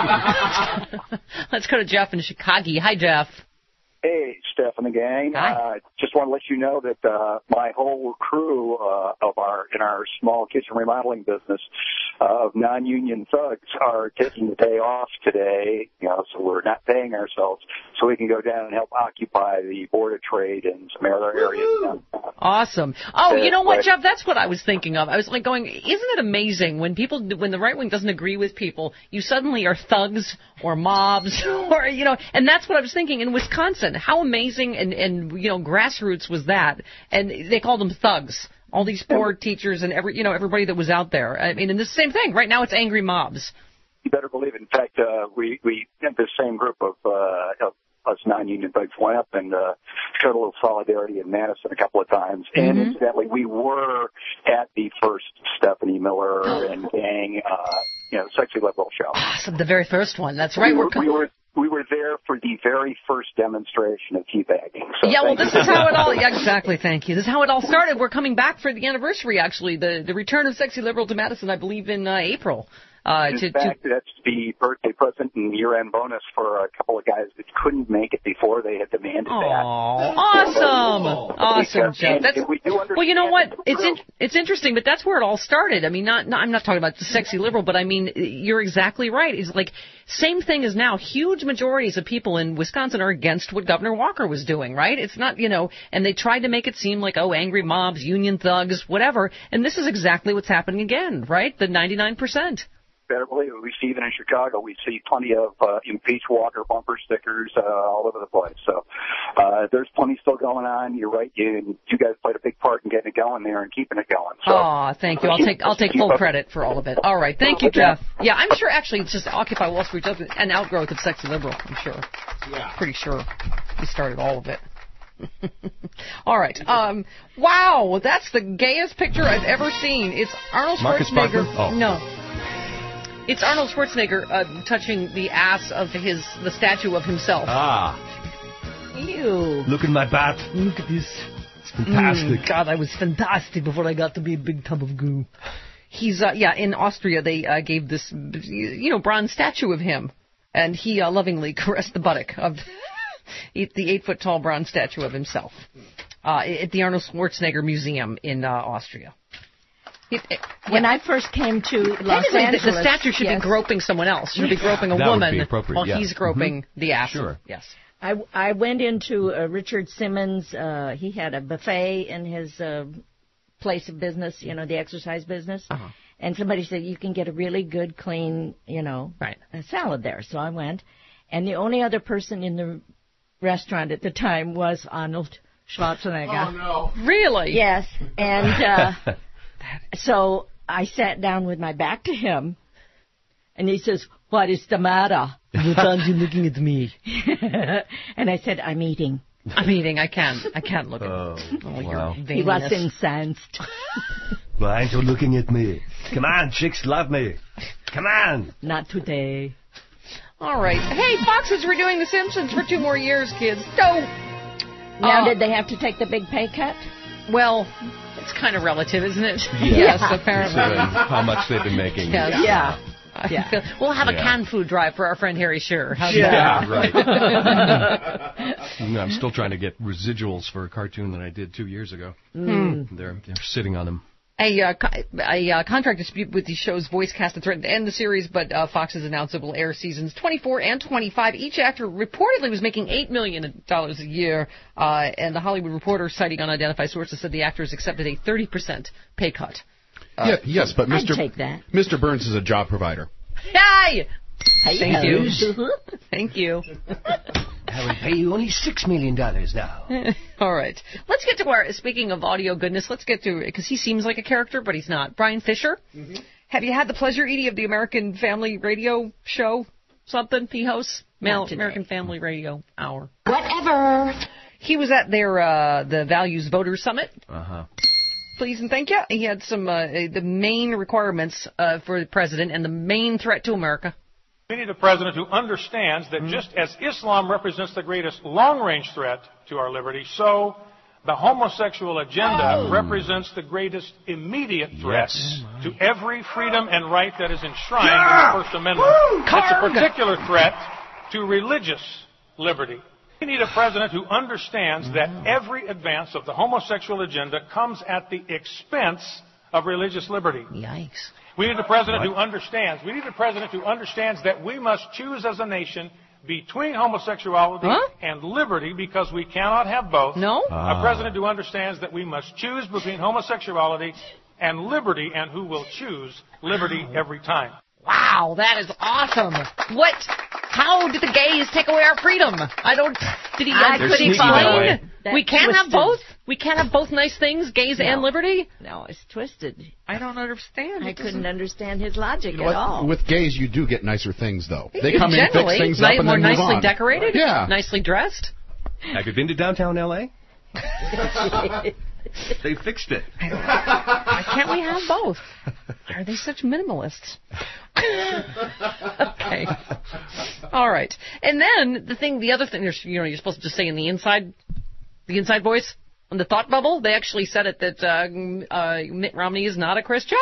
right. Let's go to Jeff in Chicago. Hi, Jeff. Hey, Steph and the gang. Uh, just want to let you know that uh, my whole crew uh, of our in our small kitchen remodeling business uh, of non-union thugs are taking the day off today. You know, so we're not paying ourselves, so we can go down and help occupy the Board of Trade and some other areas. Awesome. Oh, you know what, right. Jeff? That's what I was thinking of. I was like going, isn't it amazing when people, when the right wing doesn't agree with people, you suddenly are thugs or mobs or, you know, and that's what I was thinking in Wisconsin. How amazing and, and, you know, grassroots was that? And they called them thugs. All these poor teachers and every, you know, everybody that was out there. I mean, and the same thing. Right now it's angry mobs. You better believe it. In fact, uh, we, we had this same group of, uh, of us non-union thugs went up and uh, showed a little solidarity in Madison a couple of times. Mm-hmm. And incidentally, we were at the first Stephanie Miller and gang, uh, you know, Sexy Liberal show. Awesome, the very first one. That's right. We were, we're we were we were there for the very first demonstration of teabagging. So yeah, well, this you. is how it all. Yeah, exactly. Thank you. This is how it all started. We're coming back for the anniversary. Actually, the the return of Sexy Liberal to Madison, I believe, in uh, April. Uh, in to, fact, to, that's the birthday present and year-end bonus for a couple of guys that couldn't make it before they had demanded Aww, that. Awesome, awesome, because, Jeff. That's, we do well, you know what? It's in, in, it's interesting, but that's where it all started. I mean, not, not I'm not talking about the Sexy Liberal, but I mean, you're exactly right. It's like same thing as now. Huge majorities of people in Wisconsin are against what Governor Walker was doing, right? It's not, you know, and they tried to make it seem like, oh, angry mobs, union thugs, whatever. And this is exactly what's happening again, right? The ninety-nine percent. Better believe it. We see even in Chicago, we see plenty of uh, impeach Walker bumper stickers uh, all over the place. So uh, there's plenty still going on. You're right. You you guys played a big part in getting it going there and keeping it going. So, oh, thank you. I'll take I'll take full credit for all of it. All right, thank you, Jeff. Yeah, I'm sure actually it's just Occupy Wall Street, an outgrowth of Sexy Liberal. I'm sure. Yeah. Pretty sure he started all of it. All right. Um, wow, that's the gayest picture I've ever seen. It's Arnold Marcus Schwarzenegger. Parker? Oh. No. It's Arnold Schwarzenegger uh, touching the ass of his the statue of himself. Ah. Ew. Look at my bat. Look at this. It's fantastic. Mm, God, I was fantastic before I got to be a big tub of goo. He's, uh, yeah, in Austria they uh, gave this, you know, bronze statue of him. And he uh, lovingly caressed the buttock of the eight-foot-tall bronze statue of himself uh, at the Arnold Schwarzenegger Museum in uh, Austria. It, it, when yeah. I first came to Los Angeles, the, the statue should yes. be groping someone else. Should be groping a that woman would be appropriate, while yeah. he's groping mm-hmm. the ass. Sure. Yes. I, I went into uh, Richard Simmons. Uh, he had a buffet in his uh, place of business, you know, the exercise business. Uh-huh. And somebody said, you can get a really good, clean, you know, right. a salad there. So I went. And the only other person in the restaurant at the time was Arnold Schwarzenegger. Oh, no. Really? Yes. And uh, so I sat down with my back to him, and he says, what is the matter? What aren't you looking at me? And I said, I'm eating. I'm eating. I can't. I can't look at oh, oh, wow. He was incensed. Why aren't you looking at me? Come on, chicks love me. Come on. Not today. All right. Hey, Fox is redoing The Simpsons for two more years, kids. No. Now, uh, did they have to take the big pay cut? Well, it's kind of relative, isn't it? Yeah. Yes, apparently. Considering how much they've been making. Yes. Yeah. yeah. yeah. We'll have a yeah. canned food drive for our friend Harry Shearer. How's yeah, that? right. I'm still trying to get residuals for a cartoon that I did two years ago. Mm. They're they're sitting on them. A, uh, a uh, contract dispute with the show's voice cast had threatened to end the series, but uh, Fox has announced it will air seasons twenty-four and twenty-five. Each actor reportedly was making eight million dollars a year, uh, and the Hollywood Reporter, citing unidentified sources, said the actors accepted a thirty percent pay cut. Uh, yeah, yes, but Mister I'd take that. Mister Burns is a job provider. Yay! Hey, Thank you. Thank you. I will pay you only six million dollars now. All right. Let's get to our, speaking of audio goodness, let's get to, because he seems like a character, but he's not. Brian Fisher mm-hmm. Have you had the pleasure, Edie, of the American Family Radio show? Something he hosts? Mel- American Family Radio Hour. Whatever. He was at their uh, the Values Voters Summit. Uh-huh. Please and thank you. He had some uh, the main requirements uh, for the president and the main threat to America. We need a president who understands that just as Islam represents the greatest long-range threat to our liberty, so the homosexual agenda oh. represents the greatest immediate threat yes. to every freedom and right that is enshrined yeah. in the First Amendment. Woo! It's a particular threat to religious liberty. We need a president who understands mm. that every advance of the homosexual agenda comes at the expense of religious liberty. Yikes. We need a president what? who understands. We need a president who understands that we must choose as a nation between homosexuality huh? and liberty because we cannot have both. No? Uh. A president who understands that we must choose between homosexuality and liberty and who will choose liberty every time. Wow, that is awesome. What? How did the gays take away our freedom? I don't... Did he, I could he explain? We can't twisted. have both? We can't have both nice things, gays no. and liberty? No, it's twisted. I don't understand. I it couldn't understand his logic you know at what? all. With gays, you do get nicer things, though. They come in, fix things ni- up, and more then move nicely on. decorated? Yeah. Nicely dressed? Have you been to downtown L A? They fixed it. Why can't we have both? Are they such minimalists? Okay. All right. And then the thing, the other thing, you know, you're supposed to just say in the inside, the inside voice on the thought bubble. They actually said it that uh, uh, Mitt Romney is not a Christian.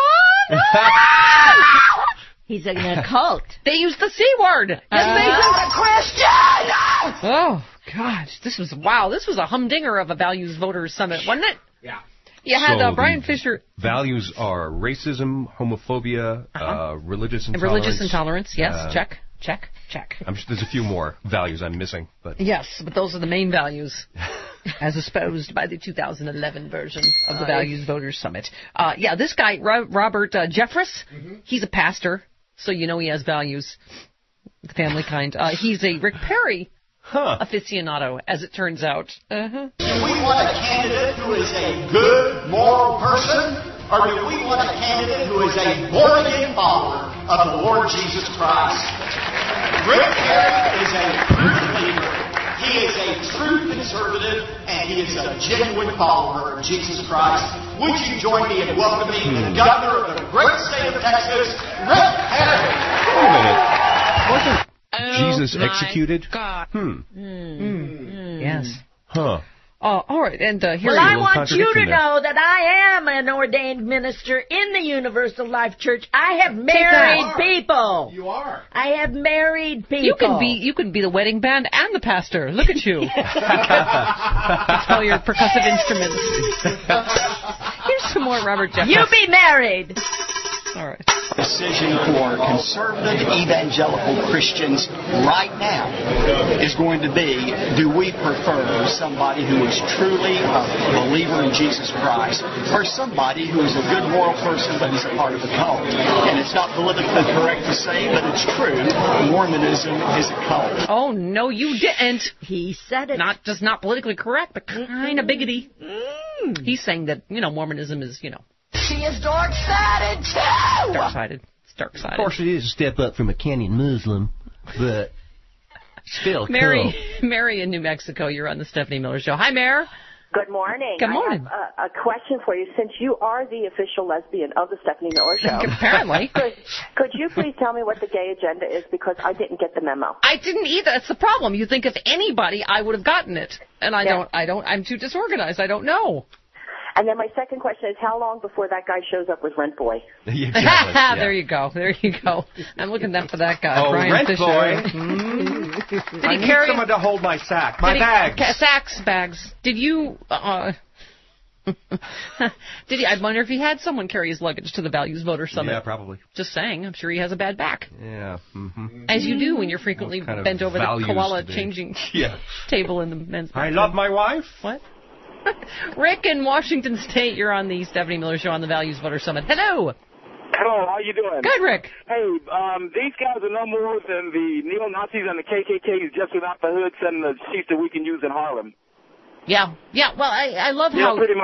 He's in a cult. They used the C word. Yes, uh, they not a Christian. Oh gosh, this was wow. This was a humdinger of a Values Voters Summit, wasn't it? Yeah. You had so uh, Brian Fisher. Values are racism, homophobia, uh-huh. uh, religious and intolerance. Religious intolerance, yes. Uh, check, check, check. I'm sure there's a few more values I'm missing, but yes, but those are the main values, as espoused by the two thousand eleven version of the Values Voters Summit. Uh, yeah, this guy Ro- Robert uh, Jeffress, mm-hmm. he's a pastor, so you know he has values, the family kind. Uh, he's a Rick Perry. Huh. Aficionado, as it turns out. Uh-huh. Do we want a candidate who is a good, moral person, or do we want a candidate who is a born-again follower of the Lord Jesus Christ? Rick Perry is a true believer. He is a true conservative, and he is a genuine follower of Jesus Christ. Would you join me in welcoming hmm. the governor of the great state of Texas, Rick Perry? Wait a minute. Wasn't Oh, Jesus executed? God. Hmm. Mm. Mm. Yes. Huh. Oh, all right. And uh, here well, I want you to there. know that I am an ordained minister in the Universal Life Church. I have married people. You are. I have married people. You can be. You can be the wedding band and the pastor. Look at you. That's all your percussive instruments. Here's some more Robert Jeffress. You be married. All right. Decision for conservative evangelical Christians right now is going to be, do we prefer somebody who is truly a believer in Jesus Christ or somebody who is a good moral person but is a part of a cult? And it's not politically correct to say, but it's true. Mormonism is a cult. Oh, no, you didn't. He said it. Not just not politically correct, but kind of biggity. Mm. He's saying that, you know, Mormonism is, you know, she is dark-sided, too! Dark-sided. It's dark-sided. Of course, it is a step up from a Kenyan Muslim, but still Mary, cool. Mary in New Mexico, you're on the Stephanie Miller Show. Hi, Mary. Good morning. Good morning. I have a, a question for you. Since you are the official lesbian of the Stephanie Miller Show. Apparently. Could, could you please tell me what the gay agenda is? Because I didn't get the memo. I didn't either. That's the problem. You think if anybody, I would have gotten it. And I yeah. don't, I don't, I'm too disorganized. I don't know. And then my second question is, how long before that guy shows up with Rent Boy? Exactly. yeah. There you go. There you go. I'm looking up for that guy, oh, Brian Rent Fisher. Boy. Mm. Did I he need carry someone to hold my sack, my did bags. He, sacks, bags. Did you? Uh, did he? I wonder if he had someone carry his luggage to the Values Voter Summit. Yeah, probably. Just saying. I'm sure he has a bad back. Yeah. Mm-hmm. As you do when you're frequently kind bent over the koala today? changing yeah. table in the men's bathroom. I love my wife. What? Rick in Washington State, you're on the Stephanie Miller Show on the Values Voter Summit. Hello. Hello, how you doing? Good, Rick. Hey, um, these guys are no more than the neo-Nazis and the K K Ks just without the hoods and the sheets that we can use in Harlem. Yeah, yeah. Well, I, I love yeah, how pretty much.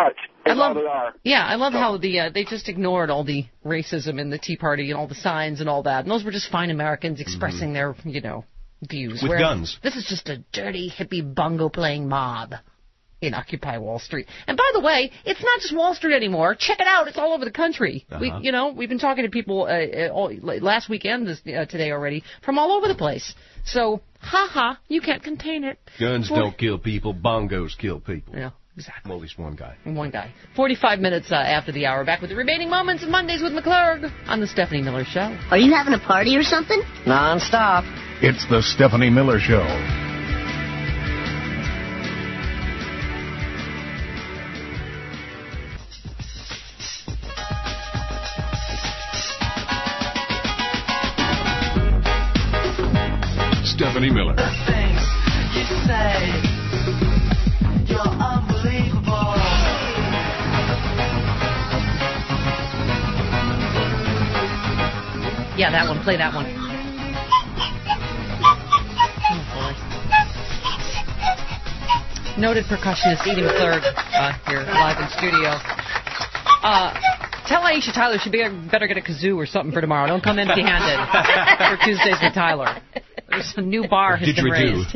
I love, they are. Yeah, I love how the uh, they just ignored all the racism in the Tea Party and all the signs and all that. And those were just fine Americans expressing mm-hmm. their, you know, views. With Where guns. This is just a dirty, hippie, bongo-playing mob in Occupy Wall Street. And by the way, it's not just Wall Street anymore. Check it out. It's all over the country. Uh-huh. We, you know, we've been talking to people uh, all, last weekend, this, uh, today already, from all over the place. So, ha-ha, you can't contain it. Guns For- don't kill people. Bongos kill people. Yeah. Exactly. Well, at least one guy. One guy. forty-five minutes uh, after the hour. Back with the remaining moments of Mondays with McClurg on the Stephanie Miller Show. Are you having a party or something? Non-stop. It's the Stephanie Miller Show. Stephanie Miller. The things you say. You're unbelievable. Yeah, that one. Play that one. Oh, boy. Noted percussionist Edie McClurg uh, here live in studio. Uh, tell Aisha Tyler she better get a kazoo or something for tomorrow. Don't come empty-handed for Tuesdays with Tyler. There's a new bar has been raised.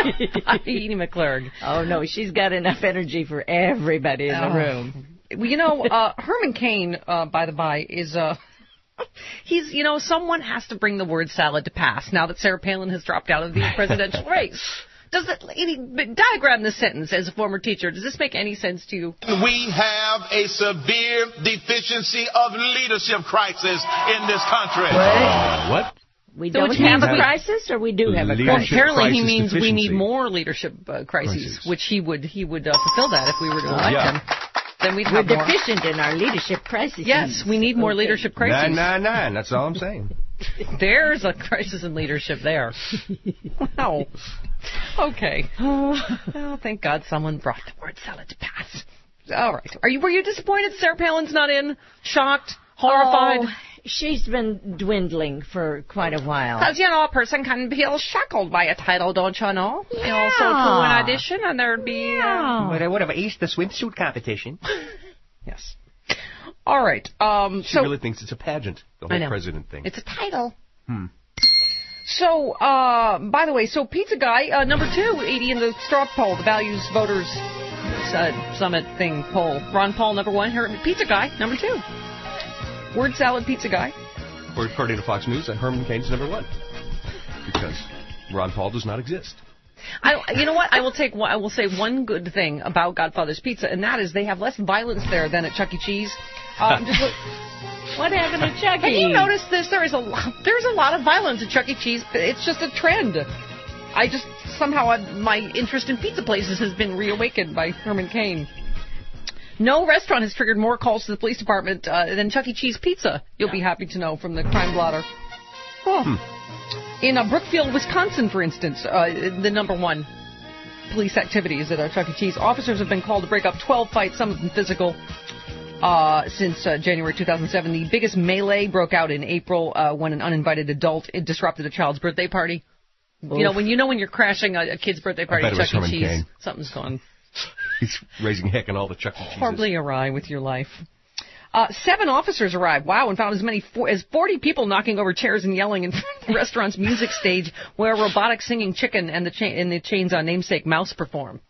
Edie McClurg. Oh, no, she's got enough energy for everybody in the Oh. room. Well, you know, uh, Herman Cain, uh, by the by, is, uh, he's, you know, someone has to bring the word salad to pass now that Sarah Palin has dropped out of the presidential race. Does it, any, diagram this sentence as a former teacher. Does this make any sense to you? We have a severe deficiency of leadership crisis in this country. Uh, what? We So don't which have means a we- crisis, or we do have a Well, crisis? apparently he crisis means we deficiency. need more leadership uh, crises, Crises. which he would he would uh, fulfill that if we were to elect Yeah. him. Then we'd We're have more. deficient in our leadership crises. Yes, we need more Okay. leadership crises. Nine, nine, nine. That's all I'm saying. There's a crisis in leadership there. Wow. Okay. Oh, thank God someone brought the word salad to pass. All right. Are you? Were you disappointed Sarah Palin's not in? Shocked? Horrified? Oh, she's been dwindling for quite a while. Because, you know, a person can feel shackled by a title, don't you know? Yeah. You know, so to an audition, and there'd be... Uh, What, what about East the swimsuit competition? yes. All right. Um, She so really thinks it's a pageant, the I whole know. president thing. It's a title. Hmm. So, uh, by the way, so Pizza Guy, uh, number two, eighty in the straw poll, the Values Voters uh, Summit thing poll. Ron Paul, number one. Her- Pizza Guy, number two. Word salad pizza guy. Or according to Fox News, Herman Cain's number one. Because Ron Paul does not exist. I, you know what? I will take. One, I will say one good thing about Godfather's Pizza, and that is they have less violence there than at Chuck E. Cheese. Um, just look, What happened to Chuck have E? you noticed this? There is a lot, there's a lot of violence at Chuck E. Cheese. It's just a trend. I just somehow I, my interest in pizza places has been reawakened by Herman Cain. No restaurant has triggered more calls to the police department uh, than Chuck E. Cheese Pizza. You'll be happy to know from the crime blotter. Oh. Hmm. In uh, Brookfield, Wisconsin, for instance, uh, the number one police activities at uh, Chuck E. Cheese. Officers have been called to break up twelve fights, some of them physical, uh, since uh, January two thousand seven. The biggest melee broke out in April uh, when an uninvited adult it disrupted a child's birthday party. Oof. You know, when you know when you're crashing a, a kid's birthday party at Chuck E. Cheese, Cain. Something's gone. He's raising heck in all the Chuck E. Cheeses. Horribly awry with your life. Uh, seven officers arrived, wow, and found as many for, as forty people knocking over chairs and yelling in the restaurant's music stage where a robotic singing chicken and the, cha- and the chain's uh, namesake mouse perform.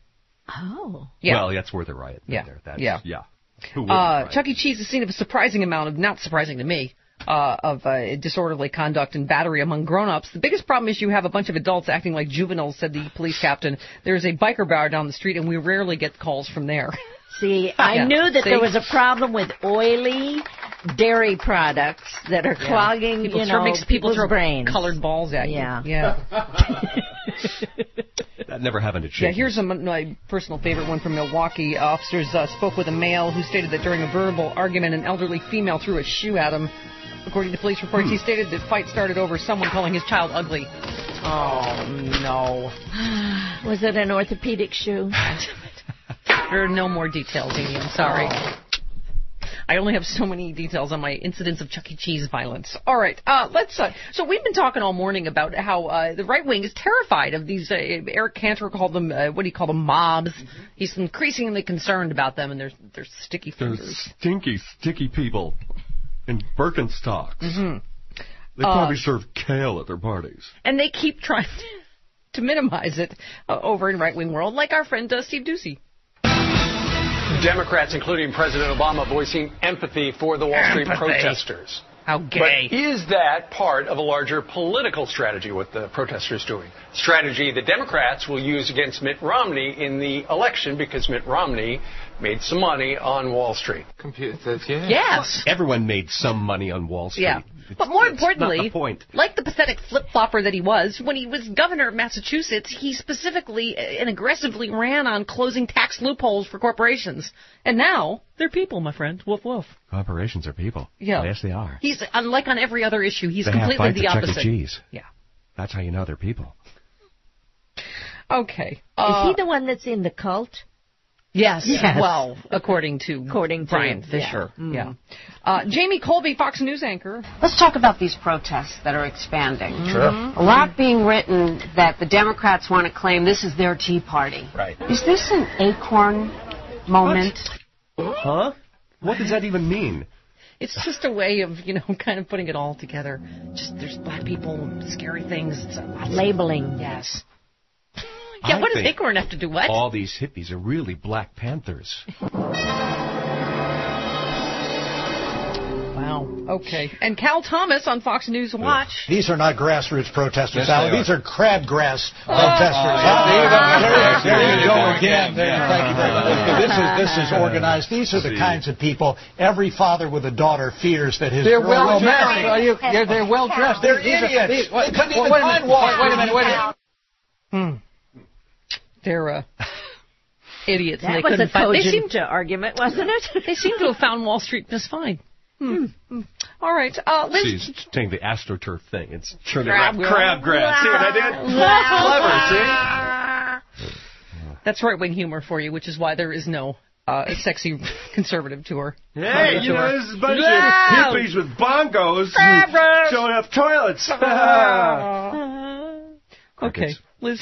Oh. Yeah. Well, that's worth a riot. Yeah. There. That's, yeah. Yeah. Who Uh, Chuck E. Cheese is seen of a surprising amount of, not surprising to me, uh, of uh, disorderly conduct and battery among grown-ups. The biggest problem is you have a bunch of adults acting like juveniles, said the police captain. There's a biker bar down the street, and we rarely get calls from there. See, I Yeah. knew that See? there was a problem with oily dairy products that are Yeah. clogging, People you throw- know, makes people people's throw brains. colored balls at you. Yeah. Yeah. That never happened at Chase. Yeah, here's a, my personal favorite one from Milwaukee. Officers uh, spoke with a male who stated that during a verbal argument, an elderly female threw a shoe at him. According to police reports, Hmm. he stated the fight started over someone calling his child ugly. Oh, no. Was it an orthopedic shoe? There are no more details, Amy. I'm sorry. I only have so many details on my incidents of Chuck E. Cheese violence. All right, uh, let's. Uh, so we've been talking all morning about how uh, the right wing is terrified of these. Uh, Eric Cantor called them. Uh, what do you call them? Mobs. Mm-hmm. He's increasingly concerned about them and their their sticky fingers. They're stinky, sticky people in Birkenstocks. Mm-hmm. They probably uh, serve kale at their parties. And they keep trying to minimize it uh, over in right wing world, like our friend uh, Steve Doocy. Democrats, including President Obama, voicing empathy for the Wall Street Empathy. protesters. How gay. But is that part of a larger political strategy, what the protesters doing? Strategy the Democrats will use against Mitt Romney in the election because Mitt Romney made some money on Wall Street. Computer, yeah. Yes. Everyone made some money on Wall Street. Yeah. It's, but more that's importantly, not the point. Like the pathetic flip-flopper that he was, when he was governor of Massachusetts, he specifically and aggressively ran on closing tax loopholes for corporations. And now, they're people, my friend. Woof, woof. Corporations are people. Yeah. Yes, they are. He's, unlike on every other issue, he's they completely have the fights opposite. At Chuck E. Cheese. Yeah. That's how you know they're people. Okay. Uh, Is he the one that's in the cult? Yes. Yes. Well, according to according to Brian Fisher. Yeah. Mm. yeah. Uh, Jamie Colby, Fox News anchor. Let's talk about these protests that are expanding. Sure. A lot being written that the Democrats want to claim this is their Tea Party. Right. Is this an acorn moment? What? Huh? What does that even mean? It's just a way of, you know, kind of putting it all together. Just there's black people, scary things. It's a labeling. Yes. Yeah, I what does think acorn have to do what? All these hippies are really Black Panthers. Wow. Okay. And Cal Thomas on Fox News Watch. These are not grassroots protesters, Yes, Al. they These are crabgrass Oh. protesters. Oh, there, there you you go go again. again. There, Yeah. Thank you very much. This is this is organized. These are the See. kinds of people every father with a daughter fears that his They're girl well will dressed. marry. Are you, they're, they're well dressed. They're These are- idiots. these- what- They couldn't even wait a find minute. Wall Wait, wait a minute. Wait a minute. Hmm. They're uh, idiots. and That they was couldn't a find, they cogent seem, argument, wasn't it? they seem to have found Wall Street just fine. Hmm. Hmm. All right. Uh, Liz. She's saying the AstroTurf thing. It's turning Crab around. Crabgrass. See what I did? Clever, see? That's right-wing humor for you, which is why there is no uh, sexy conservative tour. Hey, you know, tour. there's a bunch Yeah. of hippies with bongos Crabgrass. showing up toilets. Okay, Liz.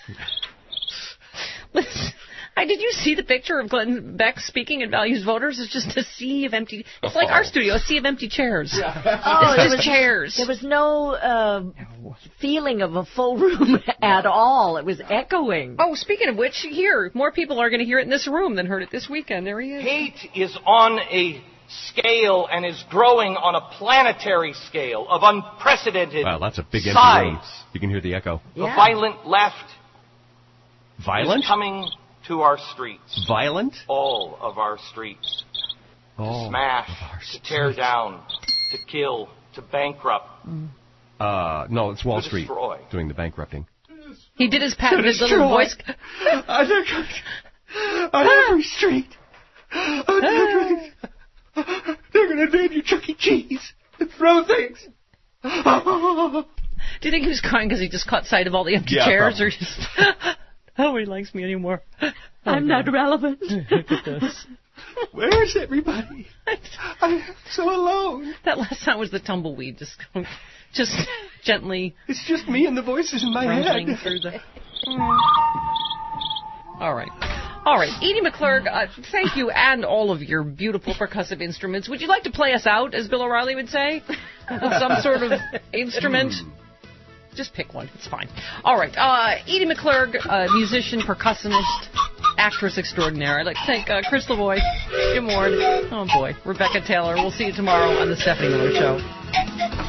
Liz, I, did you see the picture of Glenn Beck speaking at Values Voters? It's just a sea of empty. It's like our studio, a sea of empty chairs. Oh, it's there just was, chairs. There was no uh, feeling of a full room at all. It was echoing. Oh, speaking of which, here, more people are going to hear it in this room than heard it this weekend. There he is. Hate is on a scale and is growing on a planetary scale of unprecedented Wow, that's a big empty size. room. You can hear the echo. The violent left Violent? is coming to our streets. Violent? All of our streets. Oh, To smash, to tear down, to kill, to bankrupt. Uh, no, it's Wall To Street destroy. doing the bankrupting. He did his patented It's little true. voice. I think on every street, on every, they're going to invade your Chuck E. Cheese and throw things. Do you think he was crying because he just caught sight of all the empty Yeah, chairs, probably. or just nobody likes me anymore? I'm not relevant. Look at this. Where's everybody? I'm so alone. That last sound was the tumbleweed, just going, just gently. It's just me and the voices in my rumbling head. through the. All right. All right, Edie McClurg, uh, thank you, and all of your beautiful percussive instruments. Would you like to play us out, as Bill O'Reilly would say? With some sort of instrument? Just pick one. It's fine. All right. Uh, Edie McClurg, uh, musician, percussionist, actress extraordinaire. I'd like to thank uh, Chris Lavoie, Jim Ward, oh boy, Rebecca Taylor. We'll see you tomorrow on The Stephanie Miller Show.